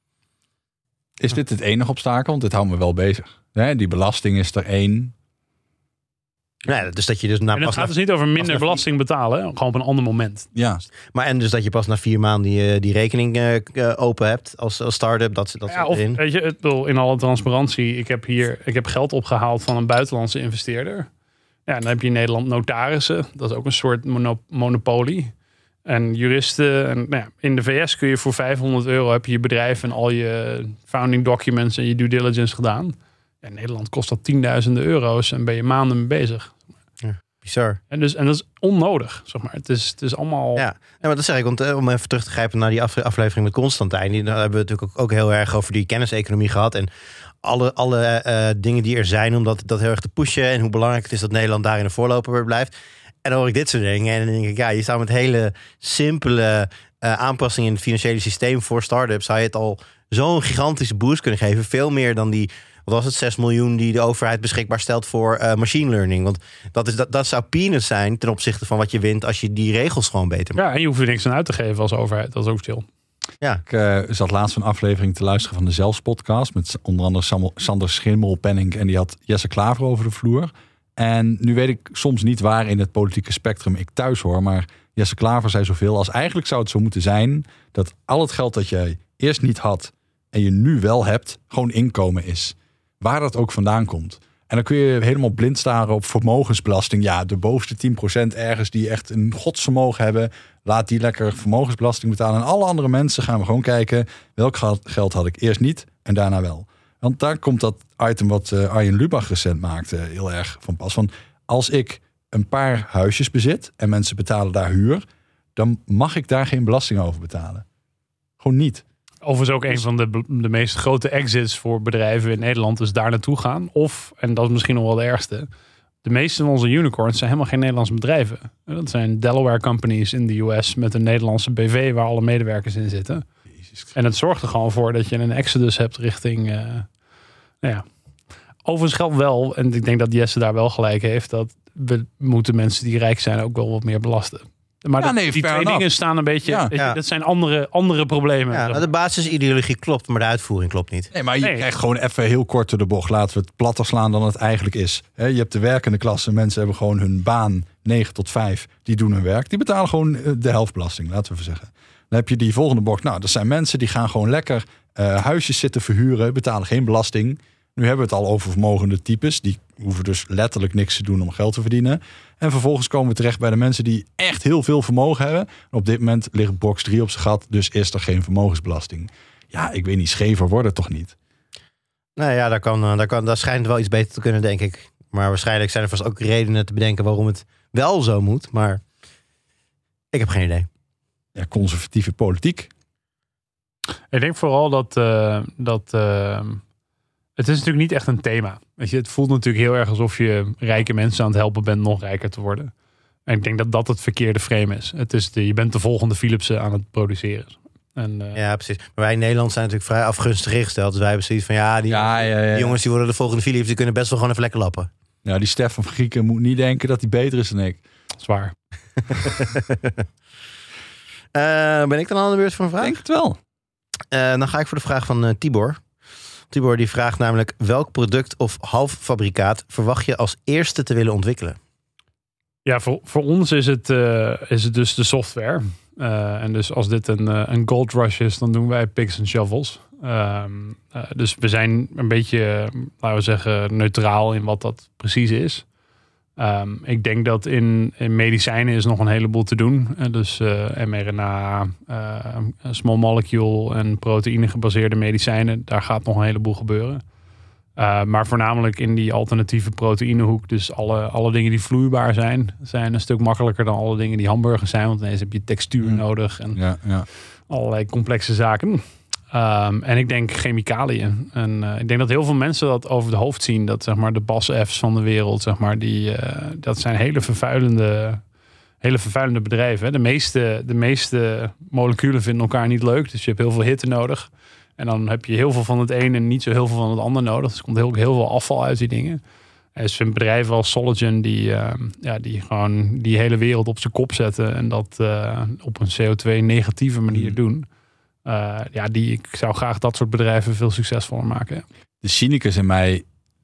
Is dit het enige obstakel? Want dit houdt me wel bezig. Hè, die belasting is er één. Ja, dus dat je dus na En het pas gaat na, dus niet over minder na- belasting betalen. Hè? Gewoon op een ander moment. Ja, maar en dus dat je pas na vier maanden die, die rekening uh, open hebt als, als start-up. Dat, dat Ja, of erin. weet je, het, bedoel, in alle transparantie. Ik heb hier ik heb geld opgehaald van een buitenlandse investeerder. Ja, dan heb je in Nederland notarissen. Dat is ook een soort mono- monopolie. En juristen. En, nou ja, in de V S kun je voor vijfhonderd euro heb je je bedrijf en al je founding documents en je due diligence gedaan. Ja, in Nederland kost dat tienduizenden euro's en ben je maanden mee bezig. Bizar. En, dus, en dat is onnodig, zeg maar. Het is, het is allemaal... Ja, ja, maar dat zeg ik, want uh, om even terug te grijpen naar die af, aflevering met Constantijn. Die, daar hebben we natuurlijk ook, ook heel erg over die kenniseconomie gehad. En alle, alle uh, dingen die er zijn om dat, dat heel erg te pushen. En hoe belangrijk het is dat Nederland daarin de voorloper blijft. En dan hoor ik dit soort dingen. En dan denk ik, ja, je zou met hele simpele uh, aanpassingen in het financiële systeem voor start-ups, zou je het al zo'n gigantische boost kunnen geven. Veel meer dan die... Wat was het, zes miljoen die de overheid beschikbaar stelt voor uh, machine learning. Want dat, is, dat, dat zou peanuts zijn ten opzichte van wat je wint als je die regels gewoon beter maakt. Ja, en je hoeft er niks aan uit te geven als overheid. Dat is ook chill. Ja. ik uh, zat laatst een aflevering te luisteren van de Zelfs podcast met onder andere Sam- Sander Schimmelpenninck en die had Jesse Klaver over de vloer. En nu weet ik soms niet waar in het politieke spectrum ik thuis hoor, maar Jesse Klaver zei zoveel als eigenlijk zou het zo moeten zijn dat al het geld dat jij eerst niet had en je nu wel hebt, gewoon inkomen is. Waar dat ook vandaan komt. En dan kun je helemaal blind staren op vermogensbelasting. Ja, de bovenste tien procent ergens die echt een godsvermogen hebben. Laat die lekker vermogensbelasting betalen. En alle andere mensen gaan we gewoon kijken. Welk geld had ik eerst niet en daarna wel. Want daar komt dat item wat uh, Arjen Lubach recent maakte heel erg van pas. Van als ik een paar huisjes bezit en mensen betalen daar huur, dan mag ik daar geen belasting over betalen. Gewoon niet. Overigens ook een van de, de meest grote exits voor bedrijven in Nederland is daar naartoe gaan. Of, en dat is misschien nog wel de ergste, de meeste van onze unicorns zijn helemaal geen Nederlandse bedrijven. Dat zijn Delaware companies in de U S met een Nederlandse B V waar alle medewerkers in zitten. En het zorgt er gewoon voor dat je een exodus hebt richting... Uh, nou ja. Overigens geldt wel, en ik denk dat Jesse daar wel gelijk heeft, dat we moeten mensen die rijk zijn ook wel wat meer belasten. Maar Ja, dat, nee, die fair twee enough. dingen staan een beetje... Ja. weet je, Ja. dat zijn andere, andere problemen. Ja, nou, de basisideologie klopt, maar de uitvoering klopt niet. Nee, maar je Nee. krijgt gewoon even heel kort door de bocht. Laten we het platter slaan dan het eigenlijk is. He, je hebt de werkende klasse. Mensen hebben gewoon hun baan negen tot vijf. Die doen hun werk. Die betalen gewoon uh, de helft belasting, laten we even zeggen. Dan heb je die volgende bocht. Nou, dat zijn mensen die gaan gewoon lekker uh, huisjes zitten verhuren. Betalen geen belasting. Nu hebben we het al over vermogende types. Die hoeven dus letterlijk niks te doen om geld te verdienen. En vervolgens komen we terecht bij de mensen die echt heel veel vermogen hebben. En op dit moment ligt box drie op zijn gat. Dus is er geen vermogensbelasting. Ja, ik weet niet, schever wordt het toch niet? Nou ja, daar, kan, daar, kan, daar schijnt wel iets beter te kunnen, denk ik. Maar waarschijnlijk zijn er vast ook redenen te bedenken waarom het wel zo moet. Maar ik heb geen idee. Ja, conservatieve politiek. Ik denk vooral dat... Uh, dat uh, het is natuurlijk niet echt een thema. Weet je, het voelt natuurlijk heel erg alsof je rijke mensen aan het helpen bent nog rijker te worden. En ik denk dat dat het verkeerde frame is. Het is de, je bent de volgende Philipsen aan het produceren. En, uh, Ja, precies. Maar wij in Nederland zijn natuurlijk vrij afgunstig ingesteld. Dus wij hebben zoiets van, ja, die, Ja, ja, ja. die jongens die worden de volgende Philips, die kunnen best wel gewoon even lekker lappen. Ja, die Stef van Grieken moet niet denken dat hij beter is dan ik. zwaar. uh, ben ik dan aan de beurt voor een vraag? Denk het wel. Uh, dan ga ik voor de vraag van uh, Tibor. Tibor die vraagt namelijk: welk product of halffabrikaat verwacht je als eerste te willen ontwikkelen? Ja, voor, voor ons is het, uh, is het dus de software. Uh, en dus als dit een, uh, een gold rush is, dan doen wij picks en shovels. Um, uh, dus we zijn een beetje, uh, laten we zeggen, neutraal in wat dat precies is. Um, ik denk dat in, in medicijnen is nog een heleboel te doen. Uh, dus uh, mRNA, uh, small molecule en proteïne gebaseerde medicijnen. Daar gaat nog een heleboel gebeuren. Uh, maar voornamelijk in die alternatieve proteïnehoek. Dus alle, alle dingen die vloeibaar zijn, zijn een stuk makkelijker dan alle dingen die hamburgers zijn. Want ineens heb je textuur Mm. nodig en Ja, ja. allerlei complexe zaken. Um, en ik denk chemicaliën. En uh, ik denk dat heel veel mensen dat over het hoofd zien. Dat zeg maar de B A S F's van de wereld, zeg maar, die, uh, dat zijn hele vervuilende, hele vervuilende bedrijven. Hè. De meeste, de meeste moleculen vinden elkaar niet leuk. Dus je hebt heel veel hitte nodig. En dan heb je heel veel van het een en niet zo heel veel van het ander nodig. Dus er komt heel, heel veel afval uit die dingen. Er zijn bedrijven als Sologen die, uh, ja, die gewoon die hele wereld op zijn kop zetten. En dat uh, op een C O twee negatieve manier Mm. doen. Uh, ja, die, ik zou graag dat soort bedrijven veel succesvoller maken. De cynicus in mij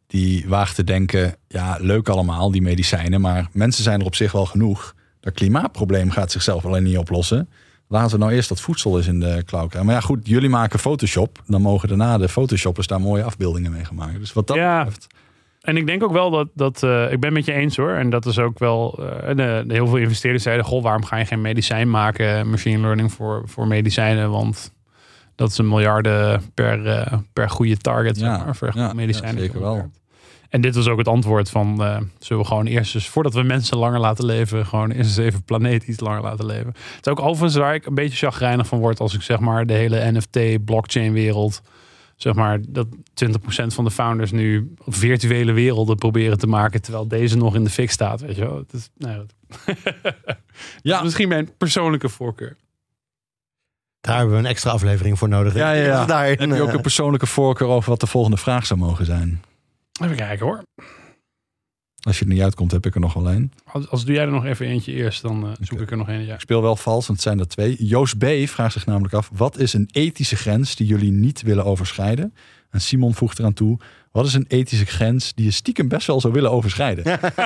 die waagt te denken, ja, leuk allemaal, die medicijnen, maar mensen zijn er op zich wel genoeg. Dat klimaatprobleem gaat zichzelf alleen niet oplossen. Laten we nou eerst dat voedsel eens in de klauw krijgen. Maar ja, goed, jullie maken Photoshop. Dan mogen daarna de Photoshoppers daar mooie afbeeldingen mee gaan maken. Dus wat dat ja. betreft... En ik denk ook wel dat, dat uh, ik ben met je eens hoor. En dat is ook wel, uh, de, de heel veel investeerders zeiden, goh, waarom ga je geen medicijn maken, machine learning voor, voor medicijnen? Want dat is een miljarden per, uh, per goede target, ja, zeg maar, voor ja, medicijnen. Ja, zeker wel. En dit was ook het antwoord van, uh, zullen we gewoon eerst eens, voordat we mensen langer laten leven, gewoon eerst eens even planeet iets langer laten leven. Het is ook overigens waar ik een beetje chagrijnig van word als ik zeg maar de hele N F T, blockchain wereld, zeg maar dat twintig procent van de founders nu virtuele werelden proberen te maken, terwijl deze nog in de fik staat, weet je wel. Het is, nou, dat ja. is misschien mijn persoonlijke voorkeur. Daar hebben we een extra aflevering voor nodig. Ja, ja, ja. Daarin, Heb je ook een persoonlijke voorkeur over wat de volgende vraag zou mogen zijn? Even kijken hoor. Als je er niet uitkomt, heb ik er nog wel één. Als, als doe jij er nog even eentje eerst, dan uh, zoek okay. ik er nog één. Ja. Ik speel wel vals, want het zijn er twee. Joost B. vraagt zich namelijk af, wat is een ethische grens die jullie niet willen overschrijden? En Simon voegt eraan toe, wat is een ethische grens die je stiekem best wel zou willen overschrijden?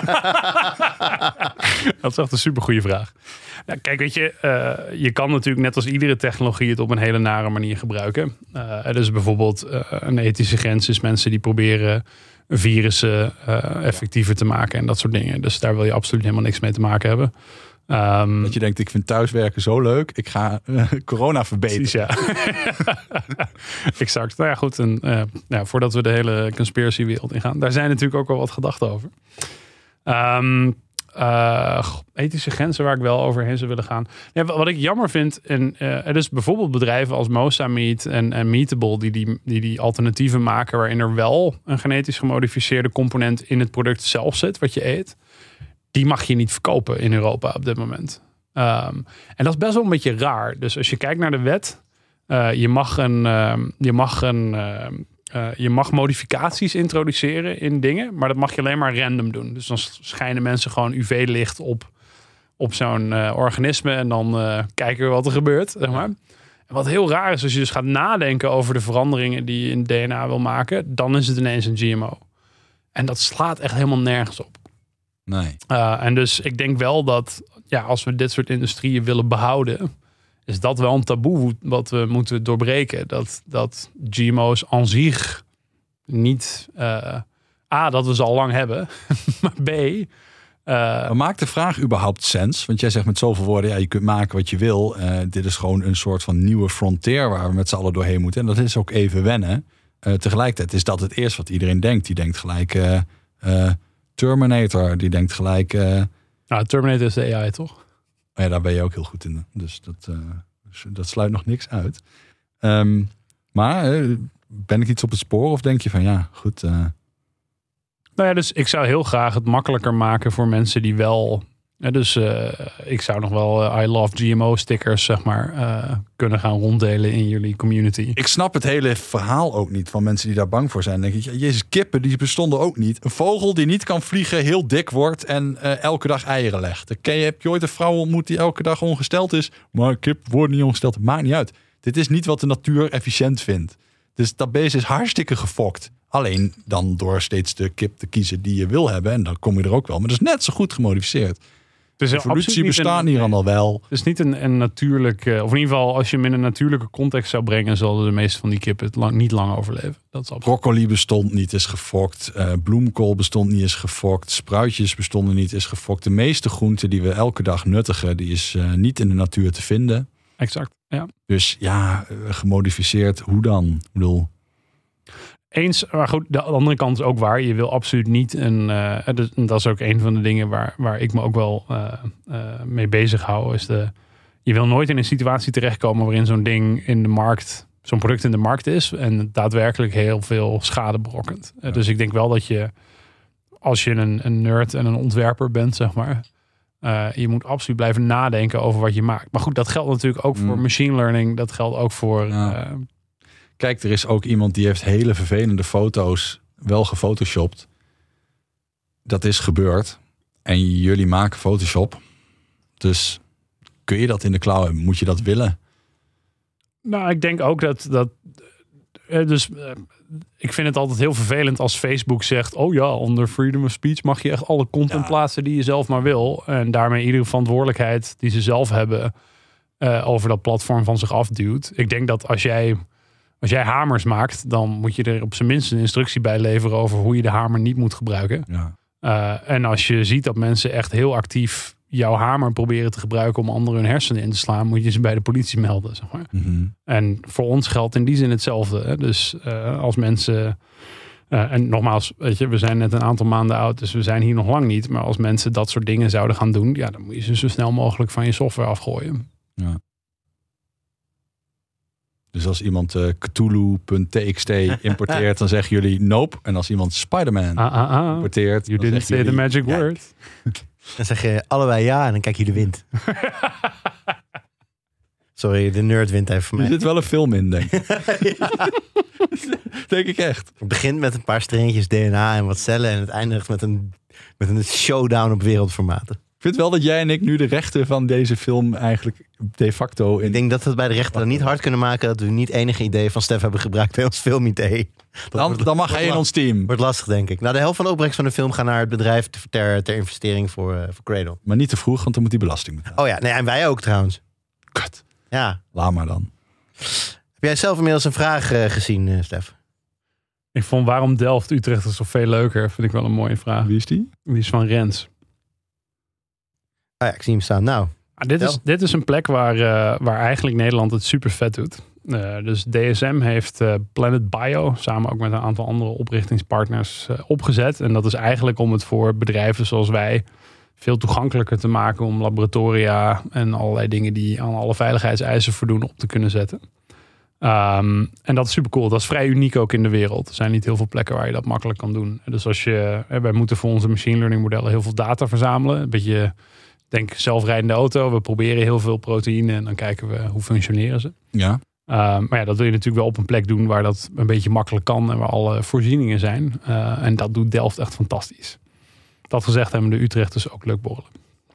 Dat is echt een supergoeie vraag. Nou, kijk, weet je, uh, je kan natuurlijk net als iedere technologie het op een hele nare manier gebruiken. Uh, er is bijvoorbeeld uh, een ethische grens is mensen die proberen virussen uh, effectiever te maken en dat soort dingen. Dus daar wil je absoluut helemaal niks mee te maken hebben. Um, dat je denkt, ik vind thuiswerken zo leuk, ik ga uh, corona verbeteren. Precies, ja. Exact. Nou ja, goed. En, uh, ja, voordat we de hele conspiracy-wereld ingaan, daar zijn natuurlijk ook wel wat gedachten over. Um, uh, ethische grenzen waar ik wel overheen zou willen gaan. Ja, wat ik jammer vind, en, uh, er is bijvoorbeeld bedrijven als Mosa Meat en, en Meatable die die, die die alternatieven maken waarin er wel een genetisch gemodificeerde component in het product zelf zit, wat je eet. Die mag je niet verkopen in Europa op dit moment. Um, en dat is best wel een beetje raar. Dus als je kijkt naar de wet, uh, je mag een, uh, je mag een, uh, uh, je mag modificaties introduceren in dingen, maar dat mag je alleen maar random doen. Dus dan schijnen mensen gewoon U V-licht op, op zo'n uh, organisme en dan uh, kijken we wat er gebeurt, zeg maar. En wat heel raar is, als je dus gaat nadenken over de veranderingen die je in D N A wil maken, dan is het ineens een G M O. En dat slaat echt helemaal nergens op. Nee. Uh, en dus ik denk wel dat ja, als we dit soort industrieën willen behouden, is dat wel een taboe wat we moeten doorbreken. Dat, dat G M O's aan zich niet uh, A, dat we ze al lang hebben, maar B... Uh, maar maakt de vraag überhaupt sens? Want jij zegt met zoveel woorden, ja, je kunt maken wat je wil. Uh, dit is gewoon een soort van nieuwe frontier waar we met z'n allen doorheen moeten. En dat is ook even wennen. Uh, tegelijkertijd is dat het eerste wat iedereen denkt. Die denkt gelijk... Uh, uh, Terminator, die denkt gelijk... Uh... Nou, Terminator is de A I, toch? Ja, daar ben je ook heel goed in. Dus dat, uh, dat sluit nog niks uit. Um, maar uh, ben ik iets op het spoor of denk je van ja, goed... Uh... Nou ja, dus ik zou heel graag het makkelijker maken voor mensen die wel... Ja, dus uh, ik zou nog wel uh, I love G M O stickers, zeg maar, uh, kunnen gaan ronddelen in jullie community. Ik snap het hele verhaal ook niet van mensen die daar bang voor zijn. Dan denk ik, jezus, kippen, die bestonden ook niet. Een vogel die niet kan vliegen, heel dik wordt en uh, elke dag eieren legt. Ken je, heb je ooit een vrouw ontmoet die elke dag ongesteld is? Maar kip wordt niet ongesteld. Maakt niet uit. Dit is niet wat de natuur efficiënt vindt. Dus dat beest is hartstikke gefokt. Alleen dan door steeds de kip te kiezen die je wil hebben. En dan kom je er ook wel. Maar dat is net zo goed gemodificeerd. Dus evolutie bestaat hier dan al wel. Het is niet een, een natuurlijke... Of in ieder geval, als je hem in een natuurlijke context zou brengen, zullen de meeste van die kippen het lang, niet lang overleven. Dat is Broccoli bestond niet, is gefokt. Uh, bloemkool bestond niet, is gefokt. Spruitjes bestonden niet, is gefokt. De meeste groenten die we elke dag nuttigen, die is uh, niet in de natuur te vinden. Exact, ja. Dus ja, gemodificeerd, hoe dan? Ik bedoel... Eens, maar goed, de andere kant is ook waar. Je wil absoluut niet een... Uh, dat is ook een van de dingen waar, waar ik me ook wel uh, uh, mee bezig hou. Is de, je wil nooit in een situatie terechtkomen waarin zo'n ding in de markt, zo'n product in de markt is en daadwerkelijk heel veel schade berokkent. Ja. Uh, dus ik denk wel dat je, als je een, een nerd en een ontwerper bent, zeg maar, uh, je moet absoluut blijven nadenken over wat je maakt. Maar goed, dat geldt natuurlijk ook mm. voor machine learning. Dat geldt ook voor... Ja. Uh, Kijk, er is ook iemand die heeft hele vervelende foto's wel gefotoshopt. Dat is gebeurd. En jullie maken Photoshop. Dus kun je dat in de cloud hebben? Moet je dat willen? Nou, ik denk ook dat, dat uh, dus uh, ik vind het altijd heel vervelend als Facebook zegt... oh ja, onder freedom of speech mag je echt alle content ja. plaatsen die je zelf maar wil. En daarmee iedere verantwoordelijkheid die ze zelf hebben... Uh, over dat platform van zich afduwt. Ik denk dat als jij, als jij hamers maakt... dan moet je er op zijn minst een instructie bij leveren... over hoe je de hamer niet moet gebruiken. Ja. Uh, en als je ziet dat mensen echt heel actief... jouw hamer proberen te gebruiken om anderen hun hersenen in te slaan... moet je ze bij de politie melden, zeg maar. Mm-hmm. En voor ons geldt in die zin hetzelfde. Hè? Dus uh, als mensen... Uh, en nogmaals, weet je, we zijn net een aantal maanden oud... dus we zijn hier nog lang niet. Maar als mensen dat soort dingen zouden gaan doen... ja, dan moet je ze zo snel mogelijk van je software afgooien. Ja. Dus als iemand uh, Cthulhu punt t x t importeert, dan zeggen jullie nope. En als iemand Spider-Man ah, ah, ah. importeert, you didn't say jullie, the magic ja. word. Dan zeg je allebei ja en dan kijk je de wind. Sorry, de nerd wint even voor mij. Er zit wel een film in, denk ik. Denk ik echt. Het begint met een paar streentjes D N A en wat cellen en het eindigt met een, met een showdown op wereldformaten. Ik vind wel dat jij en ik nu de rechten van deze film eigenlijk de facto... In... Ik denk dat we het bij de rechter niet hard kunnen maken... dat we niet enige idee van Stef hebben gebruikt bij ons filmidee. Dan, wordt, dan mag hij in ons team. Wordt lastig, denk ik. Nou, de helft van de opbrengst van de film gaat naar het bedrijf... ter, ter investering voor, uh, voor Cradle. Maar niet te vroeg, want dan moet die belasting betalen. Oh ja, nee, en wij ook trouwens. Kut. Ja. Laat maar dan. Heb jij zelf inmiddels een vraag uh, gezien, uh, Stef? Ik vond waarom Delft Utrecht is zo veel leuker... vind ik wel een mooie vraag. Wie is die? Die is van Rens. Ah ja, ik zie hem staan. Nou, ah, dit, is, dit is een plek waar, uh, waar eigenlijk Nederland het super vet doet. Uh, dus D S M heeft uh, Planet Bio samen ook met een aantal andere oprichtingspartners uh, opgezet. En dat is eigenlijk om het voor bedrijven zoals wij veel toegankelijker te maken om laboratoria en allerlei dingen die aan alle veiligheidseisen voldoen op te kunnen zetten. Um, en dat is super cool. Dat is vrij uniek ook in de wereld. Er zijn niet heel veel plekken waar je dat makkelijk kan doen. Dus als je, wij moeten voor onze machine learning modellen heel veel data verzamelen. Een beetje... Denk zelfrijdende auto. We proberen heel veel proteïne en dan kijken we hoe functioneren ze. Ja. Uh, maar ja, dat wil je natuurlijk wel op een plek doen waar dat een beetje makkelijk kan en waar alle voorzieningen zijn. Uh, en dat doet Delft echt fantastisch. Dat gezegd hebben de Utrechters ook leuk borrelen.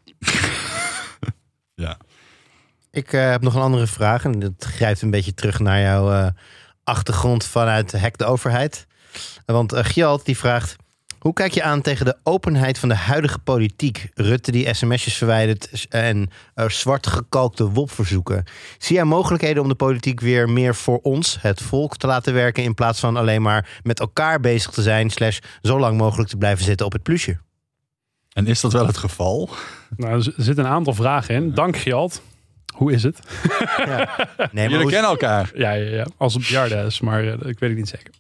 Ja. Ik uh, heb nog een andere vraag en dat grijpt een beetje terug naar jouw uh, achtergrond vanuit Hack de Overheid. Want uh, Gjalt die vraagt... Hoe kijk je aan tegen de openheid van de huidige politiek? Rutte die sms'jes verwijdert en uh, zwart gekalkte W O P-verzoeken. Zie jij mogelijkheden om de politiek weer meer voor ons, het volk, te laten werken... in plaats van alleen maar met elkaar bezig te zijn... slash zo lang mogelijk te blijven zitten op het plusje? En is dat wel het geval? Nou, er zitten een aantal vragen in. Dank, Gjalt. Hoe is het? Ja. Nee, Jullie hoe... kennen elkaar. Ja, ja, ja. Als het bejaarden is, maar uh, ik weet het niet zeker.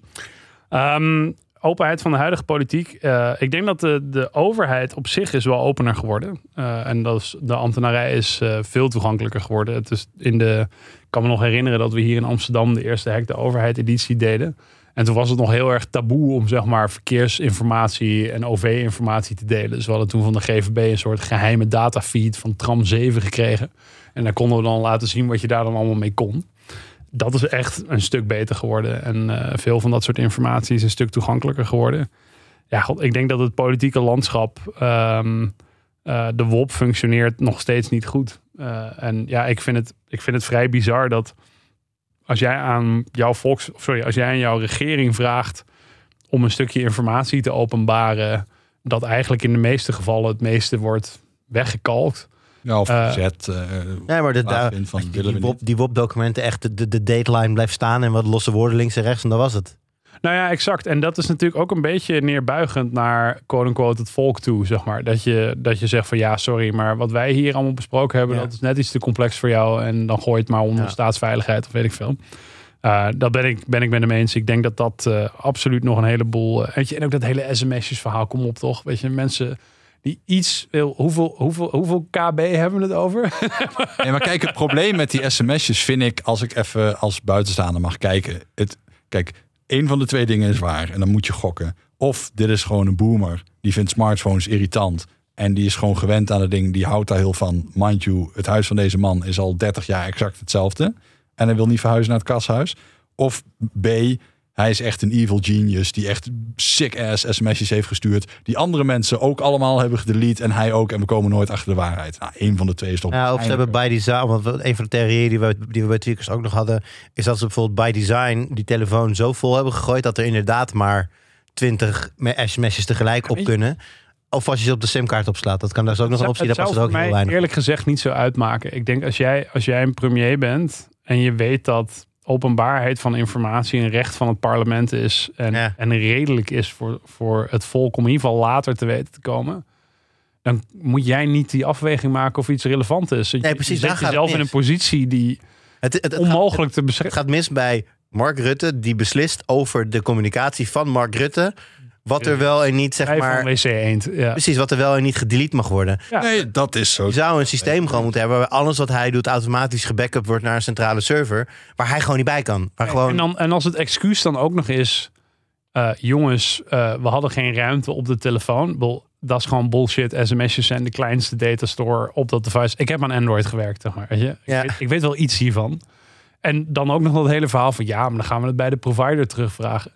Um, Openheid van de huidige politiek. Uh, ik denk dat de, de overheid op zich is wel opener geworden. Uh, en dat is, de ambtenarij is uh, veel toegankelijker geworden. Het is in de, ik kan me nog herinneren dat we hier in Amsterdam de eerste Hack de Overheid editie deden. En toen was het nog heel erg taboe om zeg maar verkeersinformatie en O V-informatie te delen. Dus we hadden toen van de G V B een soort geheime datafeed van tram zeven gekregen. En daar konden we dan laten zien wat je daar dan allemaal mee kon. Dat is echt een stuk beter geworden. En uh, veel van dat soort informatie is een stuk toegankelijker geworden. Ja, god, ik denk dat het politieke landschap... Um, uh, de W O P functioneert nog steeds niet goed. Uh, en ja, ik vind, het, ik vind het vrij bizar dat... als jij aan jouw volks... Sorry, als jij aan jouw regering vraagt... om een stukje informatie te openbaren... dat eigenlijk in de meeste gevallen het meeste wordt weggekalkt... Ja, of gezet. Uh, ja, maar de, da- van, die, die, die, die W O P-documenten echt de, de deadline blijft staan... en wat losse woorden links en rechts en dat was het. Nou ja, exact. En dat is natuurlijk ook een beetje neerbuigend naar quote-unquote het volk toe, zeg maar. Dat je, dat je zegt van ja, sorry, maar wat wij hier allemaal besproken hebben... Ja. dat is net iets te complex voor jou en dan gooi je het maar onder ja. staatsveiligheid of weet ik veel. Uh, dat ben ik, ben ik met hem eens. Ik denk dat dat uh, absoluut nog een heleboel... Uh, weet je, en ook dat hele S M S'jes verhaal, kom op toch. Weet je, mensen... die iets wil... Hoeveel, hoeveel, hoeveel K B hebben we het over? Nee, maar kijk, het probleem met die S M S'jes vind ik... als ik even als buitenstaander mag kijken... Het, kijk, één van de twee dingen is waar. En dan moet je gokken. Of dit is gewoon een boomer. Die vindt smartphones irritant. En die is gewoon gewend aan het ding. Die houdt daar heel van. Mind you, het huis van deze man is al dertig jaar exact hetzelfde. En hij wil niet verhuizen naar het kashuis. Of B... Hij is echt een evil genius die echt sick-ass sms'jes heeft gestuurd. Die andere mensen ook allemaal hebben gedelete en hij ook. En we komen nooit achter de waarheid. Nou, één van de twee is toch... Ja, of ze hebben by design, want een van de theorieën die we, die we bij Tweakers ook nog hadden, is dat ze bijvoorbeeld by design die telefoon zo vol hebben gegooid dat er inderdaad maar twintig sms'jes tegelijk op kunnen. Of als je ze op de simkaart opslaat. Dat kan, dat is ook nog een optie. Het Daar zou past het ook voor heel mij weinig. eerlijk gezegd niet zo uitmaken. Ik denk als jij, als jij een premier bent en je weet dat openbaarheid van informatie een recht van het parlement is en, Ja. en redelijk is voor, voor het volk om in ieder geval later te weten te komen, dan moet jij niet die afweging maken of iets relevant is. Je, Nee, precies, je zet daar gaat jezelf het in een mis. positie die Het, het, het onmogelijk te gaat, beschrijven. het gaat mis bij Mark Rutte, die beslist over de communicatie van Mark Rutte. Wat er wel en niet, zeg Hij maar... van W C Eend. Ja. Precies, wat er wel en niet gedelete mag worden. Ja. Nee, dat is zo. Je zou een systeem gewoon moeten hebben waar alles wat hij doet automatisch gebackupt wordt naar een centrale server, waar hij gewoon niet bij kan. Waar gewoon... En, dan, en als het excuus dan ook nog is, uh, jongens, uh, we hadden geen ruimte op de telefoon. Bol, dat is gewoon bullshit. sms'jes zijn de kleinste datastore op dat device. Ik heb aan Android gewerkt, zeg maar. Weet je? Ja. Ik, weet, ik weet wel iets hiervan. En dan ook nog dat hele verhaal van, ja, maar dan gaan we het bij de provider terugvragen.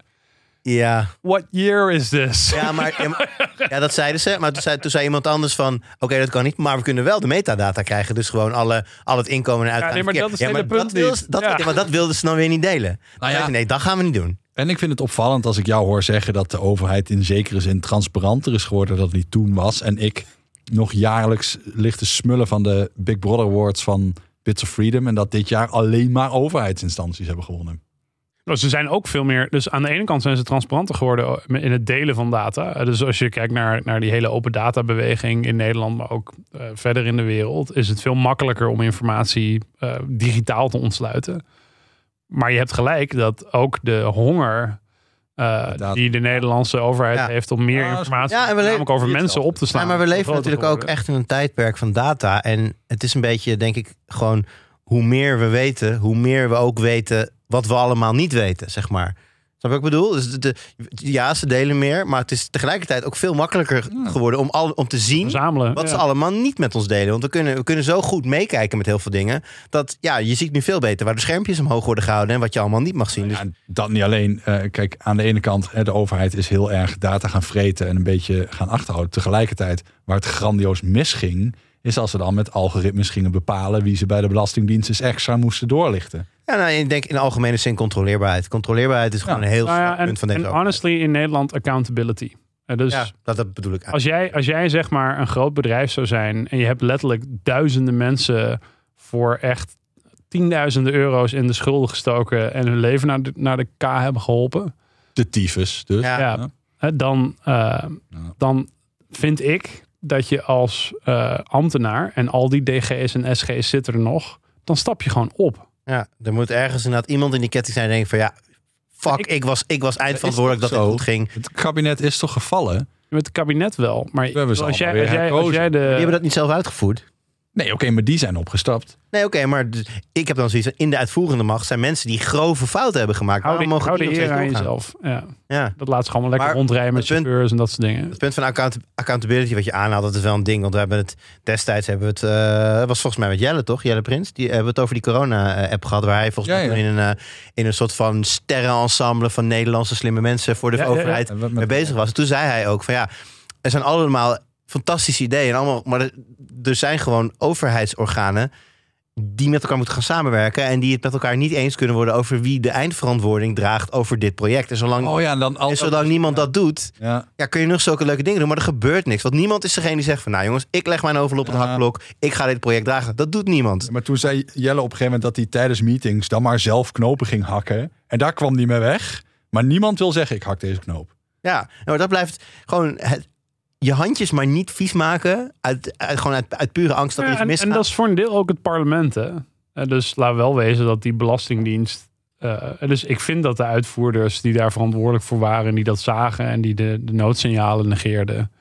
Ja. What year is this? Ja, maar, ja, maar- ja, dat zeiden ze. Maar toen zei, toen zei iemand anders van, oké, okay, dat kan niet. Maar we kunnen wel de metadata krijgen. Dus gewoon alle, al het inkomen en uitgaan. nee, maar dat is ja, het maar hele punt dat wilden niet. ze- dat, Ja. ja, maar dat wilden ze dan weer niet delen. Nou ja. Nee, nee, dat gaan we niet doen. En ik vind het opvallend als ik jou hoor zeggen dat de overheid in zekere zin transparanter is geworden dan die toen was. En ik nog jaarlijks ligt te smullen van de Big Brother Awards van Bits of Freedom. En dat dit jaar alleen maar overheidsinstanties hebben gewonnen. Nou, ze zijn ook veel meer. Dus aan de ene kant zijn ze transparanter geworden in het delen van data. Dus als je kijkt naar, naar die hele open data beweging in Nederland, maar ook uh, verder in de wereld, is het veel makkelijker om informatie uh, digitaal te ontsluiten. Maar je hebt gelijk dat ook de honger uh, die de Nederlandse overheid Ja. heeft om meer Ja, informatie, ja, en we namelijk over leven- mensen op te slaan. Ja, maar we leven groter natuurlijk ook geworden. echt in een tijdperk van data. En het is een beetje, denk ik, gewoon hoe meer we weten, hoe meer we ook weten wat we allemaal niet weten, zeg maar. Snap je wat ik bedoel? Dus de, de- ja, ze delen meer, maar het is tegelijkertijd ook veel makkelijker geworden om, al, om te zien Verzamelen. wat ja. ze allemaal niet met ons delen. Want we kunnen, we kunnen zo goed meekijken met heel veel dingen, dat ja, je ziet nu veel beter waar de schermpjes omhoog worden gehouden en wat je allemaal niet mag zien. Dus, Ja, dat niet alleen. Uh, kijk, aan de ene kant, hè, de overheid is heel erg data gaan vreten en een beetje gaan achterhouden. Tegelijkertijd, waar het grandioos misging, is als ze dan met algoritmes gingen bepalen wie ze bij de Belastingdienst eens extra moesten doorlichten. ja, nou, ik denk in de algemene zin controleerbaarheid. Controleerbaarheid is gewoon Ja. een heel Nou ja, zwak punt en, van deze en overheid. honestly, in Nederland accountability. Uh, dus Ja, dat, dat bedoel ik. Als jij, als jij zeg maar een groot bedrijf zou zijn en je hebt letterlijk duizenden mensen voor echt tienduizenden euro's in de schulden gestoken en hun leven naar de, naar de K hebben geholpen, De tyfus dus. Ja. ja, hè, dan, uh, dan vind ik dat je als uh, ambtenaar, en al die D G's en S G's zitten er nog, dan stap je gewoon op. Ja, er moet ergens inderdaad iemand in die ketting zijn die denkt van ja, fuck, Ik- ik, was, ik was Dat eindverantwoordelijk is dat dit toch goed ging. Het kabinet is toch gevallen? Met het kabinet wel. Maar hebben ze als jij, allemaal als, weer jij, als herkozen. jij de... Die hebben dat niet zelf uitgevoerd. Nee, oké, maar die zijn opgestapt. Nee, oké, maar dus, ik heb dan zoiets van, in de uitvoerende macht zijn mensen die grove fouten hebben gemaakt. Hou de, Waarom mogen hou de die nog eer steeds aan doorgaan? jezelf. Ja. Ja. Dat laat ze gewoon lekker Maar rondrijden met het punt- chauffeurs en dat soort dingen. Het punt van account, accountability wat je aanhaalt, dat is wel een ding. Want we hebben het destijds hebben we het, uh, dat was volgens mij met Jelle toch? Jelle Prins. Die hebben het over die corona-app gehad, waar hij volgens Ja, mij ja. toen in een, uh, in een soort van sterrenensemble van Nederlandse slimme mensen voor de Ja, ja, ja. overheid En wat met- mee bezig was. En toen zei hij ook van ja, er zijn allemaal fantastische ideeën en allemaal, maar er, er zijn gewoon overheidsorganen die met elkaar moeten gaan samenwerken en die het met elkaar niet eens kunnen worden over wie de eindverantwoording draagt over dit project. En zolang, Oh ja, en dan al en zolang niemand dat doet, Ja, ja, kun je nog zulke leuke dingen doen, maar er gebeurt niks. Want niemand is degene die zegt van nou jongens, ik leg mijn overal op het Ja. hakblok, ik ga dit project dragen. Dat doet niemand. maar toen zei Jelle op een gegeven moment dat hij tijdens meetings dan maar zelf knopen ging hakken. En daar kwam hij mee weg. Maar niemand wil zeggen, ik hak deze knoop. Ja, maar dat blijft gewoon het, je handjes maar niet vies maken uit, uit, gewoon uit, uit pure angst dat er Ja, iets en, misgaat. en dat is voor een deel ook het parlement. Hè? Uh, dus laat wel wezen dat die belastingdienst... Uh, dus ik vind dat de uitvoerders die daar verantwoordelijk voor waren... die dat zagen en die de, de noodsignalen negeerden...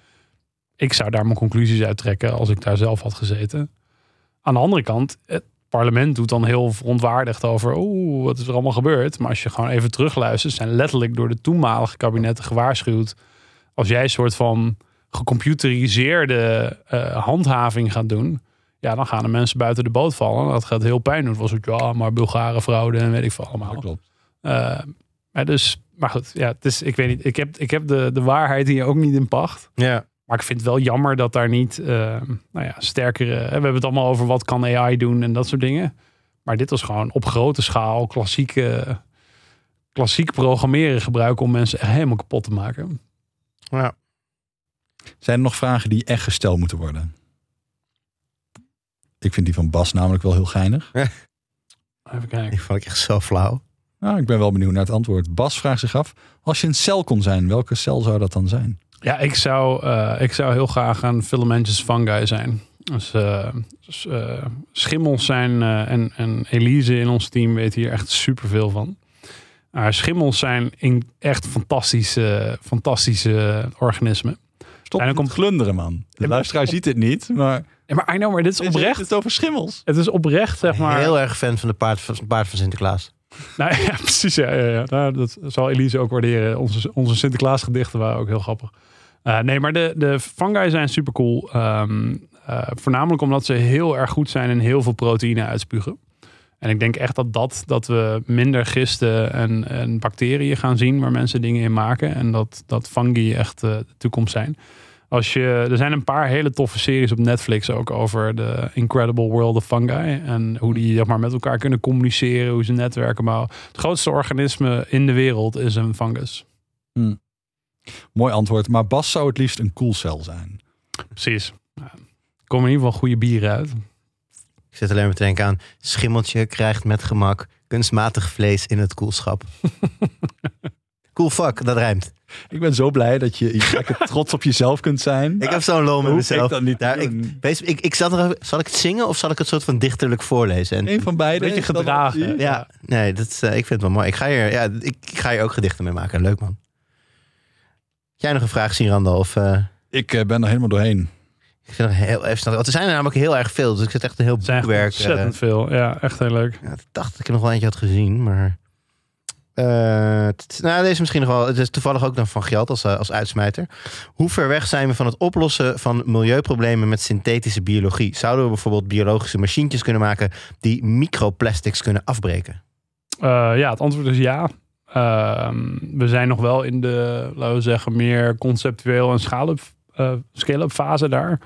ik zou daar mijn conclusies uit trekken als ik daar zelf had gezeten. Aan de andere kant, het parlement doet dan heel verontwaardigd over... oeh, wat is er allemaal gebeurd? Maar als je gewoon even terugluistert... zijn letterlijk door de toenmalige kabinetten gewaarschuwd... als jij een soort van gecomputeriseerde uh, handhaving gaat doen... ja, dan gaan de mensen buiten de boot vallen. Dat gaat heel pijn doen. Het was ook, ja, maar Bulgare fraude en weet ik veel allemaal. Dat klopt. Uh, maar dus maar goed, ja, het is, ik weet niet. Ik heb, ik heb de, de waarheid hier ook niet in pacht. Ja. Maar ik vind het wel jammer dat daar niet uh, nou ja, sterkere... We hebben het allemaal over wat kan A I doen en dat soort dingen. Maar dit was gewoon op grote schaal klassieke, klassiek programmeren gebruiken om mensen echt helemaal kapot te maken. Ja. Zijn er nog vragen die echt gesteld moeten worden? Ik vind die van Bas namelijk wel heel geinig. Even kijken. Die vond ik echt zo flauw. Nou, ik ben wel benieuwd naar het antwoord. Bas vraagt zich af, als je een cel kon zijn, welke cel zou dat dan zijn? Ja, ik zou, uh, ik zou heel graag een filamentous fungi zijn. Dus, uh, dus uh, schimmels zijn uh, en, en Elise in ons team weet hier echt superveel van. Uh, schimmels zijn in echt fantastische, fantastische organismen. Stop en dan met komt glunderen, man. De Ja, luisteraar op- ziet het niet, maar... Ja, maar I know, maar dit is Weet je, oprecht. Het is over schimmels. Het is oprecht, zeg maar. Heel erg fan van de paard van, paard van Sinterklaas. Nou ja, precies. Ja, ja, ja. Nou, dat zal Elise ook waarderen. Onze, onze Sinterklaas gedichten waren ook heel grappig. Uh, nee, maar de, de fungi zijn super cool. Um, uh, voornamelijk omdat ze heel erg goed zijn in heel veel proteïne uitspugen. En ik denk echt dat, dat, dat we minder gisten en, en bacteriën gaan zien waar mensen dingen in maken. En dat, dat fungi echt uh, de toekomst zijn. Als je, er zijn een paar hele toffe series op Netflix ook over de Incredible World of Fungi. En hoe die zeg maar, met elkaar kunnen communiceren, hoe ze netwerken bouwen. Het grootste organisme in de wereld is een fungus. Hmm. Mooi antwoord. Maar Bas zou het liefst een koelcel zijn. Precies. Ja, er komen in ieder geval goede bieren uit. Ik zit alleen maar te denken aan... schimmeltje krijgt met gemak kunstmatig vlees in het koelschap. Cool fuck, dat rijmt. Ik ben zo blij dat je lekker trots op jezelf kunt zijn. Ik heb zo'n lol met Hoef ik mezelf. dat niet te Daar, doen. ik, wees, ik, ik zat er, even- zal ik het zingen of zal ik het soort van dichterlijk voorlezen? En, Eén van beide. Beetje is dat gedragen, optie? hè? ja, nee, dat is, uh, ik vind het wel mooi. Ik ga hier, ja, ik, ik ga hier ook gedichten mee maken. Leuk, man. Heb jij nog een vraag, Sirandal? Of, uh, Ik uh, ben er helemaal doorheen. ik zit nog heel even snel. Want er zijn er namelijk heel erg veel. Dus ik zit echt een heel Het zijn echt boekwerk. uh, ontzettend veel. Ja, echt heel leuk. Ja, ik dacht dat ik er nog wel eentje had gezien, maar... Uh, t- nou, deze misschien nog wel. Het is toevallig ook dan van geld als, uh, als uitsmijter. Hoe ver weg zijn we van het oplossen van milieuproblemen met synthetische biologie? Zouden we bijvoorbeeld biologische machientjes kunnen maken die microplastics kunnen afbreken? Uh, ja, het antwoord is ja. Uh, we zijn nog wel in de, laten we zeggen, meer conceptueel en scale-up, uh, scale-up fase daar.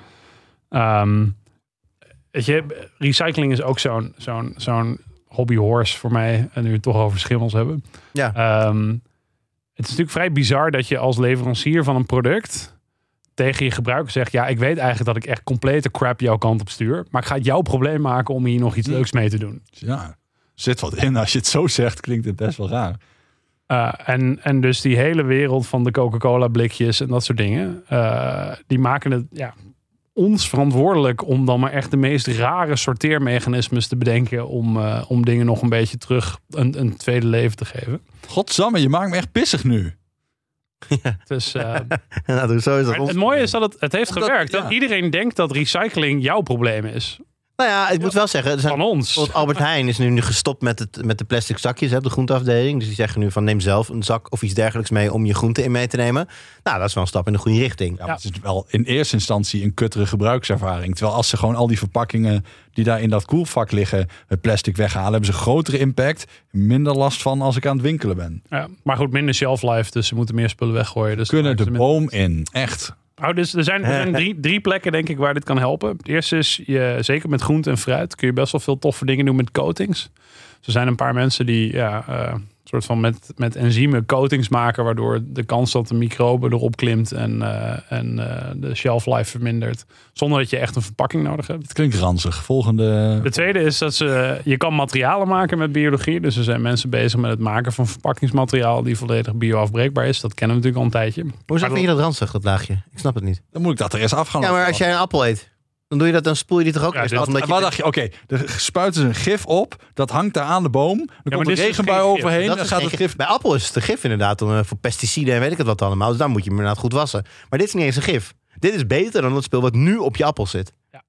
Um, weet je, recycling is ook zo'n, zo'n, zo'n hobbyhorse voor mij. En nu we het toch over schimmels hebben. Ja. Um, het is natuurlijk vrij bizar dat je als leverancier van een product tegen je gebruiker zegt... ja, ik weet eigenlijk dat ik echt complete crap jouw kant op stuur. Maar ik ga het jouw probleem maken om hier nog iets leuks mee te doen. Ja, zit wat in. Als je het zo zegt, klinkt het best wel raar. Uh, en, en dus die hele wereld van de Coca-Cola blikjes en dat soort dingen... Uh, die maken het ja, ons verantwoordelijk om dan maar echt de meest rare sorteermechanismes te bedenken... om, uh, om dingen nog een beetje terug een, een tweede leven te geven. Godsamme, je maakt me echt pissig nu. Dus, uh, nou, zo is dat maar ons het mooie is dat het, het heeft Omdat- gewerkt. ja. Dat iedereen denkt dat recycling jouw probleem is. Nou ja, ik moet wel zeggen... Er zijn, Van ons. bijvoorbeeld Albert Heijn is nu, nu gestopt met, het, met de plastic zakjes hè, op de groenteafdeling. Dus die zeggen nu van neem zelf een zak of iets dergelijks mee om je groente in mee te nemen. Nou, dat is wel een stap in de goede richting. Ja, maar het is wel in eerste instantie een kuttere gebruikservaring. Terwijl als ze gewoon al die verpakkingen die daar in dat koelvak liggen, het plastic weghalen, hebben ze grotere impact. Minder last van als ik aan het winkelen ben. Ja, maar goed, minder shelf life, dus ze moeten meer spullen weggooien. Dus Kunnen de dan maken ze boom in. Echt. Oh, dus er zijn, er zijn drie, drie plekken, denk ik, waar dit kan helpen. Het eerste is, je, zeker met groente en fruit, kun je best wel veel toffe dingen doen met coatings. Dus er zijn een paar mensen die ja, uh, soort van met, met enzymen coatings maken, waardoor de kans dat de microbe erop klimt en, uh, en uh, de shelf life vermindert. Zonder dat je echt een verpakking nodig hebt. Het klinkt ranzig. Volgende. De tweede is dat ze, je kan materialen maken met biologie. Dus er zijn mensen bezig met het maken van verpakkingsmateriaal die volledig bioafbreekbaar is. Dat kennen we natuurlijk al een tijdje. Hoezo Maar vind je dat ranzig, dat laagje? Ik snap het niet. Dan moet ik dat er eerst af gaan Ja, maar laten. als jij een appel eet, dan doe je dat, dan spoel je die toch ook Ja, eerst dit- af? Omdat En je, wat dacht je? Oké, er spuiten ze een gif op. Dat hangt daar aan de boom. Dan maar komt dit een is regenbui geen gif. overheen. dat Dan is gaat geen het gif. gif. Bij appel is het een gif inderdaad om, uh, voor pesticiden en weet ik het wat allemaal. Dus dan moet je hem inderdaad goed wassen. Maar dit is niet eens een gif. Dit is beter dan het spul wat nu op je appel zit. Ja.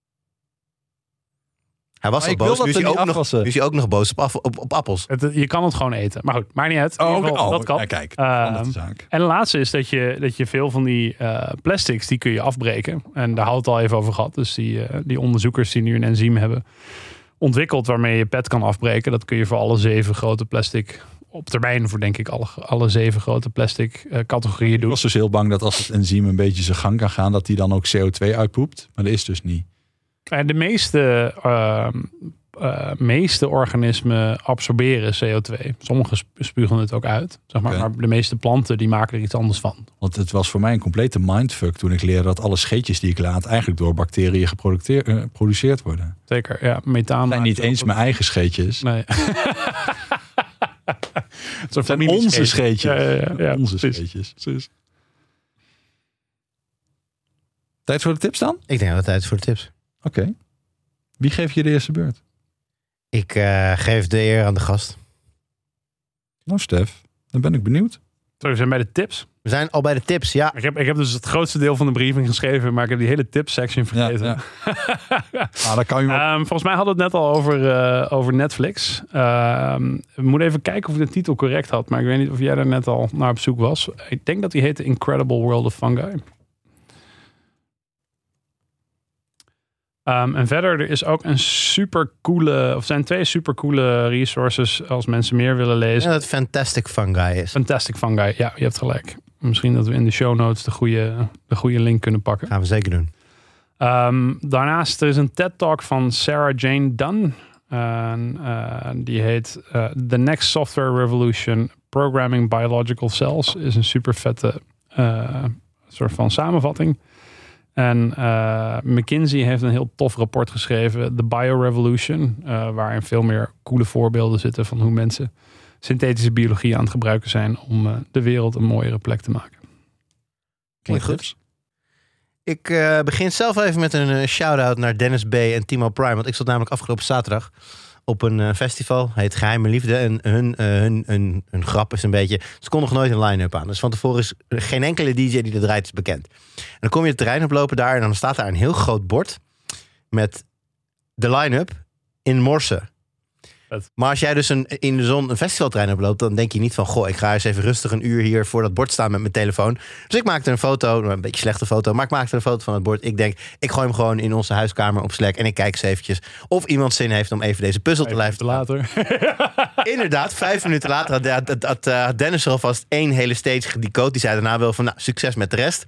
Hij was Maar al ik wil boos, dat nu is, er hij niet ook nog, afwassen. nu is hij ook nog boos op, af- op, op appels. Het, je kan het gewoon eten. Maar goed, maakt niet uit. In Oh, ieder oké. geval, Oh, dat kan. ja, kijk. Ehm, Andere zaak. En de laatste is dat je, dat je veel van die uh, plastics, die kun je afbreken. En daar hadden we het al even over gehad. Dus die, uh, die onderzoekers die nu een enzym hebben ontwikkeld waarmee je pet kan afbreken. Dat kun je voor alle zeven grote plastic op termijn voor denk ik alle, alle zeven grote plastic uh, categorieën Ik doet. was dus heel bang dat als het enzym een beetje zijn gang kan gaan, dat die dan ook C O twee uitpoept. Maar dat is dus niet. De meeste, uh, uh, meeste organismen absorberen C O twee. Sommige spugen het ook uit. Zeg maar. Okay. Maar de meeste planten die maken er iets anders van. Want het was voor mij een complete mindfuck toen ik leerde dat alle scheetjes die ik laat eigenlijk door bacteriën geproduceerd worden. Zeker, ja. Methaan. Het zijn niet eens mijn eigen scheetjes. Nee. Het zijn onze scheetjes. Ja, ja, ja, ja, onze precies. scheetjes. Precies. Tijd voor de tips dan? Ik denk dat het tijd is voor de tips. Oké. Okay. Wie geeft je de eerste beurt? Ik uh, geef de eer aan de gast. Nou, Stef, dan ben ik benieuwd. Zo, we zijn bij de tips. We zijn al bij de tips, ja. Ik heb, ik heb dus het grootste deel van de briefing geschreven, maar ik heb die hele tips-section vergeten. Ja, ja. ah, dan kan je wel... um, volgens mij hadden we het net al over, uh, over Netflix. Um, we moeten even kijken of ik de titel correct had, maar ik weet niet of jij daar net al naar op zoek was. Ik denk dat die heette Incredible World of Fungi. Um, en verder, er is ook een super coole, of zijn twee super coole resources als mensen meer willen lezen. Ja, dat Fantastic Fungi is. Fantastic Fungi, ja, je hebt gelijk. Misschien dat we in de show notes de goede, de goede link kunnen pakken. Gaan we zeker doen. Um, daarnaast er is een TED-talk van Sarah Jane Dunn. Uh, uh, die heet uh, The Next Software Revolution, Programming Biological Cells. Is een super vette uh, soort van samenvatting. En uh, McKinsey heeft een heel tof rapport geschreven, The Biorevolution, uh, waarin veel meer coole voorbeelden zitten van hoe mensen synthetische biologie aan het gebruiken zijn om uh, de wereld een mooiere plek te maken. Klinkt goed. Ik uh, begin zelf even met een uh, shout-out naar Dennis B. en Timo Prime, want ik zat namelijk afgelopen zaterdag op een uh, festival, heet Geheime Liefde. En hun, uh, hun, hun, hun grap is een beetje, ze kondigen nooit een line-up aan. Dus van tevoren is geen enkele D J die er draait is bekend. En dan kom je het terrein oplopen daar en dan staat daar een heel groot bord met de line-up in morse. Vet. Maar als jij dus een, in de zon een festivalterrein oploopt, dan denk je niet van, goh, ik ga eens even rustig een uur hier voor dat bord staan met mijn telefoon. Dus ik maakte een foto, een beetje slechte foto, maar ik maakte een foto van het bord. Ik denk, ik gooi hem gewoon in onze huiskamer op Slack en ik kijk eens eventjes of iemand zin heeft om even deze puzzel te lijf te later. Inderdaad, vijf minuten later had, had, had, had Dennis er alvast één hele stage gedecode. Die zei daarna wel van, nou, succes met de rest.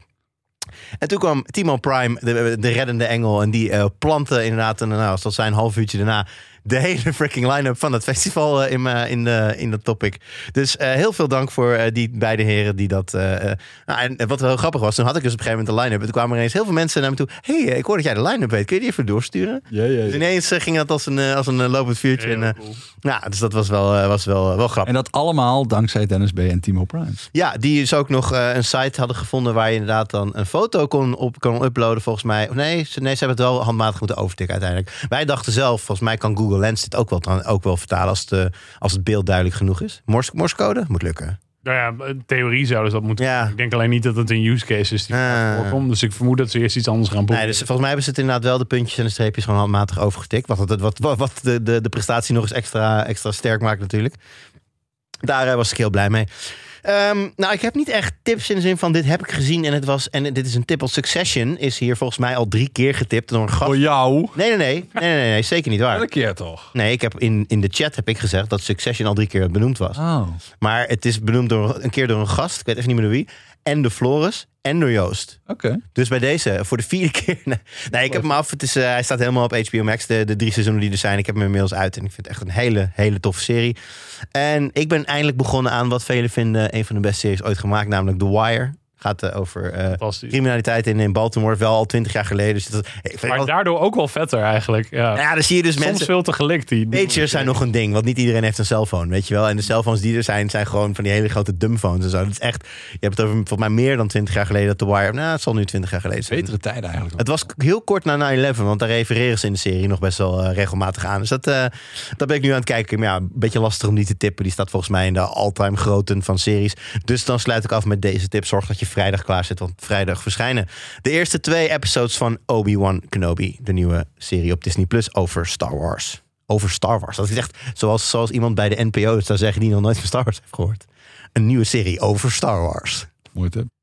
En toen kwam Timo Prime, de, de reddende engel, en die uh, plantte inderdaad, een, nou, zoals zijn een half uurtje daarna, de hele freaking line-up van het festival uh, in, uh, in, de, in dat topic. Dus uh, heel veel dank voor uh, die beide heren die dat... Uh, uh, nou, en wat wel grappig was, toen had ik dus op een gegeven moment de line-up. En toen kwamen er ineens heel veel mensen naar me toe. Hé, hey, ik hoor dat jij de line-up weet. Kun je die even doorsturen? Ja, ja, ja. Dus ineens uh, ging dat als een, uh, als een uh, lopend vuurtje. Heel en, uh, cool. ja, dus dat was wel, uh, was wel, uh, wel grappig. En dat allemaal dankzij Dennis B. en Timo Prime. Ja, die dus ook nog uh, een site hadden gevonden waar je inderdaad dan een foto kon, op, kon uploaden volgens mij. Of nee, ze, nee, ze hebben het wel handmatig moeten overtikken uiteindelijk. Wij dachten zelf, volgens mij kan Google Lens dit ook wel, ook wel vertalen als, de, als het beeld duidelijk genoeg is. Morse, Morsecode? Moet lukken. Nou ja, in theorie zouden ze dat moeten. Ja. Ik denk alleen niet dat het een use case is die Uh. voorkomt. Dus ik vermoed dat ze eerst iets anders gaan Nee, proberen. dus volgens mij hebben ze het inderdaad wel de puntjes en de streepjes gewoon handmatig overgetikt. Wat, wat, wat, wat, wat de, de, de prestatie nog eens extra, extra sterk maakt natuurlijk. Daar uh, was ik heel blij mee. Um, nou, ik heb niet echt tips in de zin van dit heb ik gezien en het was en dit is een tip. Als Succession is hier volgens mij al drie keer getipt door een gast. Voor jou? Nee, nee, nee, nee, nee, nee, zeker niet waar. Elke keer toch? Nee, ik heb in, in de chat heb ik gezegd dat Succession al drie keer benoemd was. Oh. Maar het is benoemd door een keer door een gast, ik weet even niet meer door wie, en door Floris en door Joost. Oké. Okay. Dus bij deze, voor de vierde keer. Nee, ik heb hem af. Het is, uh, hij staat helemaal op H B O Max. De, de drie seizoenen die er zijn. Ik heb hem inmiddels uit. En ik vind het echt een hele, hele toffe serie. En ik ben eindelijk begonnen aan wat velen vinden een van de beste series ooit gemaakt. Namelijk The Wire. Gaat uh, over uh, criminaliteit in, in Baltimore. Wel al twintig jaar geleden. Dus dat, ik vind maar al... daardoor ook wel vetter eigenlijk. Ja, ja dan zie je dus soms mensen... veel te gelikt. Die Pagers zijn nog een ding. Want niet iedereen heeft een cellphone. Weet je wel. En de cellphones die er zijn, zijn gewoon van die hele grote dumbphones en zo. Dat is echt... Je hebt het over volgens mij meer dan twintig jaar geleden dat The Wire... Nou, het zal nu twintig jaar geleden zijn. Betere tijden eigenlijk. Het was heel kort na nine eleven, want daar refereren ze in de serie nog best wel uh, regelmatig aan. Dus dat, uh, dat ben ik nu aan het kijken. Maar ja, een beetje lastig om die te tippen. Die staat volgens mij in de all-time groten van series. Dus dan sluit ik af met deze tip. Zorg dat je vrijdag klaar zit, want vrijdag verschijnen de eerste twee episodes van Obi-Wan Kenobi. De nieuwe serie op Disney Plus over Star Wars. Over Star Wars. Dat is echt zoals, zoals iemand bij de N P O zou zeggen die nog nooit van Star Wars heeft gehoord. Een nieuwe serie over Star Wars. Mooi tip.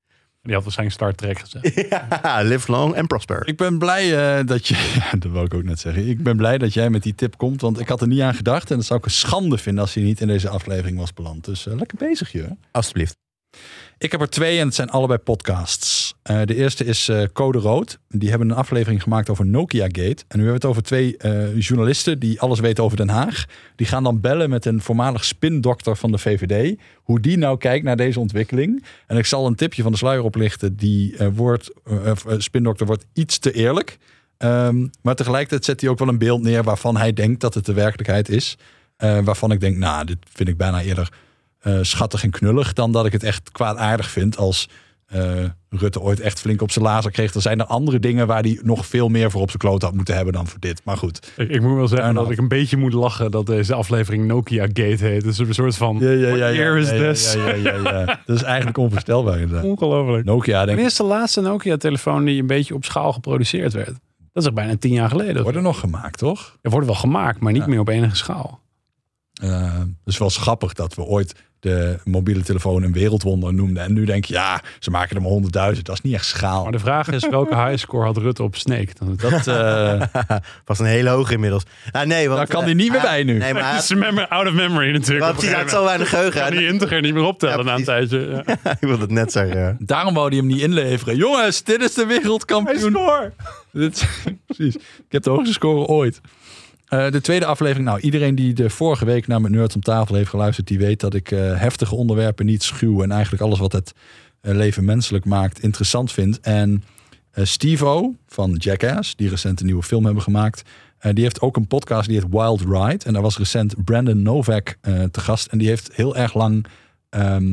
Die had waarschijnlijk Star Trek gezegd. Ja, live long and prosper. Ik ben blij uh, dat je... Ja, dat wil ik ook net zeggen. Ik ben blij dat jij met die tip komt. Want ik had er niet aan gedacht. En dat zou ik een schande vinden als hij niet in deze aflevering was beland. Dus uh, lekker bezig, je. Alsjeblieft. Ik heb er twee en het zijn allebei podcasts. Uh, de eerste is uh, Code Rood. Die hebben een aflevering gemaakt over Nokia Gate. En nu hebben we het over twee uh, journalisten die alles weten over Den Haag. Die gaan dan bellen met een voormalig spindokter van de V V D. Hoe die nou kijkt naar deze ontwikkeling. En ik zal een tipje van de sluier oplichten. Die uh, wordt, uh, uh, spindokter wordt iets te eerlijk. Um, maar tegelijkertijd zet hij ook wel een beeld neer waarvan hij denkt dat het de werkelijkheid is. Uh, waarvan ik denk, nou, dit vind ik bijna eerder... Uh, schattig en knullig dan dat ik het echt kwaadaardig vind als uh, Rutte ooit echt flink op zijn lazer kreeg. Er zijn er andere dingen waar hij nog veel meer voor op zijn kloot had moeten hebben dan voor dit. Maar goed. Ik, ik moet wel zeggen nou, dat ik een beetje moet lachen dat deze aflevering Nokia Gate heet. Dus een soort van, ja, ja, ja, what year is ja, ja, this? Ja, ja, ja, ja. Dat is eigenlijk onvoorstelbaar. Inderdaad. Ongelooflijk. Nokia, denk ik. Wanneer is de laatste Nokia-telefoon die een beetje op schaal geproduceerd werd? Dat is al bijna tien jaar geleden. Worden nog gemaakt, toch? Er wordt wel gemaakt, maar niet Ja. meer op enige schaal. Uh, het is wel grappig dat we ooit de mobiele telefoon een wereldwonder noemden. En nu denk je, ja, ze maken er maar honderdduizend. Dat is niet echt schaal. Maar de vraag is, welke highscore had Rutte op Snake? Dat uh, was een hele hoog inmiddels. Ah, nee, want, daar kan hij niet meer uh, bij nu. Nee, maar Het is mem- out of memory natuurlijk. want hij had zo weinig geheugen. Kan die integer niet meer optellen Ja, na een tijdje. Ja. Ik wilde het net zeggen. Daarom wou hij hem niet inleveren. Jongens, dit is de wereldkampioen. Score! Dit, precies. Ik heb de hoogste score ooit. Uh, de tweede aflevering. Nou, iedereen die de vorige week naar mijn Nerds om tafel heeft geluisterd, die weet dat ik uh, heftige onderwerpen niet schuw. En eigenlijk alles wat het uh, leven menselijk maakt interessant vind. En uh, Steve-O van Jackass, die recent een nieuwe film hebben gemaakt. Uh, die heeft ook een podcast die heet Wild Ride. En daar was recent Brandon Novak uh, te gast. En die heeft heel erg lang um,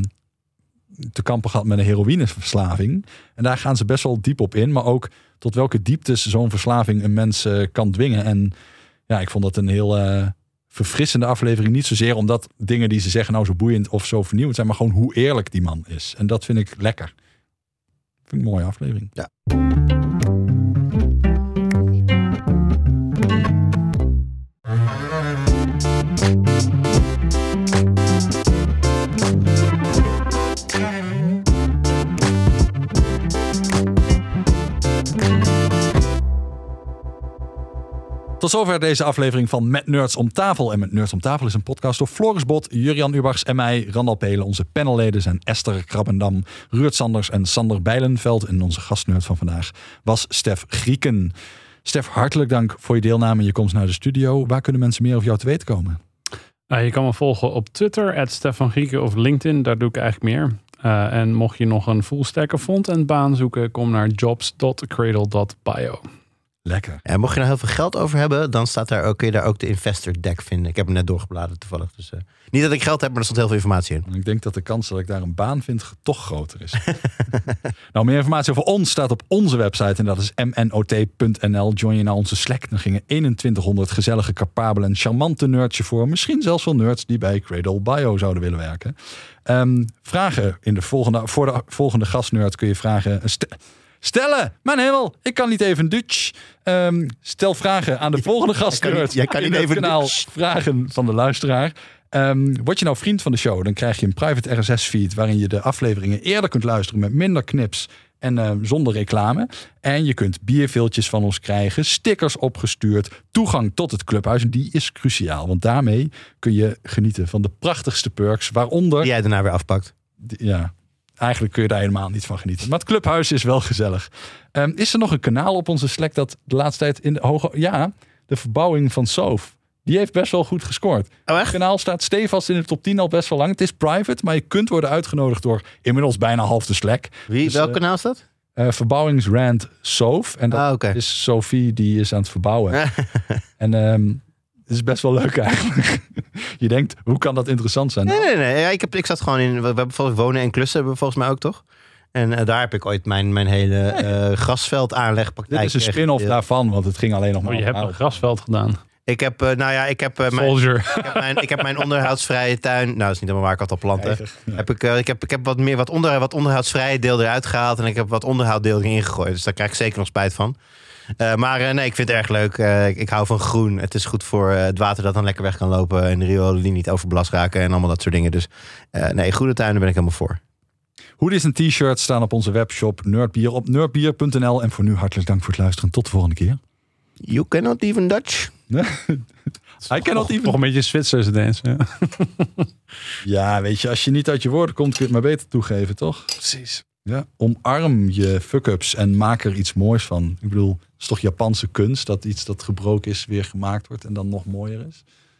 te kampen gehad met een heroïneverslaving. En daar gaan ze best wel diep op in. Maar ook tot welke dieptes zo'n verslaving een mens uh, kan dwingen. En ja, ik vond dat een heel uh, verfrissende aflevering. Niet zozeer omdat dingen die ze zeggen nou zo boeiend of zo vernieuwend zijn. Maar gewoon hoe eerlijk die man is. En dat vind ik lekker. Vind ik een mooie aflevering. Ja. Tot zover deze aflevering van Met Nerds om tafel. En Met Nerds om tafel is een podcast door Floris Bot, Jurian Ubachs en mij, Randal Pelen. Onze panelleden zijn Esther Krabbendam, Ruurt Sanders en Sander Bijlenveld. En onze gastnerd van vandaag was Stef Grieken. Stef, hartelijk dank voor je deelname en je komst naar de studio. Waar kunnen mensen meer over jou te weten komen? Uh, je kan me volgen op Twitter, at Stefan Grieken of LinkedIn. Daar doe ik eigenlijk meer. Uh, en mocht je nog een full stack front-end baan zoeken, kom naar jobs dot cradle dot bio. Lekker. En mocht je nou heel veel geld over hebben, dan staat daar ook, kun je daar ook de investor deck vinden. Ik heb hem net doorgebladerd toevallig. Dus, uh, niet dat ik geld heb, maar er stond heel veel informatie in. Ik denk dat de kans dat ik daar een baan vind toch groter is. Nou, meer informatie over ons staat op onze website en dat is m n o t punt n l. Join je naar onze Slack. Dan gingen eenentwintighonderd gezellige, capabele en charmante nerds je voor. Misschien zelfs wel nerds die bij Cradle Bio zouden willen werken. Um, vragen in de volgende, voor de volgende gastnerd kun je vragen... St- Stellen, mijn hemel, ik kan niet even Dutch. Um, stel vragen aan de volgende gastnerd. Jij kan niet, jij kan niet even kanaal Dutch. Vragen van de luisteraar. Um, word je nou vriend van de show, dan krijg je een private R S S-feed... waarin je de afleveringen eerder kunt luisteren met minder knips en uh, zonder reclame. En je kunt bierveeltjes van ons krijgen, stickers opgestuurd... toegang tot het clubhuis, en die is cruciaal. Want daarmee kun je genieten van de prachtigste perks, waaronder... Die jij daarna weer afpakt. Ja, eigenlijk kun je daar helemaal niet van genieten. Maar het clubhuis is wel gezellig. Um, is er nog een kanaal op onze Slack dat de laatste tijd in de hoge... Ja, de verbouwing van Soof. Die heeft best wel goed gescoord. Oh, echt? Het kanaal staat stevast in de top tien al best wel lang. Het is private, maar je kunt worden uitgenodigd door inmiddels bijna half de Slack. Wie, Dus, welk uh, kanaal is dat? Uh, verbouwingsrand Soof. En dat Ah, oké. is Sophie, die is aan het verbouwen. En um, het is best wel leuk eigenlijk. Je denkt, hoe kan dat interessant zijn? Nee, nee, nee. Ja, ik, heb, ik zat gewoon in... We hebben volgens wonen en klussen hebben we volgens mij ook, toch? En uh, daar heb ik ooit mijn, mijn hele uh, grasveld aanlegpraktijk. Dit is een spin-off echt, daarvan, want het ging alleen nog maar Oh, je over hebt een hout. grasveld gedaan. Ik heb, uh, nou ja, ik heb, uh, mijn, Soldier. ik, heb mijn, ik heb mijn onderhoudsvrije tuin... Nou, dat is niet helemaal waar ik had al planten. Eigen, ja. Heb ik, uh, ik heb, ik heb wat meer wat, onder, wat onderhoudsvrije deel eruit gehaald. En ik heb wat onderhouddeel erin gegooid. Dus daar krijg ik zeker nog spijt van. Uh, maar uh, nee, ik vind het erg leuk. Uh, ik, ik hou van groen. Het is goed voor uh, het water dat dan lekker weg kan lopen. En de riolen die niet overbelast raken. En allemaal dat soort dingen. Dus uh, nee, groene tuinen ben ik helemaal voor. Hoodies en t-shirts staan op onze webshop Nerdbier op nerdbier punt n l. En voor nu hartelijk dank voor het luisteren. Tot de volgende keer. You cannot even Dutch. I cannot even... Nog een beetje Zwitserse dance. Ja. Ja, weet je, als je niet uit je woorden komt, kun je het maar beter toegeven, toch? Precies. Ja, omarm je fuck-ups en maak er iets moois van. Ik bedoel, het is toch Japanse kunst dat iets dat gebroken is weer gemaakt wordt en dan nog mooier is.